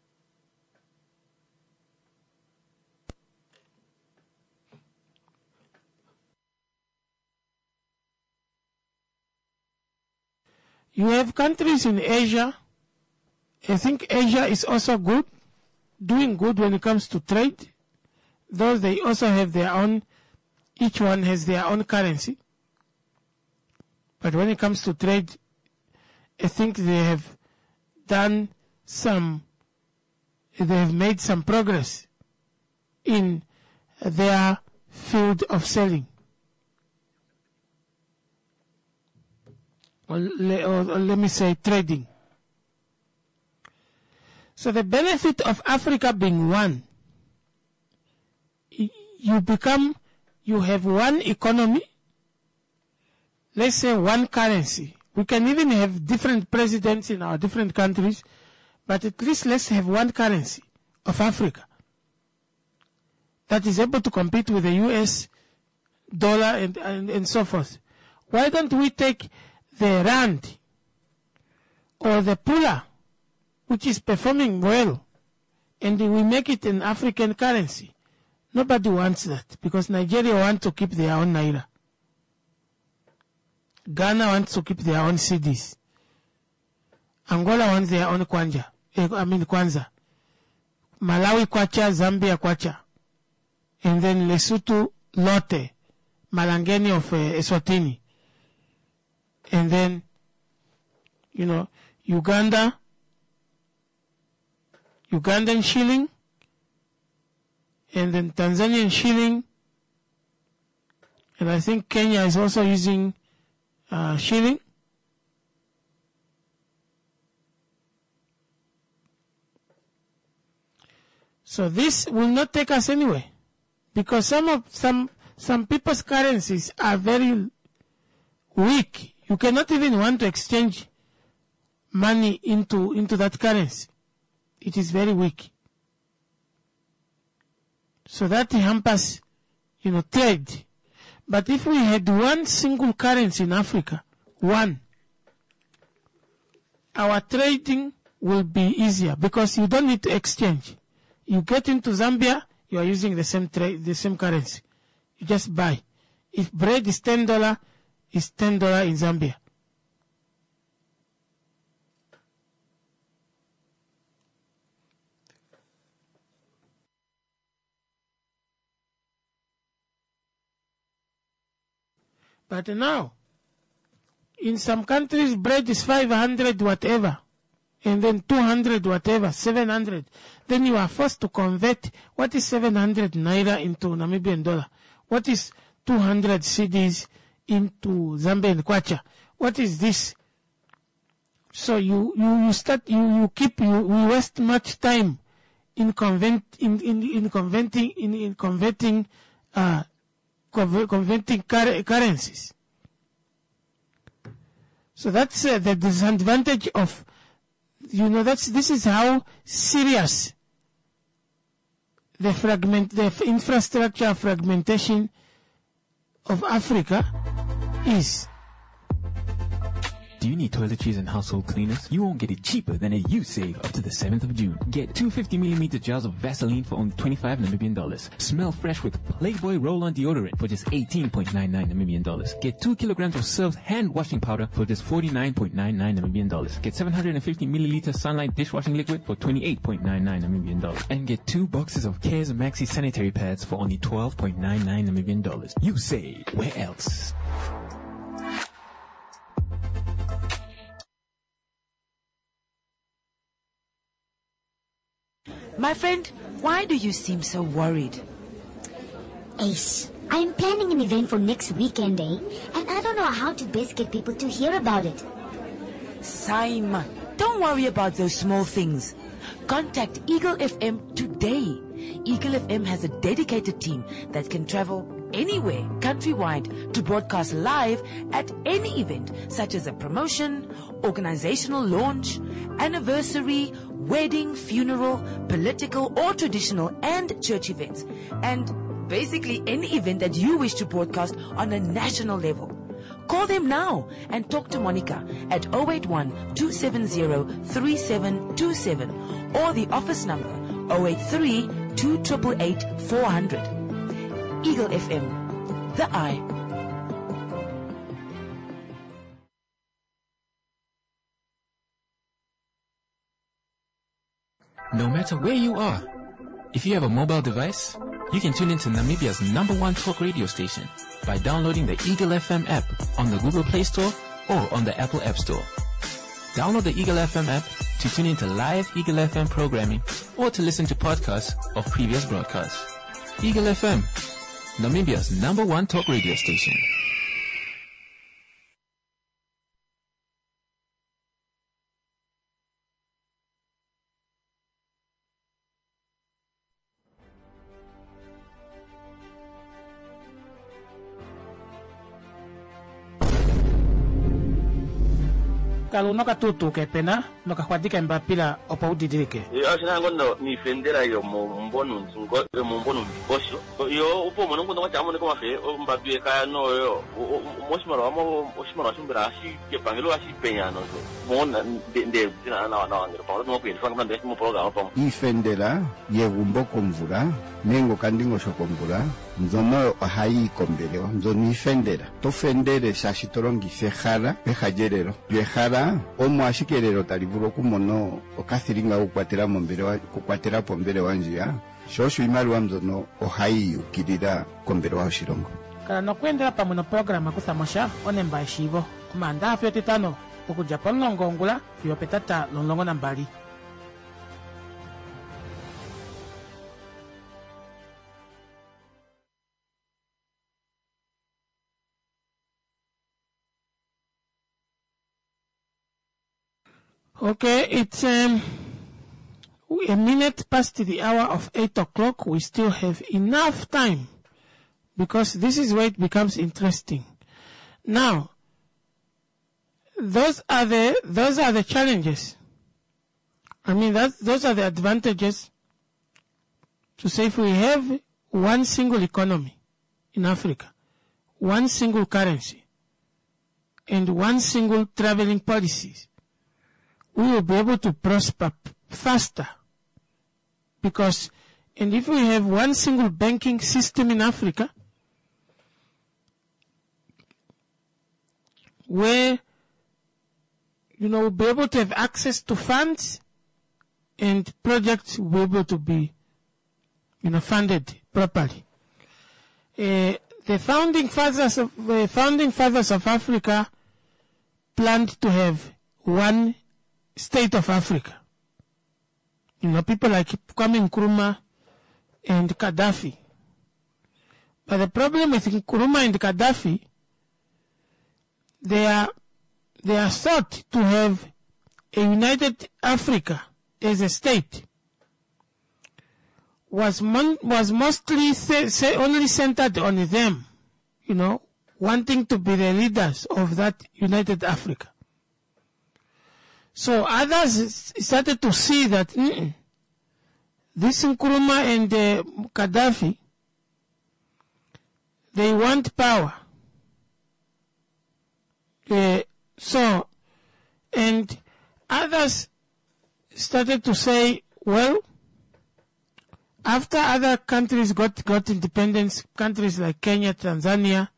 You have countries in Asia. I think Asia is also good, doing good when it comes to trade, though they also have their own, each one has their own currency. But when it comes to trade, I think they have done some, they have made some progress in their field of selling. Or, or, or let me say trading. So the benefit of Africa being one, you become, you have one economy, let's say one currency. We can even have different presidents in our different countries, but at least let's have one currency of Africa that is able to compete with the U S dollar and, and, and so forth. Why don't we take the rand or the pula, which is performing well, and we make it an African currency? Nobody wants that, because Nigeria wants to keep their own naira. Ghana wants to keep their own C Ds. Angola wants their own kwanja. I mean kwanza. Malawi kwacha, Zambia kwacha. And then Lesotho lote, Malangeni of uh, Eswatini. And then, you know, Uganda, Ugandan shilling, and then Tanzanian shilling, and I think Kenya is also using uh, shilling. So this will not take us anywhere, because some of some some people's currencies are very weak. You cannot even want to exchange money into into that currency. It is very weak. So that hampers, you know, trade. But if we had one single currency in Africa, one, our trading will be easier because you don't need to exchange. You get into Zambia, you are using the same trade, the same currency. You just buy. If bread is ten dollars, it's ten dollars in Zambia. But now, in some countries, bread is five hundred whatever, and then two hundred whatever, seven hundred. Then you are forced to convert what is seven hundred naira into Namibian dollar. What is two hundred cedis into Zambian kwacha? What is this? So you, you, you start, you, you keep, you, you waste much time in convent, in, in, in converting, in, in converting, uh, converting currencies. So that's uh, the disadvantage of, you know, that's, this is how serious the fragment, the infrastructure fragmentation of Africa is. Do you need toiletries and household cleaners? You won't get it cheaper than a U-Save up to the seventh of June. Get two fifty millimeter jars of Vaseline for only twenty-five Namibian dollars. Smell fresh with Playboy roll-on deodorant for just eighteen point nine nine Namibian dollars. Get two kilograms of Surf's hand washing powder for just forty-nine point nine nine Namibian dollars. Get seven hundred fifty milliliter Sunlight dishwashing liquid for twenty-eight point nine nine Namibian dollars. And get two boxes of Cares Maxi sanitary pads for only twelve point nine nine Namibian dollars. U-Save. Where else? My friend, why do you seem so worried? Ace, I am planning an event for next weekend, eh? And I don't know how to best get people to hear about it. Saima, don't worry about those small things. Contact Eagle F M today. Eagle F M has a dedicated team that can travel anywhere countrywide to broadcast live at any event, such as a promotion, organizational launch, anniversary, wedding, funeral, political or traditional and church events, and basically any event that you wish to broadcast on a national level. Call them now and talk to Monica at zero eight one, two seven zero, three seven two seven or the office number zero eight three, two eight eight, four zero zero. Eagle F M, the eye. No matter where you are, if you have a mobile device, you can tune into Namibia's number one talk radio station by downloading the Eagle F M app on the Google Play Store or on the Apple App Store. Download the Eagle F M app to tune into live Eagle F M programming or to listen to podcasts of previous broadcasts. Eagle F M, Namibia's number one talk radio station. Kalau no katutu ke pena no kahwatika mbapila opa udidirike. Yo asina ngondo ni fendera yo mo mbonu ngo mo mbonu bosho. Yo upo mo ngondo ngachamu ne komafe o mbabie kaya no yo. Moshimaro amo oshimaro shimbira shi ke pangelo ashi penya no so. Mo na de de na na na ngiro pa no kwini fanga ndesi mo program pa. Ifendera yegumbo komvura nengo kandingo shokomvura nzono hayi kombelewa nzoni ifendera to fendere shashitorongi fehara pehajerero yehara omo ashikerero talivuro kumono okathiringa ukwatera mombere wa kukwatera pombere wanjia shosho imaruwa mzono ohayi ukirira kombere wa shirongo kana no kwendera pa muno programa kusamosha onemba shivo kumanda afyo titano okuja ngongula fiyo petata lonlongo na mbali. Okay, it's um, a minute past the hour of eight o'clock. We still have enough time because this is where it becomes interesting. Now, those are the those are the challenges. I mean, that those are the advantages. To say if we have one single economy in Africa, one single currency, and one single traveling policies, we will be able to prosper faster. Because, and if we have one single banking system in Africa, where, you know, we'll be able to have access to funds and projects will be able to be, you know, funded properly. Uh, the founding fathers of, the founding fathers of Africa planned to have one state of Africa. You know, people like Kwame Nkrumah and Gaddafi. But the problem with Nkrumah and Gaddafi, they are, they are thought to have a united Africa as a state. Was mon, was mostly say, say only centered on them, you know, wanting to be the leaders of that united Africa. So others started to see that mm, this Nkrumah and uh, Gaddafi, they want power. Uh, so, and others started to say, well, after other countries got, got independence, countries like Kenya, Tanzania,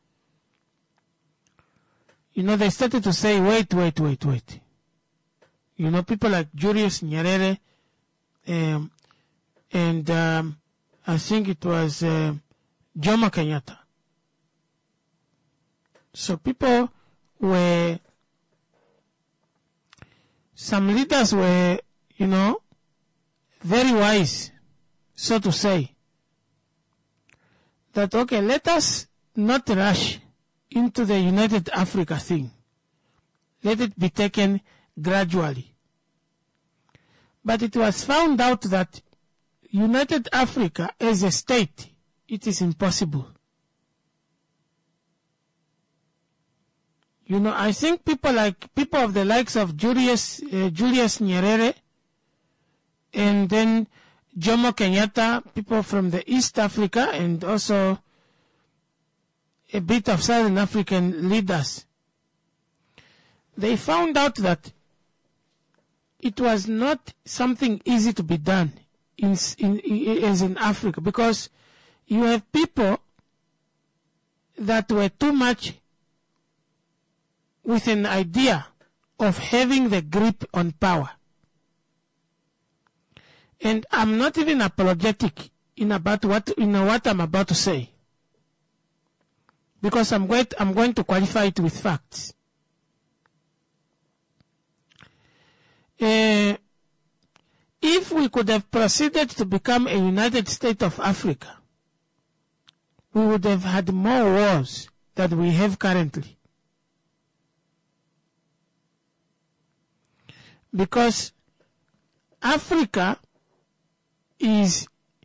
you know, they started to say, wait, wait, wait, wait. You know, people like Julius Nyerere, um, and um, I think it was uh, Jomo Kenyatta. So people were, some leaders were, you know, very wise, so to say, that, okay, let us not rush into the United Africa thing. Let it be taken gradually. But it was found out that United Africa as a state, it is impossible. You know, I think people like, people of the likes of Julius, uh, Julius Nyerere, and then Jomo Kenyatta, people from the East Africa, and also a bit of Southern African leaders, they found out that it was not something easy to be done in, in, in, as in Africa, because you have people that were too much with an idea of having the grip on power. And I'm not even apologetic in about what, you know, what I'm about to say, because I'm going to, I'm going to qualify it with facts. Uh, if we could have proceeded to become a United States of Africa, we would have had more wars than we have currently. Because Africa is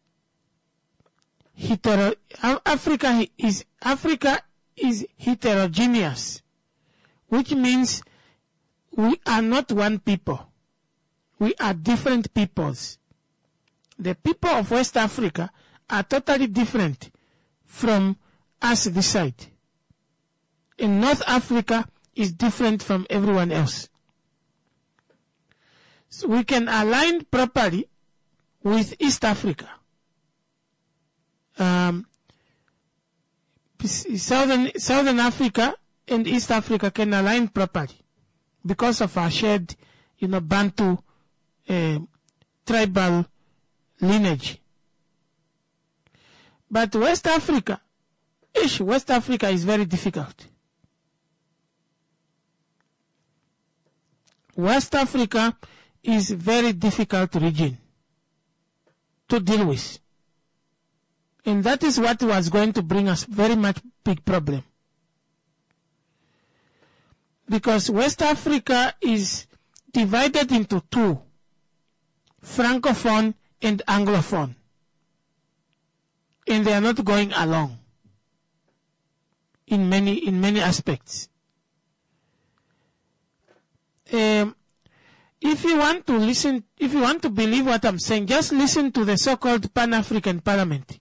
hetero, Africa is, Africa is heterogeneous, which means we are not one people. We are different peoples. The people of West Africa are totally different from us this side. And North Africa is different from everyone else. So we can align properly with East Africa. Um, Southern, Southern Africa and East Africa can align properly because of our shared, you know, Bantu uh, tribal lineage. But West Africa, ish, West Africa is very difficult. West Africa is a very difficult region to deal with. And that is what was going to bring us very much big problem. Because West Africa is divided into two, Francophone and Anglophone. And they are not going along in many, in many aspects. Um, if you want to listen, if you want to believe what I'm saying, just listen to the so-called Pan-African Parliament.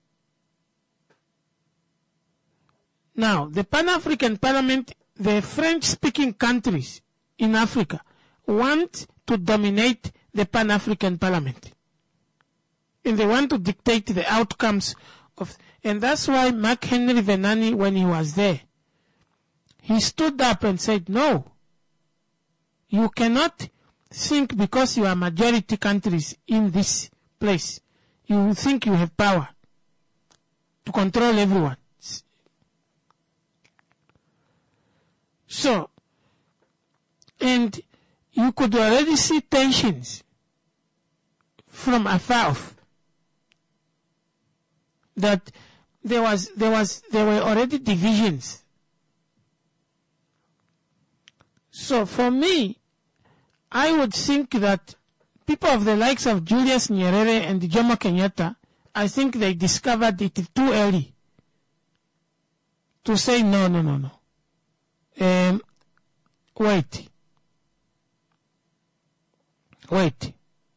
Now, the Pan-African Parliament, the French-speaking countries in Africa want to dominate the Pan-African Parliament. And they want to dictate the outcomes of, and that's why Mark Henry Venani, when he was there, he stood up and said, no, you cannot think because you are majority countries in this place, you think you have power to control everyone. So, and you could already see tensions from afar off. That there was, there was, there were already divisions. So for me, I would think that people of the likes of Julius Nyerere and Jomo Kenyatta, I think they discovered it too early to say no, no, no, no. Um, wait. Wait.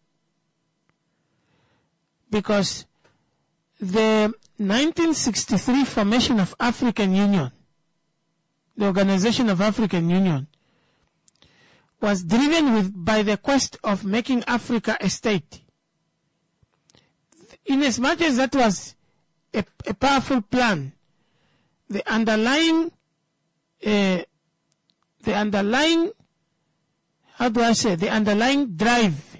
Because the nineteen sixty-three formation of African Union, the Organization of African Union, was driven with, by the quest of making Africa a state. In as much as that was a, a powerful plan, the underlying uh, the underlying, how do I say, the underlying drive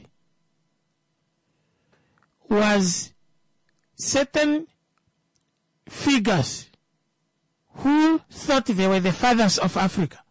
was certain figures who thought they were the fathers of Africa,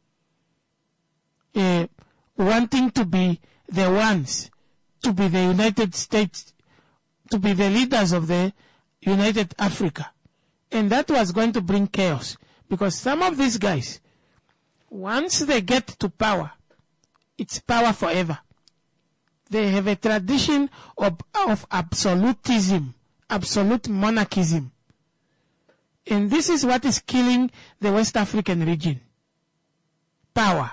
uh, wanting to be the ones, to be the United States, to be the leaders of the United Africa. And that was going to bring chaos, because some of these guys, once they get to power, it's power forever. They have a tradition of, of absolutism, absolute monarchism. And this is what is killing the West African region. Power.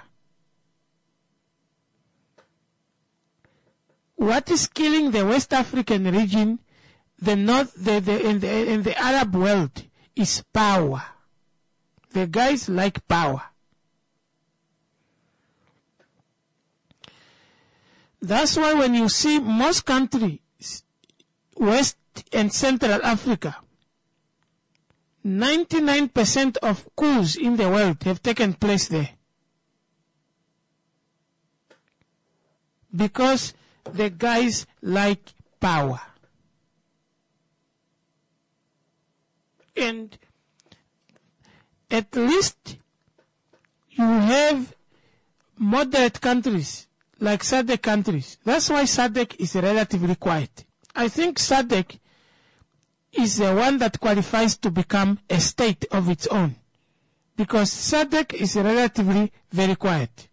What is killing the West African region, the North, the, the, in, the, in the Arab world, is power. The guys like power. That's why when you see most countries, West and Central Africa, ninety-nine percent of coups in the world have taken place there. Because the guys like power. And at least you have moderate countries like S A D C countries. That's why S A D C is relatively quiet. I think S A D C is the one that qualifies to become a state of its own, because S A D C is relatively very quiet.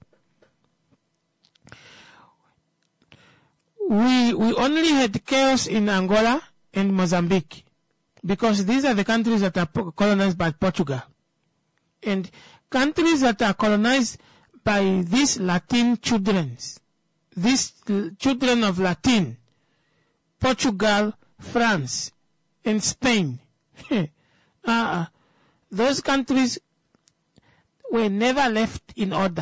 We, we only had chaos in Angola and Mozambique, because these are the countries that are colonized by Portugal. And countries that are colonized by these Latin children, these children of Latin, Portugal, France, and Spain, uh, those countries were never left in order.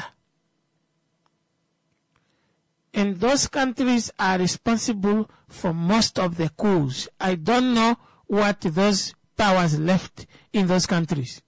And those countries are responsible for most of the coups. I don't know what those powers left in those countries.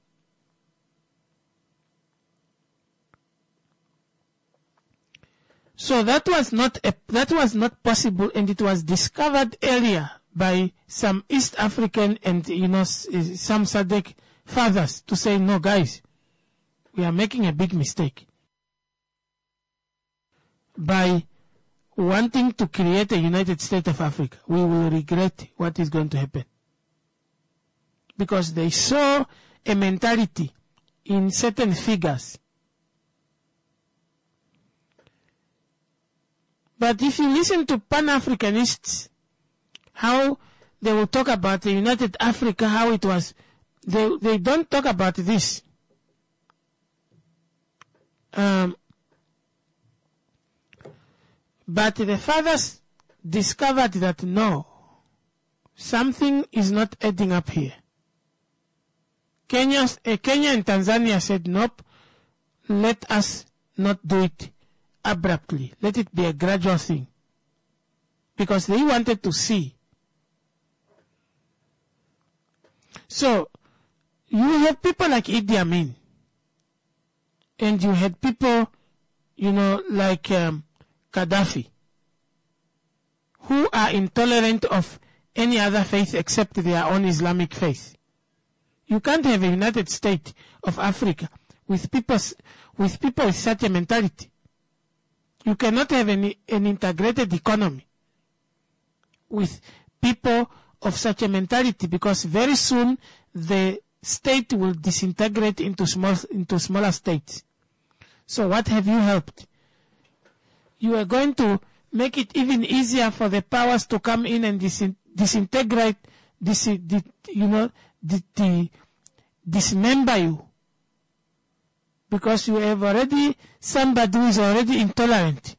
So that was not a, that was not possible, and it was discovered earlier by some East African and, you know, some S A D C fathers to say, no, guys, we are making a big mistake. by wanting to create a United States of Africa, we will regret what is going to happen. Because they saw a mentality in certain figures. But if you listen to Pan-Africanists, how they will talk about the United Africa, how it was, they, they don't talk about this. Um, but the fathers discovered that no, something is not adding up here. Kenya, uh, Kenya and Tanzania said, nope, let us not do it abruptly. Let it be a gradual thing. Because they wanted to see. So, you have people like Idi Amin. And you had people, you know, like um, Gaddafi, who are intolerant of any other faith except their own Islamic faith. You can't have a United States of Africa with people, with people with such a mentality. You cannot have an, an integrated economy with people of such a mentality, because very soon the state will disintegrate into small, into smaller states. So what have you helped? You are going to make it even easier for the powers to come in and disin- disintegrate, dis- di- you know, di- di- dismember you. Because you have already somebody who is already intolerant.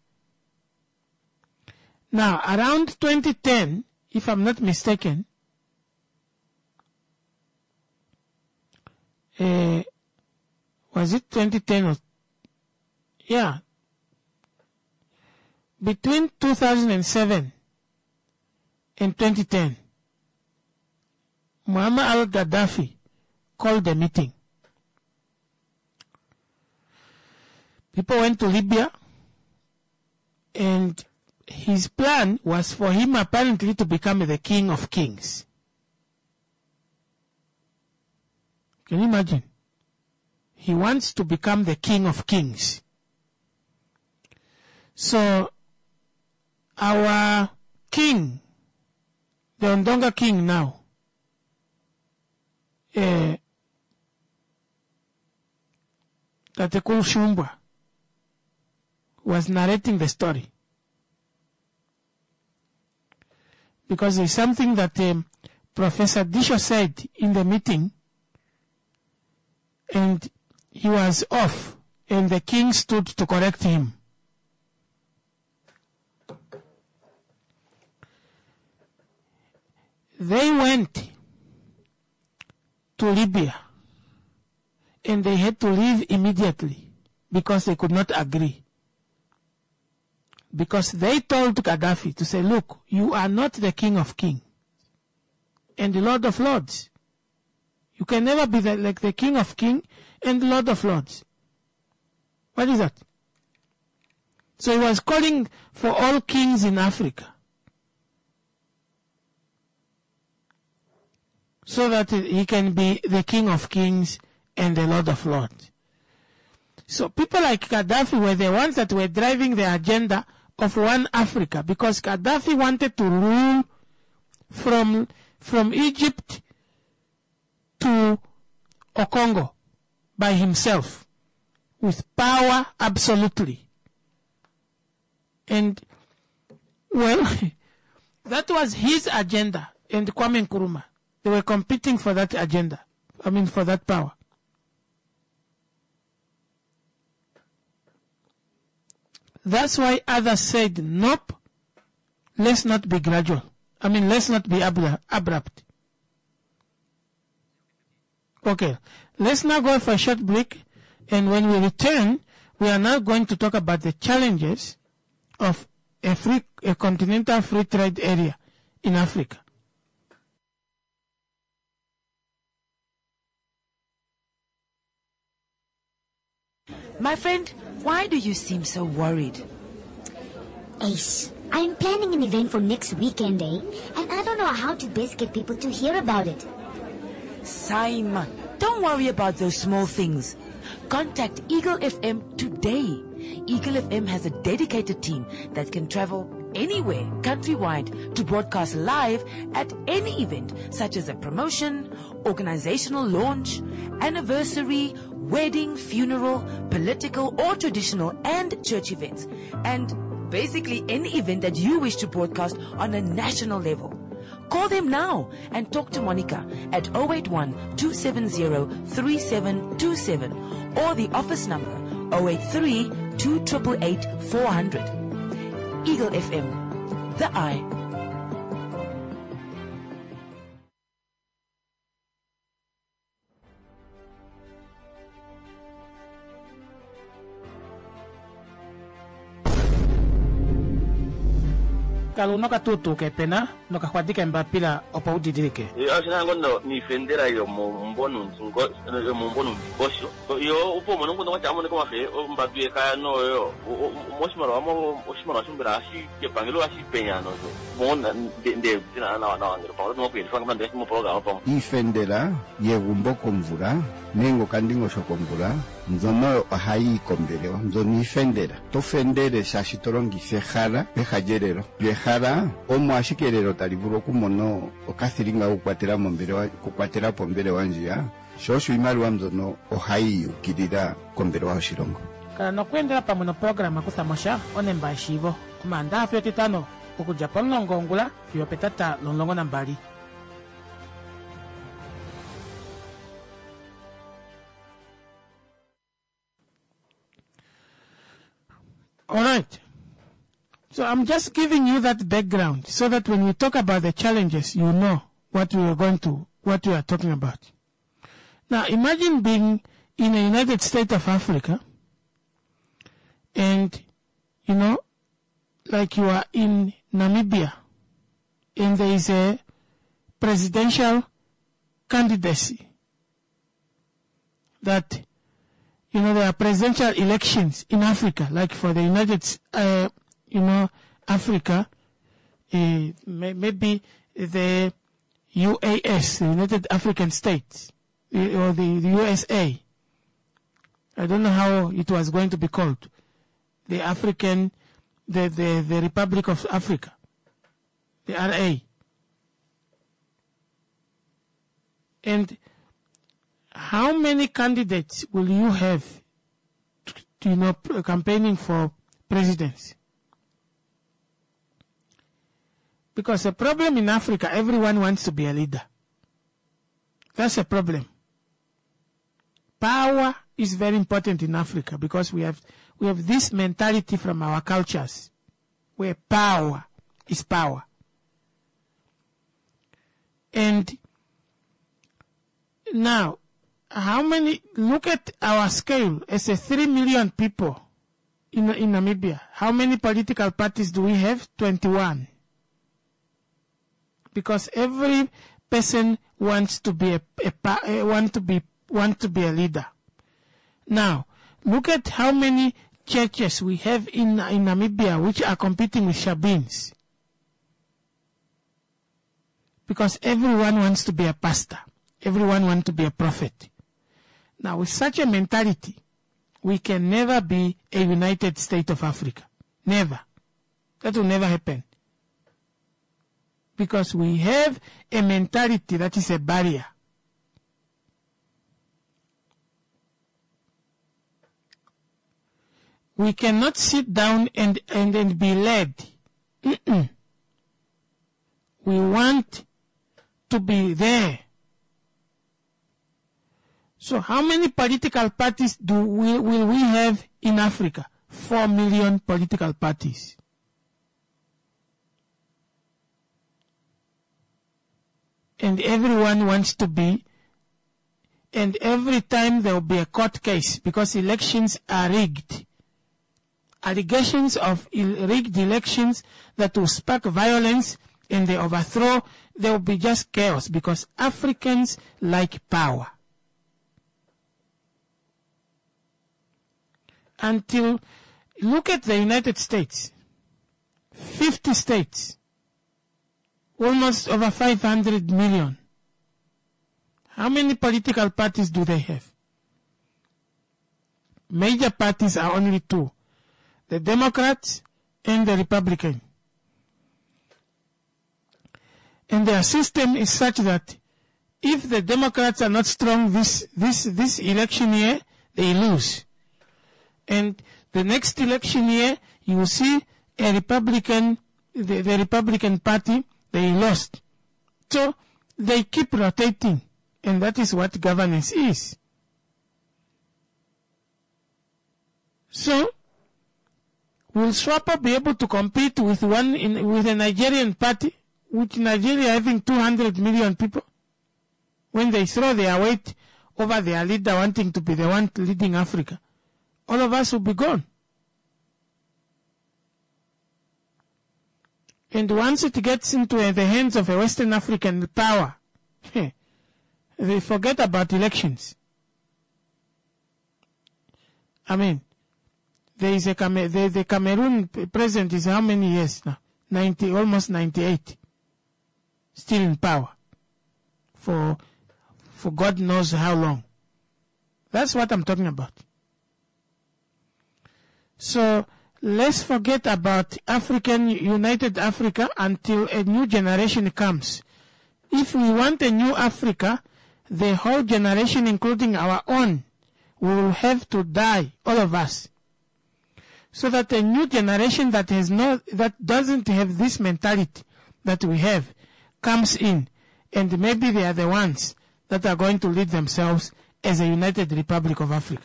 Now, around twenty ten, if I'm not mistaken, uh, was it twenty ten or, yeah, between two thousand seven and twenty ten, Muammar al-Gaddafi called a meeting. People went to Libya, and his plan was for him apparently to become the king of kings. Can you imagine? He wants to become the king of kings. So, our king, the Ondonga king now, uh, Tatekul Shumba, was narrating the story. Because there's something that um, Professor Disho said in the meeting, and he was off, and the king stood to correct him. They went to Libya, and they had to leave immediately because they could not agree. Because they told Gaddafi to say, look, you are not the king of kings and the lord of lords. You can never be the, like the king of kings and the lord of lords. What is that? So he was calling for all kings in Africa, so that he can be the king of kings and the lord of lords. So people like Gaddafi were the ones that were driving the agenda of one Africa, because Gaddafi wanted to rule from, from Egypt to Okongo by himself, with power absolutely. And, well, that was his agenda, and Kwame Nkrumah. They were competing for that agenda, I mean for that power. That's why others said, nope, let's not be gradual. I mean, let's not be abrupt. Okay, let's now go for a short break, and when we return, we are now going to talk about the challenges of a free, a continental free trade area in Africa. My friend, why do you seem so worried? Ace, I'm planning an event for next weekend, eh? And I don't know how to best get people to hear about it. Saima, don't worry about those small things. Contact Eagle F M today. Eagle F M has a dedicated team that can travel anywhere countrywide to broadcast live at any event, such as a promotion, organizational launch, anniversary, wedding, funeral, political or traditional and church events, and basically any event that you wish to broadcast on a national level. Call them now and talk to Monica at zero eight one, two seven zero, three seven two seven or the office number zero eight three, two eight eight, eight, four zero zero. Eagle F M, the eye. Kalau noka tutu ke pena noka khwadika mbapila opa udidirike. Yo asina ngondo ni fendera yo mbonu ngo mbonu bosho. Yo upo mono ngondo chamu ko mafe mbabie ka no yo. Moshimaro amo moshimaro sumbira shi ke pangelo ashi penya no. Mon de de tina na na ngiro pa no pe fanga mande mo programa pa. Ifendera yegumbo komvura nengo kandingo shokomvura nzono hayi kombelewa nzoni ifendera tofendere shashitorongi hara pehajerero yehara omo ashikerero talivuro kumono okathiringa kukwatera mombere wa kukwatera pombere wanjia shoshu imaliwa mzono ohayi ukirira kombere wa shirongo kana nokwendera pamwe no programa kusamosha onemba shivo kumanda afyo titano okuja ponlongongula fyo petata lonlongo nambali. All right. So I'm just giving you that background so that when we talk about the challenges, you know what we are going to, what we are talking about. Now imagine being in the United States of Africa and, you know, like you are in Namibia and there is a presidential candidacy that you know, there are presidential elections in Africa, like for the United, uh, you know, Africa, uh, may, maybe the U A S, the United African States, uh, or the, the U S A. I don't know how it was going to be called. The African, the, the, the Republic of Africa, the R A. And how many candidates will you have, to, you know, campaigning for presidency? Because the problem in Africa, everyone wants to be a leader. That's a problem. Power is very important in Africa because we have we have this mentality from our cultures, where power is power. And now, how many, look at our scale as a three million people in, in Namibia. How many political parties do we have? twenty-one. Because every person wants to be a, a want to be want to be a leader. Now, look at how many churches we have in in Namibia which are competing with Shabins. Because everyone wants to be a pastor. Everyone wants to be a prophet. Now, with such a mentality, we can never be a United States of Africa. Never. That will never happen. Because we have a mentality that is a barrier. We cannot sit down and, and, and be led. Mm-mm. We want to be there. So how many political parties do we, will we have in Africa? Four million political parties. And everyone wants to be, and every time there will be a court case because elections are rigged. Allegations of rigged elections that will spark violence and the overthrow, there will be just chaos because Africans like power. Until, look at the United States. fifty states. Almost over five hundred million. How many political parties do they have? major parties are only two, the Democrats and the Republican. And their system is such that if the Democrats are not strong this, this, this election year, they lose. And the next election year, you will see a Republican, the, the Republican Party, they lost. So they keep rotating, and that is what governance is. So, will SWAPO be able to compete with one in, with a Nigerian party, with Nigeria having two hundred million people, when they throw their weight over their leader wanting to be the one leading Africa? All of us will be gone. And once it gets into the hands of a Western African power, they forget about elections. I mean, there is a the, the Cameroon president is how many years now? ninety, almost ninety-eight. Still in power. For, for God knows how long. That's what I'm talking about. So, let's forget about African, United Africa until a new generation comes. If we want a new Africa, the whole generation, including our own, will have to die, all of us. So that a new generation that has no, that doesn't have this mentality that we have, comes in, and maybe they are the ones that are going to lead themselves as a United Republic of Africa.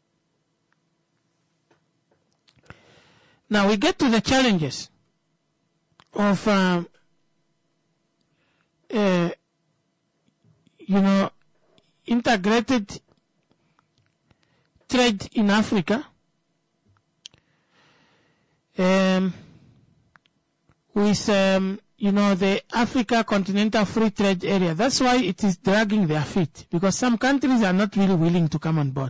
Now we get to the challenges of, um, uh, you know, integrated trade in Africa, um, with, um, you know, the Africa Continental Free Trade Area. That's why it is dragging their feet, because some countries are not really willing to come on board.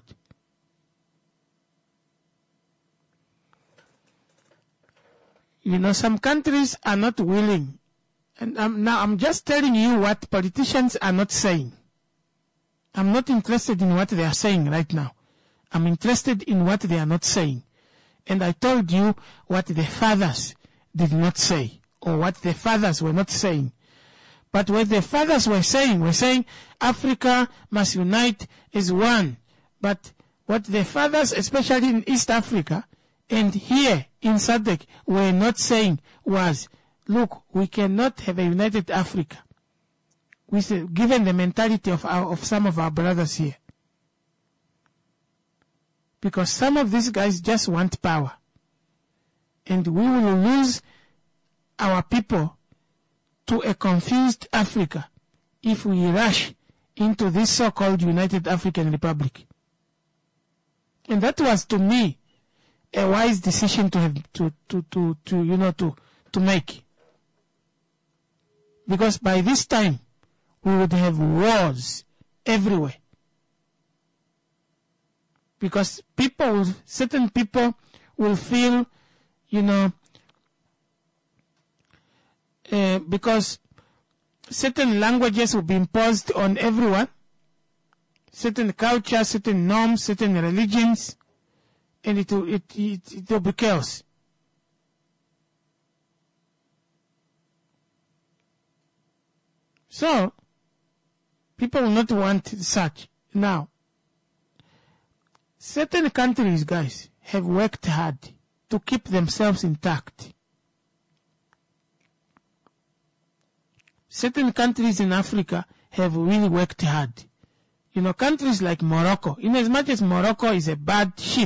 You know, some countries are not willing. And um, now I'm just telling you what politicians are not saying. I'm not interested in what they are saying right now. I'm interested in what they are not saying. And I told you what the fathers did not say, or what the fathers were not saying. But what the fathers were saying, were saying Africa must unite as one. But what the fathers, especially in East Africa, and here in S A D C, were not saying was, look, we cannot have a united Africa, with, given the mentality of, our, of some of our brothers here. Because some of these guys just want power. And we will lose our people to a confused Africa if we rush into this so-called United African Republic. And that was, to me, a wise decision to have to, to, to, to you know to, to make. Because by this time we would have wars everywhere. Because people, certain people will feel, you know, uh, because certain languages will be imposed on everyone, certain cultures, certain norms, certain religions, and it will, it, it, it will be chaos. So, people will not want such. Now, certain countries, guys, have worked hard to keep themselves intact. Certain countries in Africa have really worked hard. You know, countries like Morocco, in as much as Morocco is a bad ship,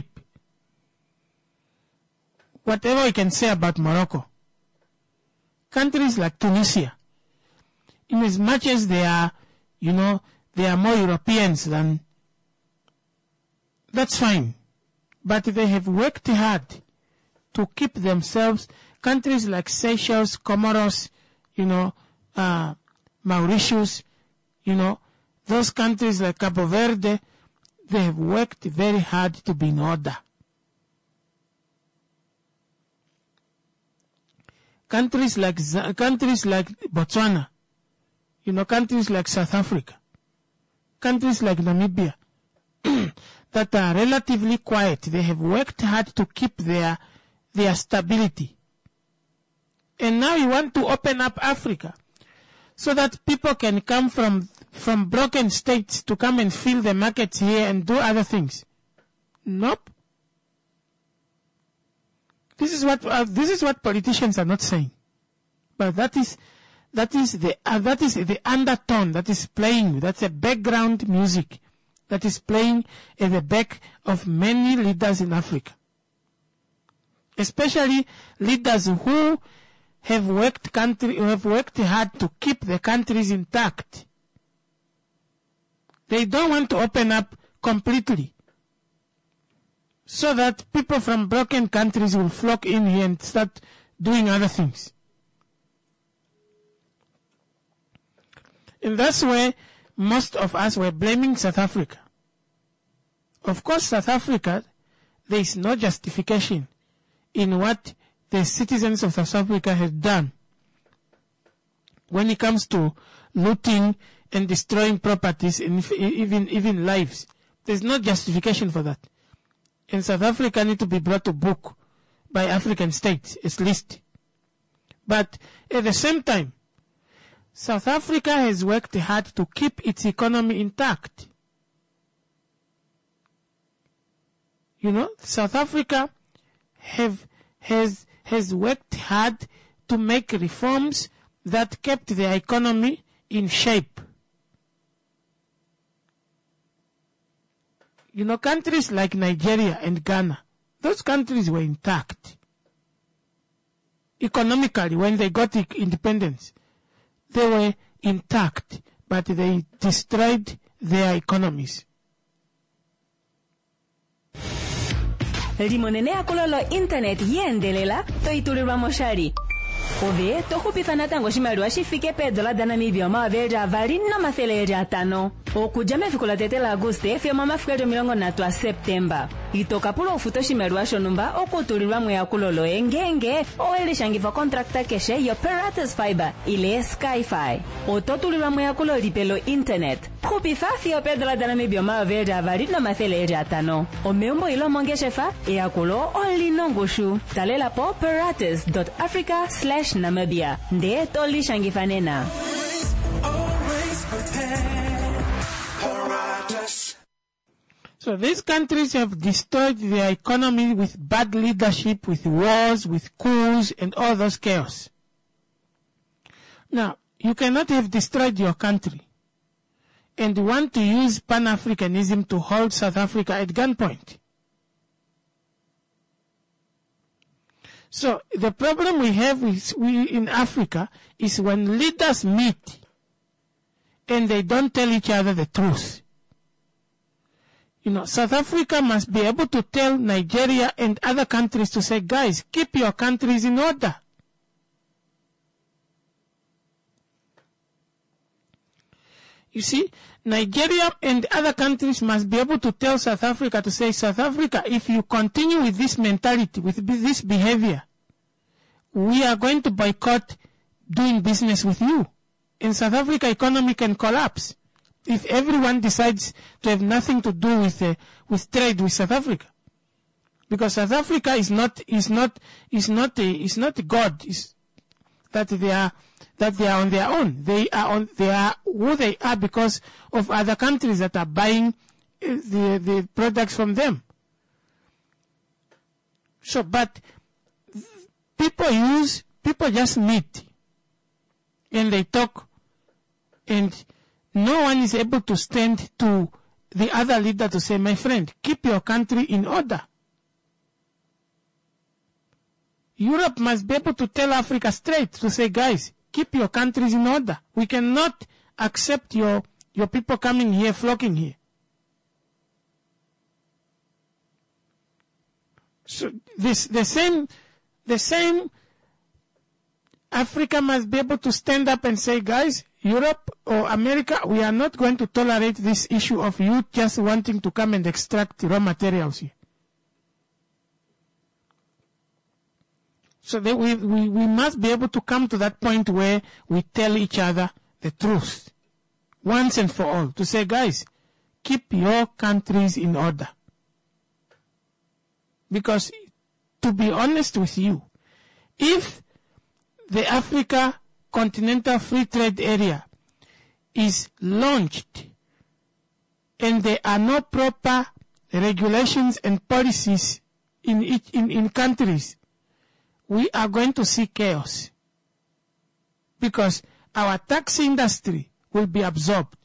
whatever you can say about Morocco, countries like Tunisia, in as much as they are, you know, they are more Europeans than, that's fine. But they have worked hard to keep themselves, countries like Seychelles, Comoros, you know, uh, Mauritius, you know, those countries like Cabo Verde, they have worked very hard to be in order. Countries like countries like Botswana, you know, countries like South Africa, countries like Namibia, that are relatively quiet. They have worked hard to keep their, their stability. And now you want to open up Africa so that people can come from, from broken states to come and fill the markets here and do other things. Nope. This is what, uh, this is what politicians are not saying. But that is, that is the, uh, that is the undertone that is playing. That's a background music that is playing at the back of many leaders in Africa. Especially leaders who have worked country, have worked hard to keep the countries intact. They don't want to open up completely, so that people from broken countries will flock in here and start doing other things. And that's where most of us were blaming South Africa. Of course, South Africa, there is no justification in what the citizens of South Africa have done when it comes to looting and destroying properties and even, even lives. There's no justification for that. And South Africa need to be brought to book by African states, at least. But at the same time, South Africa has worked hard to keep its economy intact. You know, South Africa have, has, has worked hard to make reforms that kept the economy in shape. You know, countries like Nigeria and Ghana, those countries were intact. Economically, when they got independence, they were intact, but they destroyed their economies. Limonene akololo internet yendelela toitulirwa moshari. Ove tokupithana tango shimaliwa shifike pe dola da Namibia mawaveja avari na matheleja atano. Okuja mefikula tetela Agoste fio mama fikejo milongo natu a Septemba. Itoka pulo ufuto shimaliwa shonumba okutulirwa mwe akulolo engenge oeli shangifa kontrakta keshe yo Peratus Fiber ile Skyfi. Ototulirwa mwe akulolo ripelo internet. Kupifa fio pe dola da Namibia mawaveja avari na matheleja atano. Omeumbo ilo mongeshefa e akulo only nongushu. Talela po peratus dot africa slash Namibia. Nde toli shangifanena. So these countries have destroyed their economy with bad leadership, with wars, with coups, and all those chaos. Now, you cannot have destroyed your country and want to use Pan-Africanism to hold South Africa at gunpoint. So the problem we have with, we in Africa is when leaders meet and they don't tell each other the truth. You know, South Africa must be able to tell Nigeria and other countries to say, guys, keep your countries in order. You see, Nigeria and other countries must be able to tell South Africa to say, South Africa, if you continue with this mentality, with this behavior, we are going to boycott doing business with you. And South Africa economy can collapse if everyone decides to have nothing to do with uh, with trade with South Africa, because South Africa is not is not is not a, is not God. Is that they are that they are on their own. They are on they are who they are because of other countries that are buying the the products from them. So, but people use people just meet and they talk, and no one is able to stand to the other leader to say, my friend, keep your country in order. Europe must be able to tell Africa straight to say, guys, keep your countries in order. We cannot accept your, your people coming here, flocking here. So this, the same, the same Africa must be able to stand up and say, guys, Europe or America, we are not going to tolerate this issue of you just wanting to come and extract raw materials here. So that we, we, we must be able to come to that point where we tell each other the truth once and for all. To say, guys, keep your countries in order. Because, to be honest with you, if the Africa Continental Free Trade Area is launched and there are no proper regulations and policies in, each, in, in countries, we are going to see chaos. Because our tax industry will be absorbed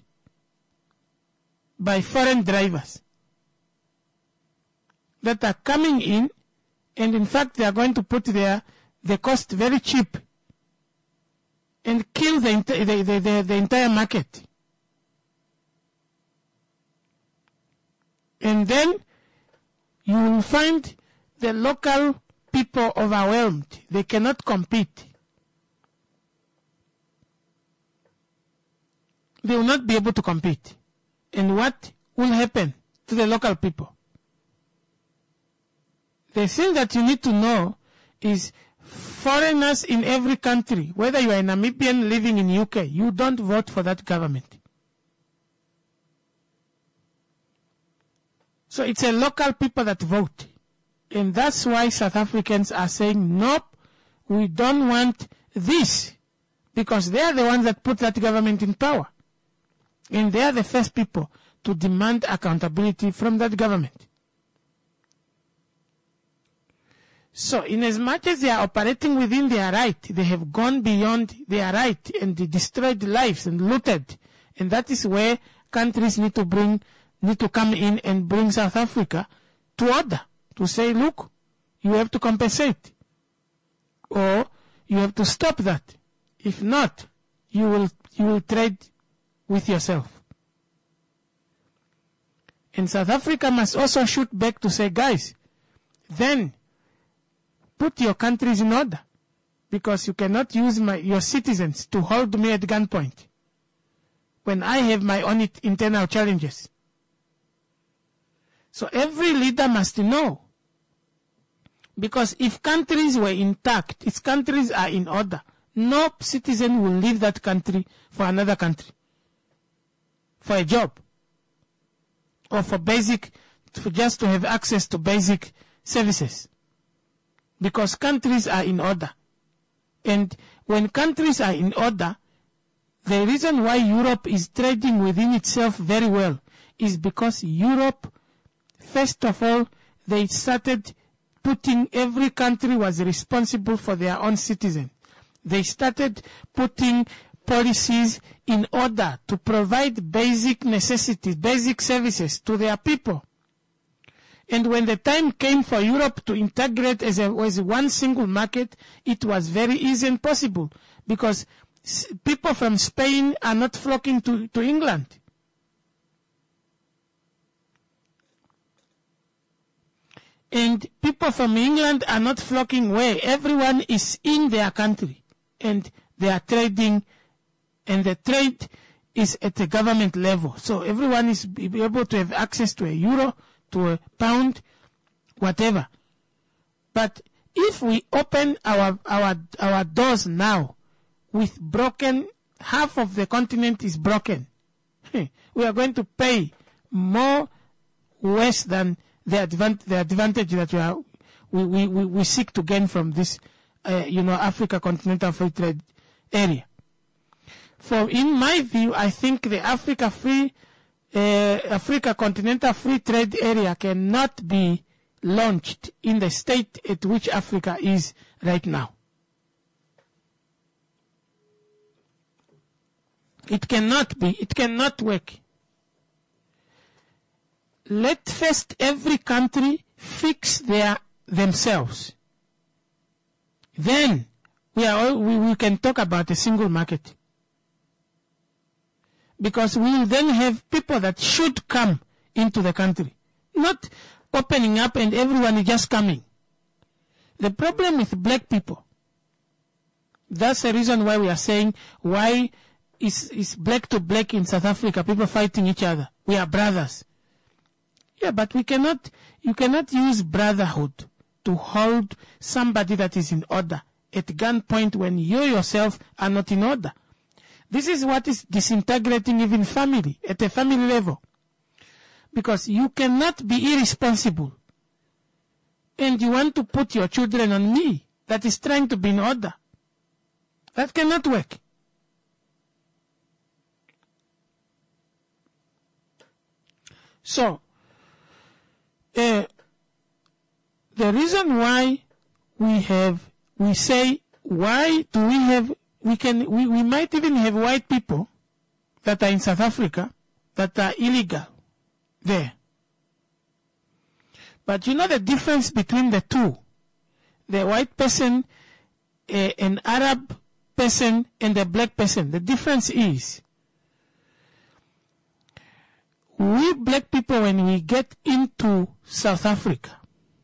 by foreign drivers that are coming in, and in fact they are going to put their the cost very cheap and kill the, the, the, the, the entire market. And then you will find the local people overwhelmed. They cannot compete. They will not be able to compete. And what will happen to the local people? The thing that you need to know is foreigners in every country, whether you are a Namibian living in U K, you don't vote for that government. So it's a local people that vote. And that's why South Africans are saying, nope, we don't want this. Because they are the ones that put that government in power. And they are the first people to demand accountability from that government. So, in as much as they are operating within their right, they have gone beyond their right and they destroyed lives and looted. And that is where countries need to bring, need to come in and bring South Africa to order. To say, look, you have to compensate. Or you have to stop that. If not, you will, you will trade with yourself. And South Africa must also shoot back to say, guys, then put your countries in order, because you cannot use my, your citizens to hold me at gunpoint when I have my own internal challenges. So every leader must know, because if countries were intact, if countries are in order, no citizen will leave that country for another country, for a job, or for basic, for just to have access to basic services. Because countries are in order. And when countries are in order, the reason why Europe is trading within itself very well is because Europe, first of all, they started putting, every country was responsible for their own citizens. They started putting policies in order to provide basic necessities, basic services to their people. And when the time came for Europe to integrate as, a, as one single market, it was very easy and possible, because people from Spain are not flocking to, to England. And people from England are not flocking where? Everyone is in their country, and they are trading, and the trade is at the government level. So everyone is able to have access to a euro, to a pound, whatever. But if we open our, our, our doors now with broken, half of the continent is broken, we are going to pay more worse than the, advan- the advantage that we, are, we, we, we, we seek to gain from this, uh, you know, Africa Continental Free Trade Area. For, in my view, I think the Africa Free Uh, Africa Continental Free Trade Area cannot be launched in the state at which Africa is right now. It cannot be. It cannot work. Let first every country fix their themselves. Then we are all, we, we can talk about a single market. Because we will then have people that should come into the country. Not opening up and everyone is just coming. The problem with black people, that's the reason why we are saying, why is, is black to black in South Africa, people fighting each other. We are brothers. Yeah, but we cannot, you cannot use brotherhood to hold somebody that is in order at gunpoint when you yourself are not in order. This is what is disintegrating even family, at a family level. Because you cannot be irresponsible and you want to put your children on me that is trying to be in order. That cannot work. So, uh, the reason why we have, we say, why do we have, we can, we, we might even have white people that are in South Africa that are illegal there. But you know the difference between the two? The white person, uh, an Arab person, and the black person. The difference is, we black people, when we get into South Africa,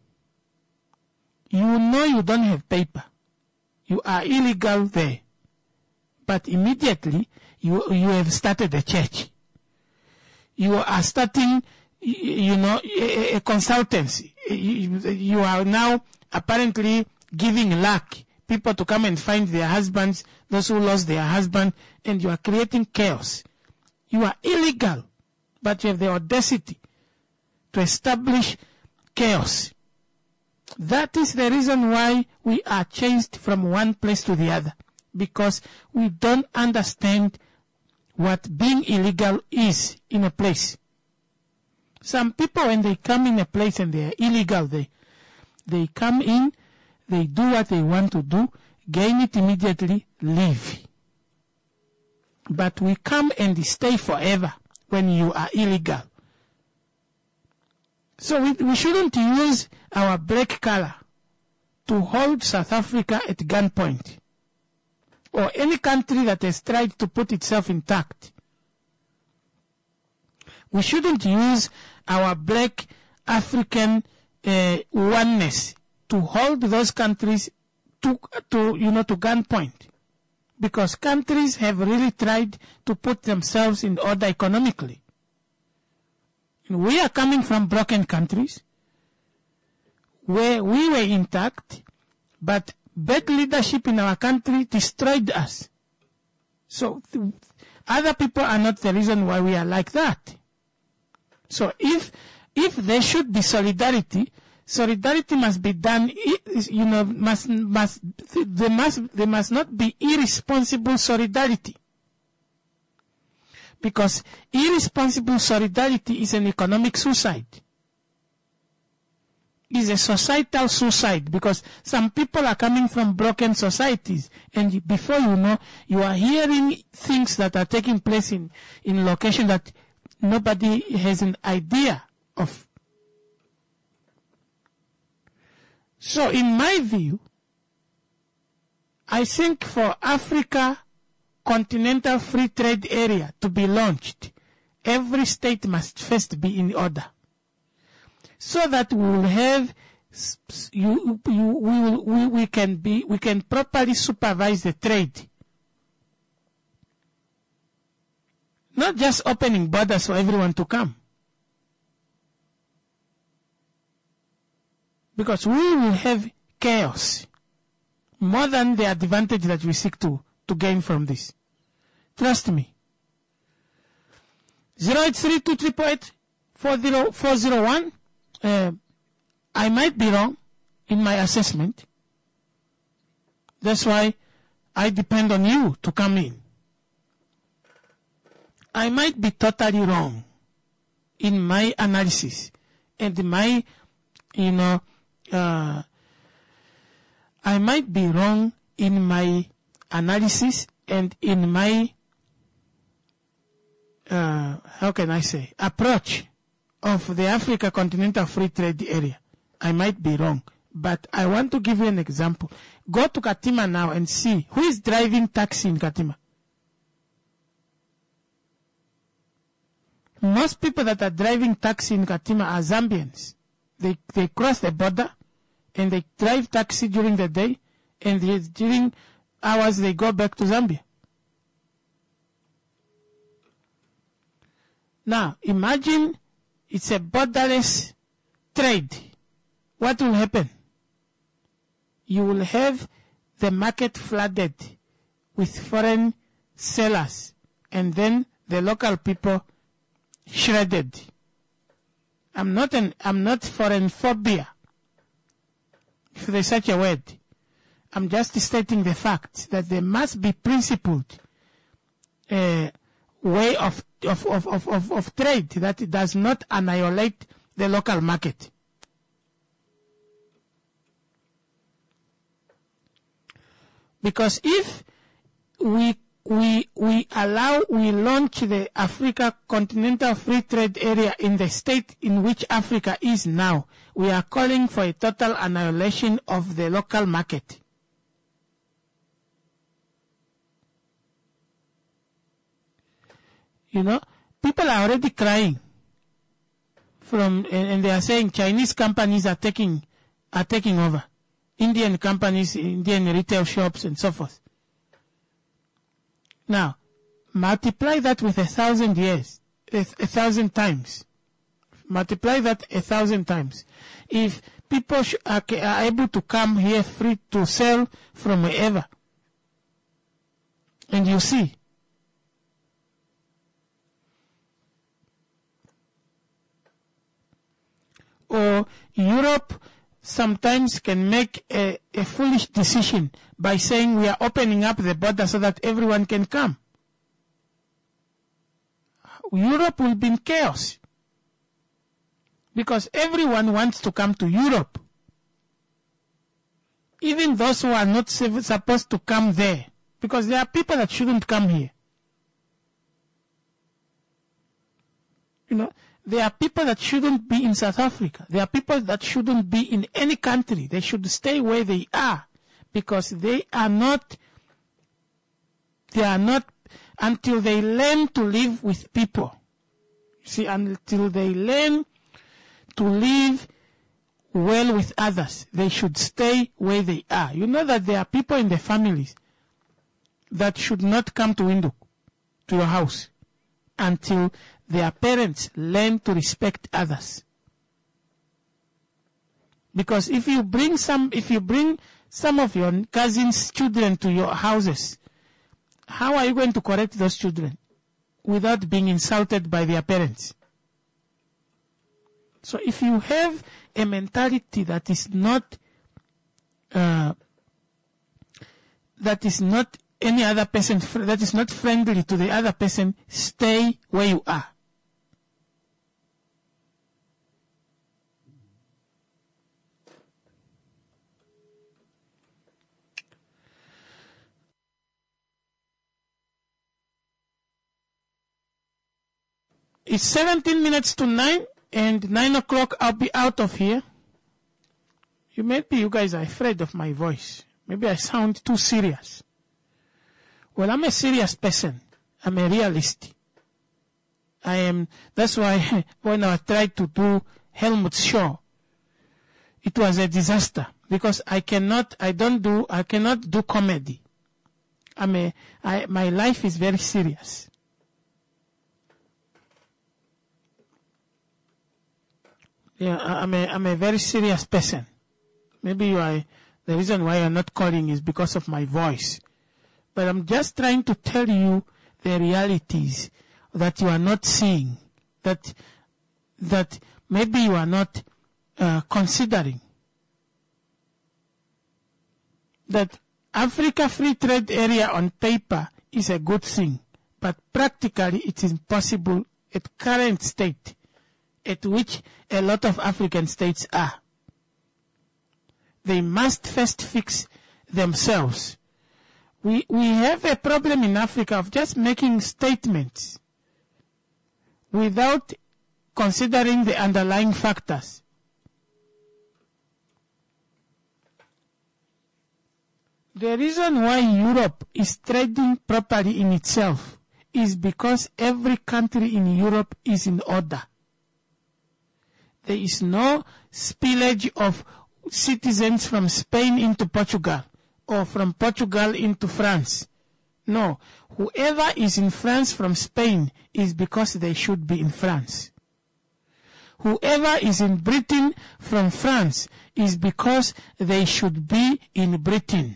you know you don't have paper. You are illegal there. But immediately, you, you have started a church. You are starting, you know, a, a consultancy. You, you are now apparently giving luck people to come and find their husbands, those who lost their husband, and you are creating chaos. You are illegal, but you have the audacity to establish chaos. That is the reason why we are chased from one place to the other, because we don't understand what being illegal is in a place. Some people, when they come in a place and they are illegal, they, they come in, they do what they want to do, gain it immediately, leave. But we come and stay forever when you are illegal. So we, we shouldn't use our black color to hold South Africa at gunpoint, or any country that has tried to put itself intact. We shouldn't use our black African uh, oneness to hold those countries to, to, you know, to gunpoint. Because countries have really tried to put themselves in order economically. And we are coming from broken countries where we were intact, but bad leadership in our country destroyed us. So th- other people are not the reason why we are like that. So if if there should be solidarity, solidarity must be done. You know, must must there must there must not be irresponsible solidarity, because irresponsible solidarity is an economic suicide. Is a societal suicide, because some people are coming from broken societies, and before you know, you are hearing things that are taking place in in location that nobody has an idea of. So in my view, I think for Africa Continental Free Trade Area to be launched, every state must first be in order, so that we will have you, you, we, will, we, we can be we can properly supervise the trade. Not just opening borders for everyone to come. Because we will have chaos more than the advantage that we seek to, to gain from this. Trust me. zero eight three two eight eight four zero four zero one. Uh, I might be wrong in my assessment. That's why I depend on you to come in. I might be totally wrong in my analysis and my, you know, uh, I might be wrong in my analysis and in my, uh, how can I say, approach of the Africa Continental Free Trade Area. I might be wrong, but I want to give you an example. Go to Katima now and see who is driving taxi in Katima. Most people that are driving taxi in Katima are Zambians. They they cross the border and they drive taxi during the day, and they, during hours they go back to Zambia. Now, imagine it's a borderless trade. What will happen? You will have the market flooded with foreign sellers, and then the local people shredded. I'm not an, I'm not foreign phobia, if there's such a word. I'm just stating the fact that there must be principled uh, way of of, of, of, of of trade that it does not annihilate the local market. Because if we we we allow, we launch the Africa Continental Free Trade Area in the state in which Africa is now, we are calling for a total annihilation of the local market. You know, people are already crying from, and, and they are saying Chinese companies are taking, are taking over. Indian companies, Indian retail shops and so forth. Now, multiply that with a thousand years, a, a thousand times. Multiply that a thousand times. If people sh- are, are able to come here free to sell from wherever, and you see, or Europe sometimes can make a, a foolish decision by saying we are opening up the border so that everyone can come. Europe will be in chaos because everyone wants to come to Europe, even those who are not supposed to come there, because there are people that shouldn't come here. You know, there are people that shouldn't be in South Africa. There are people that shouldn't be in any country. They should stay where they are because they are not, they are not, until they learn to live with people. See, until they learn to live well with others, they should stay where they are. You know that there are people in the families that should not come to window, to your house, until their parents learn to respect others. Because if you bring some, if you bring some of your cousins' children to your houses, how are you going to correct those children without being insulted by their parents? So if you have a mentality that is not, uh, that is not any other person, that is not friendly to the other person, stay where you are. It's seventeen minutes to nine, and nine o'clock I'll be out of here. You maybe you guys are afraid of my voice. Maybe I sound too serious. Well, I'm a serious person. I'm a realist. I am, that's why when I tried to do Helmut's show, it was a disaster because I cannot, I don't do, I cannot do comedy. I'm a, I, my life is very serious. Yeah, I'm a, I'm a very serious person. Maybe you are, the reason why you're not calling is because of my voice. But I'm just trying to tell you the realities that you are not seeing, that, that maybe you are not uh, considering. That Africa Free Trade Area on paper is a good thing, but practically it is impossible at current state, at which a lot of African states are. They must first fix themselves. We, we have a problem in Africa of just making statements without considering the underlying factors. The reason why Europe is trading properly in itself is because every country in Europe is in order. There is no spillage of citizens from Spain into Portugal or from Portugal into France. No, whoever is in France from Spain is because they should be in France. Whoever is in Britain from France is because they should be in Britain.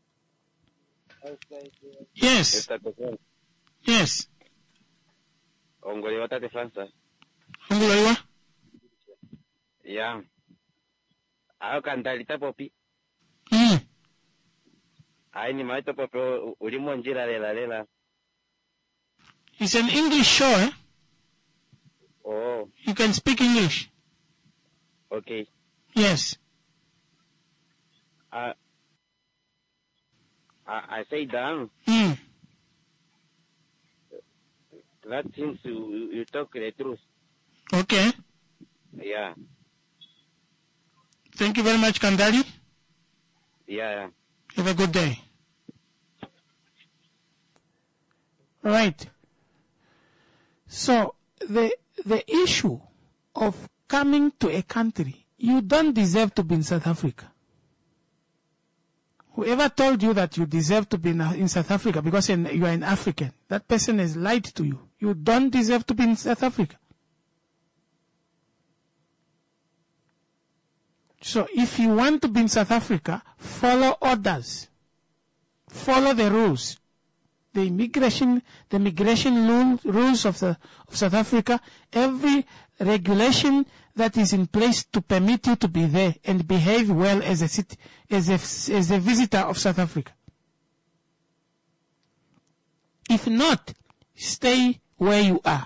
Yes. Yes. Ongole watate Francis. Ongole. Yeah. Ayo kantalita popi. Hmm. Ai ni maito popi ulimo njira lela lela. It's an English show, eh? Oh. You can speak English. Okay. Yes. Uh, I, I say down. Hmm. That seems you, you talk the truth. Okay. Yeah. Thank you very much, Kandali. Yeah. Have a good day. Right. So the the issue of coming to a country, you don't deserve to be in South Africa. Whoever told you that you deserve to be in, in South Africa because you are an African, that person has lied to you. You don't deserve to be in South Africa. So if you want to be in South Africa, follow orders. Follow the rules. The immigration, the immigration rule, rules of, the, of South Africa, every regulation that is in place to permit you to be there and behave well as a, city, as a, as a visitor of South Africa. If not, stay where you are.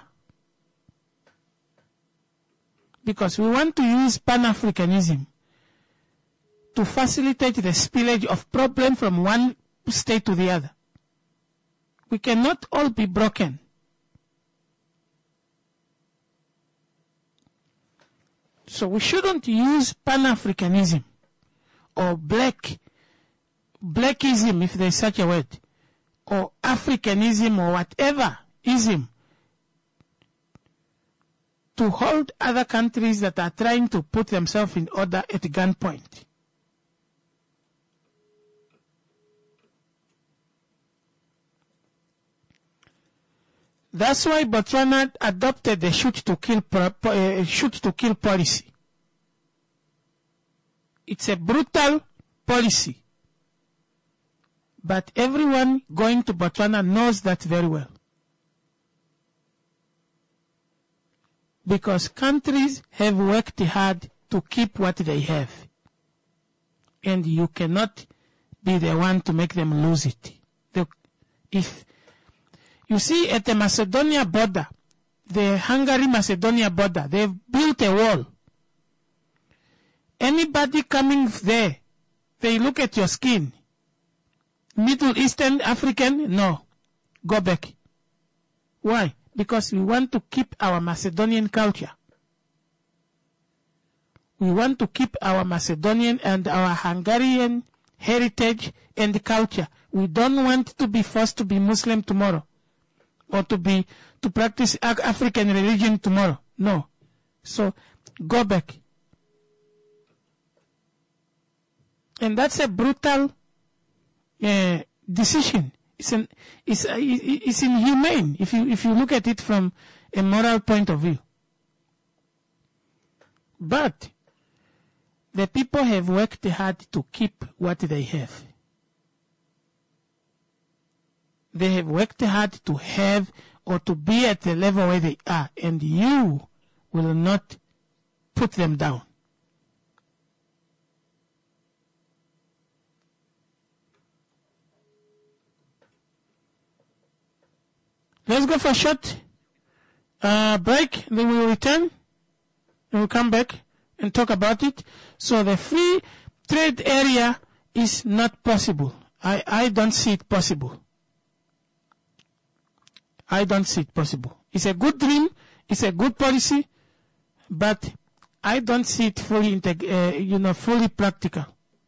Because we want to use Pan-Africanism to facilitate the spillage of problem from one state to the other. We cannot all be broken. So we shouldn't use Pan-Africanism or black, blackism, if there's such a word, or Africanism or whatever ism, to hold other countries that are trying to put themselves in order at gunpoint. That's why Botswana adopted the shoot to kill uh, shoot to kill policy. It's a brutal policy, but everyone going to Botswana knows that very well. Because countries have worked hard to keep what they have, and you cannot be the one to make them lose it. The, if You see, at the Macedonia border, the Hungary-Macedonia border, they've built a wall. Anybody coming there, they look at your skin. Middle Eastern, African, no. Go back. Why? Because we want to keep our Macedonian culture. We want to keep our Macedonian and our Hungarian heritage and culture. We don't want to be forced to be Muslim tomorrow, or to be, to practice African religion tomorrow. No. So, go back. And that's a brutal uh, decision. It's an, it's, uh, it's inhumane if you, if you look at it from a moral point of view. But, the people have worked hard to keep what they have. They have worked hard to have or to be at the level where they are, and you will not put them down. Let's go for a short uh, break, then we will return, and we'll come back and talk about it. So the free trade area is not possible. I, I don't see it possible. I don't see it possible. It's a good dream, it's a good policy, but I don't see it fully, integ- uh, you know, fully practical.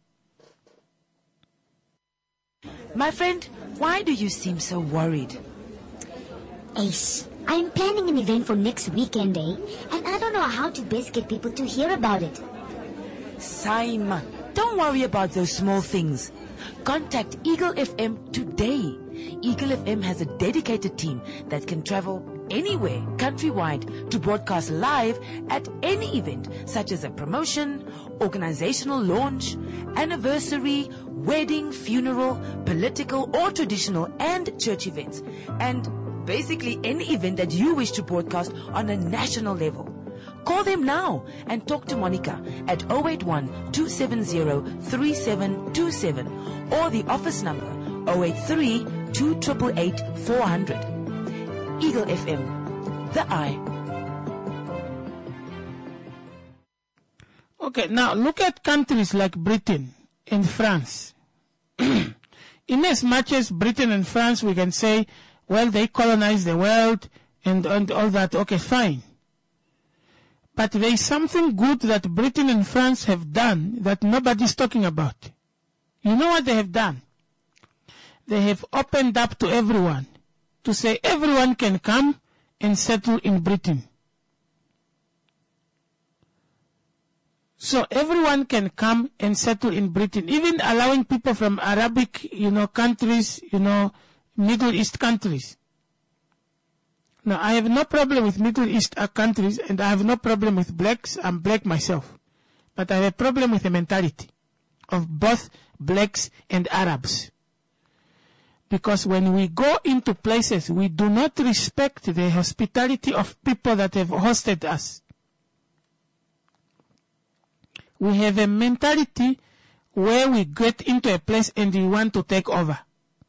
My friend, why do you seem so worried? Ace, I'm planning an event for next weekend, eh? And I don't know how to best get people to hear about it. Saima, don't worry about those small things. Contact Eagle F M today. Eagle F M has a dedicated team that can travel anywhere countrywide to broadcast live at any event, such as a promotion, organizational launch, anniversary, wedding, funeral, political or traditional and church events. And basically any event that you wish to broadcast on a national level. Call them now and talk to Monica at zero eight one, two seven zero, three seven two seven or the office number zero eight three, two eight eight, four zero zero. Eagle F M, the eye. Okay, now look at countries like Britain and France. In as much as Britain and France, we can say, well, they colonized the world and, and all that. Okay, fine. But there is something good that Britain and France have done that nobody's talking about. You know what they have done? They have opened up to everyone to say everyone can come and settle in Britain. So everyone can come and settle in Britain, even allowing people from Arabic, you know, countries, you know, Middle East countries. Now, I have no problem with Middle East countries, and I have no problem with blacks. I'm black myself. But I have a problem with the mentality of both blacks and Arabs. Because when we go into places, we do not respect the hospitality of people that have hosted us. We have a mentality where we get into a place and we want to take over.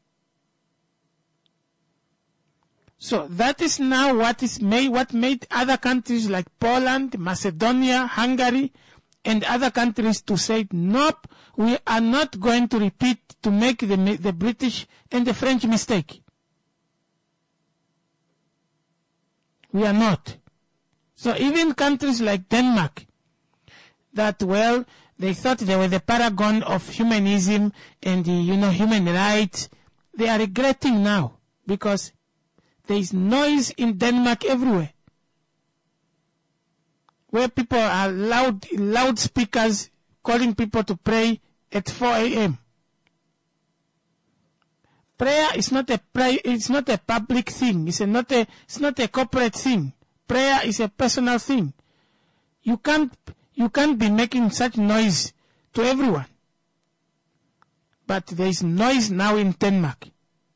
So that is now what is made, what made other countries like Poland, Macedonia, Hungary, and other countries to say, nope, we are not going to repeat, to make the, the British and the French mistake. We are not. So even countries like Denmark, that, well, they thought they were the paragon of humanism and the, you know, human rights, they are regretting now because there is noise in Denmark everywhere, where people are loud, loudspeakers calling people to pray at four a.m. Prayer is not a pray, it's not a public thing. It's a not a, it's not a corporate thing. Prayer is a personal thing. You can't, you can't be making such noise to everyone. But there is noise now in Denmark.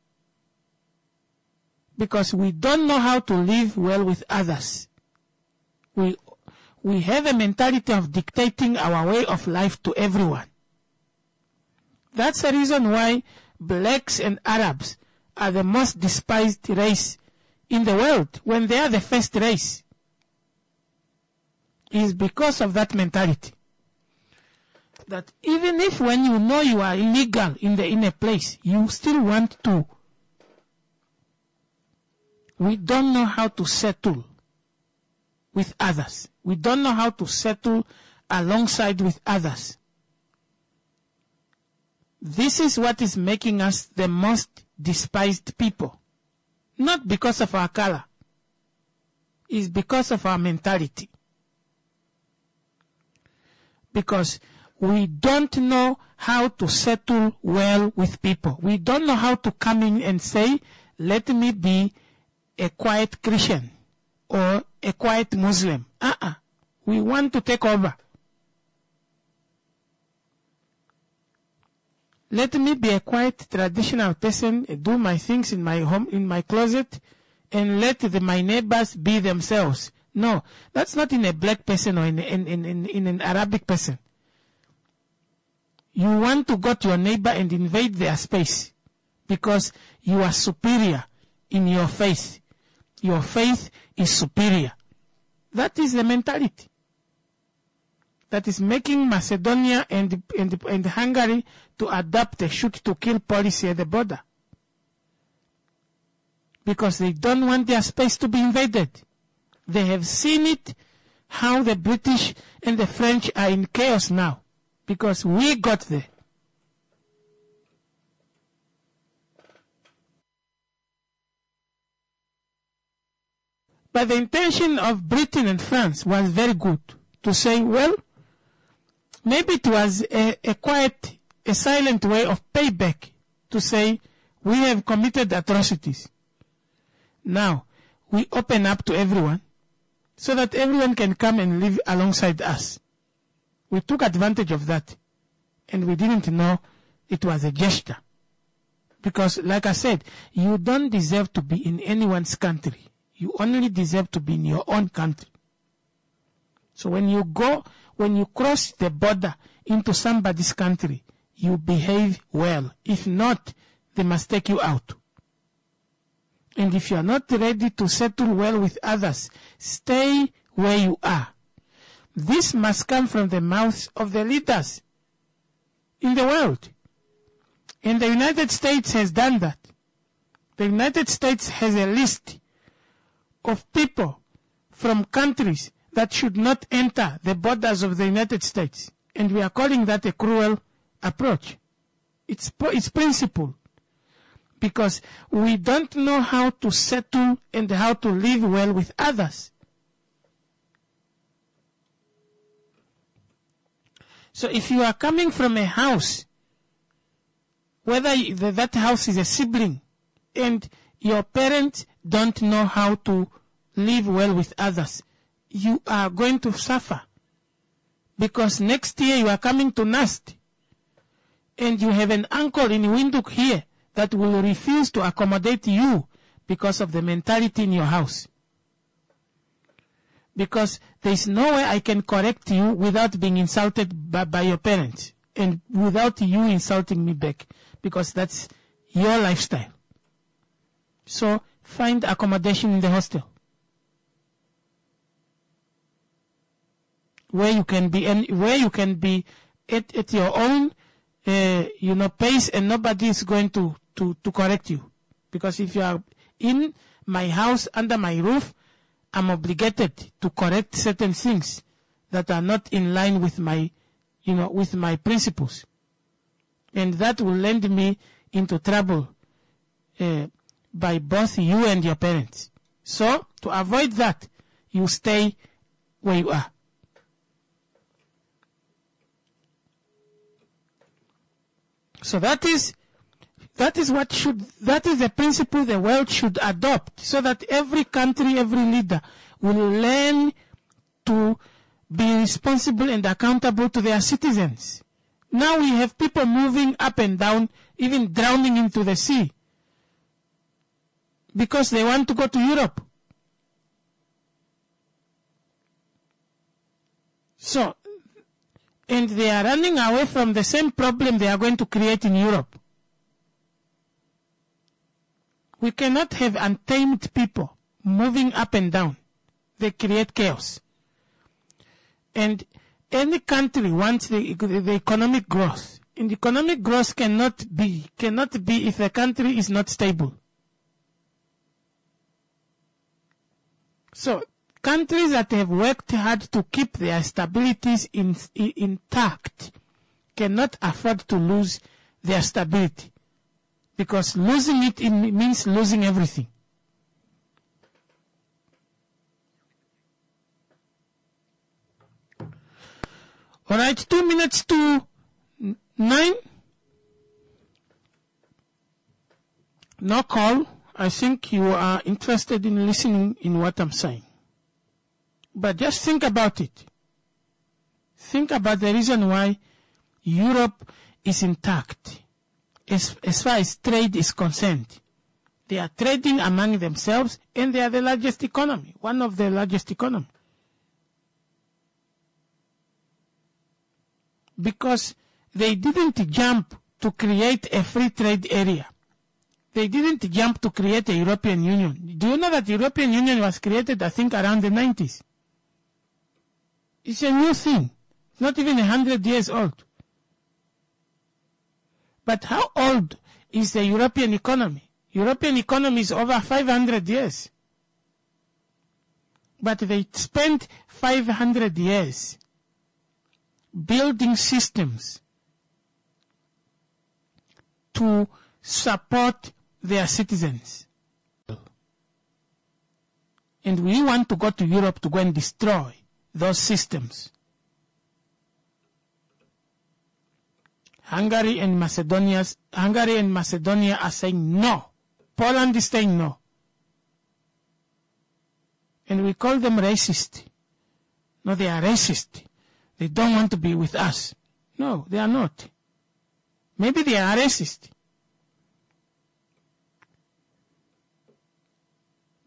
Because we don't know how to live well with others. We, we have a mentality of dictating our way of life to everyone. That's the reason why blacks and Arabs are the most despised race in the world, when they are the first race. It is because of that mentality. That even if when you know you are illegal in the in a place, you still want to. We don't know how to settle with others. We don't know how to settle alongside with others. This is what is making us the most despised people. Not because of our color. It's because of our mentality. Because we don't know how to settle well with people. We don't know how to come in and say, let me be a quiet Christian or a quiet Muslim. Uh-uh. We want to take over. Let me be a quiet traditional person, do my things in my home, in my closet, and let the, my neighbors be themselves. No, that's not in a black person or in, in, in, in, in an Arabic person. You want to go to your neighbor and invade their space because you are superior in your faith. Your faith is superior. That is the mentality that is making Macedonia and, and, and Hungary to adopt a shoot-to-kill policy at the border. Because they don't want their space to be invaded. They have seen it, how the British and the French are in chaos now. Because we got there. But the intention of Britain and France was very good. To say, well, maybe it was a, a quiet, a silent way of payback. To say, we have committed atrocities. Now, we open up to everyone so that everyone can come and live alongside us. We took advantage of that. And we didn't know it was a gesture. Because, like I said, you don't deserve to be in anyone's country. You only deserve to be in your own country. So when you go, when you cross the border into somebody's country, you behave well. If not, they must take you out. And if you are not ready to settle well with others, stay where you are. This must come from the mouths of the leaders in the world. And the United States has done that. The United States has a list of people from countries that should not enter the borders of the United States. And we are calling that a cruel approach. It's, it's principle. Because we don't know how to settle and how to live well with others. So if you are coming from a house, whether that house is a sibling, and your parents don't know how to live well with others, you are going to suffer. Because next year you are coming to Nast, and you have an uncle in Windhoek here that will refuse to accommodate you because of the mentality in your house. Because there is no way I can correct you without being insulted by, by your parents, and without you insulting me back, because that's your lifestyle. So find accommodation in the hostel, where you can be, and where you can be at, at your own, uh, you know, pace, and nobody is going to, to, to correct you. Because if you are in my house, under my roof, I'm obligated to correct certain things that are not in line with my, you know, with my principles. And that will land me into trouble uh, by both you and your parents. So, to avoid that, you stay where you are. So that is, that is what should, that is the principle the world should adopt, so that every country, every leader will learn to be responsible and accountable to their citizens. Now we have people moving up and down, even drowning into the sea, because they want to go to Europe. So, and they are running away from the same problem they are going to create in Europe. We cannot have untamed people moving up and down. They create chaos. And any country wants the, the economic growth. And economic growth cannot be, cannot be if the country is not stable. So, countries that have worked hard to keep their stabilities in, in, intact cannot afford to lose their stability. Because losing it in, means losing everything. All right, two minutes to nine. No call. I think you are interested in listening in what I'm saying. But just think about it. Think about the reason why Europe is intact. As, as far as trade is concerned, they are trading among themselves, and they are the largest economy, one of the largest economies. Because they didn't jump to create a free trade area. They didn't jump to create a European Union. Do you know that the European Union was created, I think, around the nineties? It's a new thing. It's not even a hundred years old. But how old is the European economy? European economy is over five hundred years. But they spent five hundred years building systems to support their citizens. And we want to go to Europe to go and destroy those systems. Hungary and Macedonia, Hungary and Macedonia are saying no. Poland is saying no. And we call them racist. No, they are racist. They don't want to be with us. No, they are not. Maybe they are racist.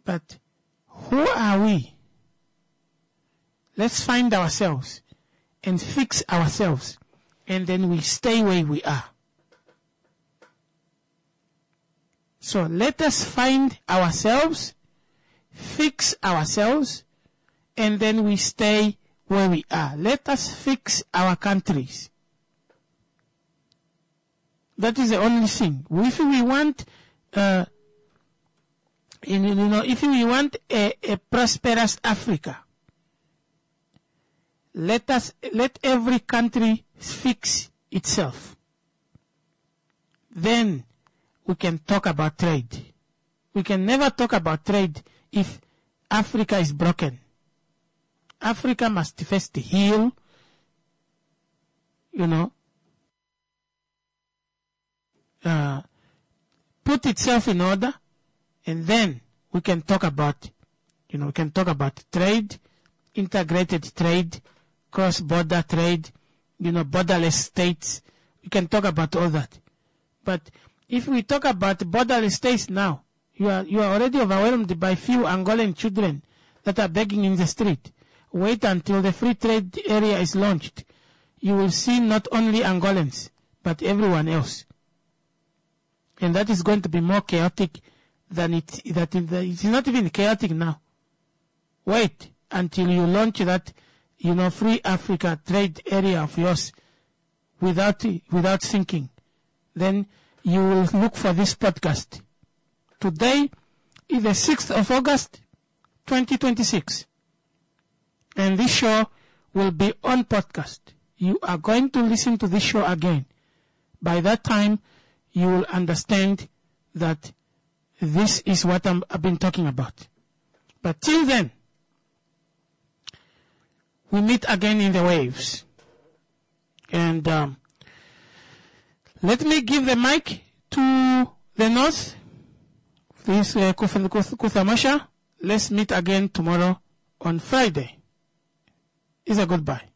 But who are we? Let's find ourselves and fix ourselves, and then we stay where we are. So let us find ourselves, fix ourselves, and then we stay where we are. Let us fix our countries. That is the only thing. If we want, uh, you know, if we want a, a prosperous Africa, let us, let every country fix itself. Then we can talk about trade. We can never talk about trade if Africa is broken. Africa must first heal, you know, uh, put itself in order, and then we can talk about, you know, we can talk about trade, integrated trade, cross-border trade, you know, borderless states. We can talk about all that. But if we talk about borderless states now, you are, you are already overwhelmed by few Angolan children that are begging in the street. Wait until the free trade area is launched. You will see not only Angolans, but everyone else. And that is going to be more chaotic than it, that it is not even chaotic now. Wait until you launch that, you know, free Africa trade area of yours without, without thinking. Then you will look for this podcast. Today is the sixth of August, twenty twenty-six. And this show will be on podcast. You are going to listen to this show again. By that time, you will understand that this is what I'm, I've been talking about. But till then, we meet again in the waves. And um, let me give the mic to the North. This uh, Kuthamasha. Let's meet again tomorrow on Friday. Is a goodbye.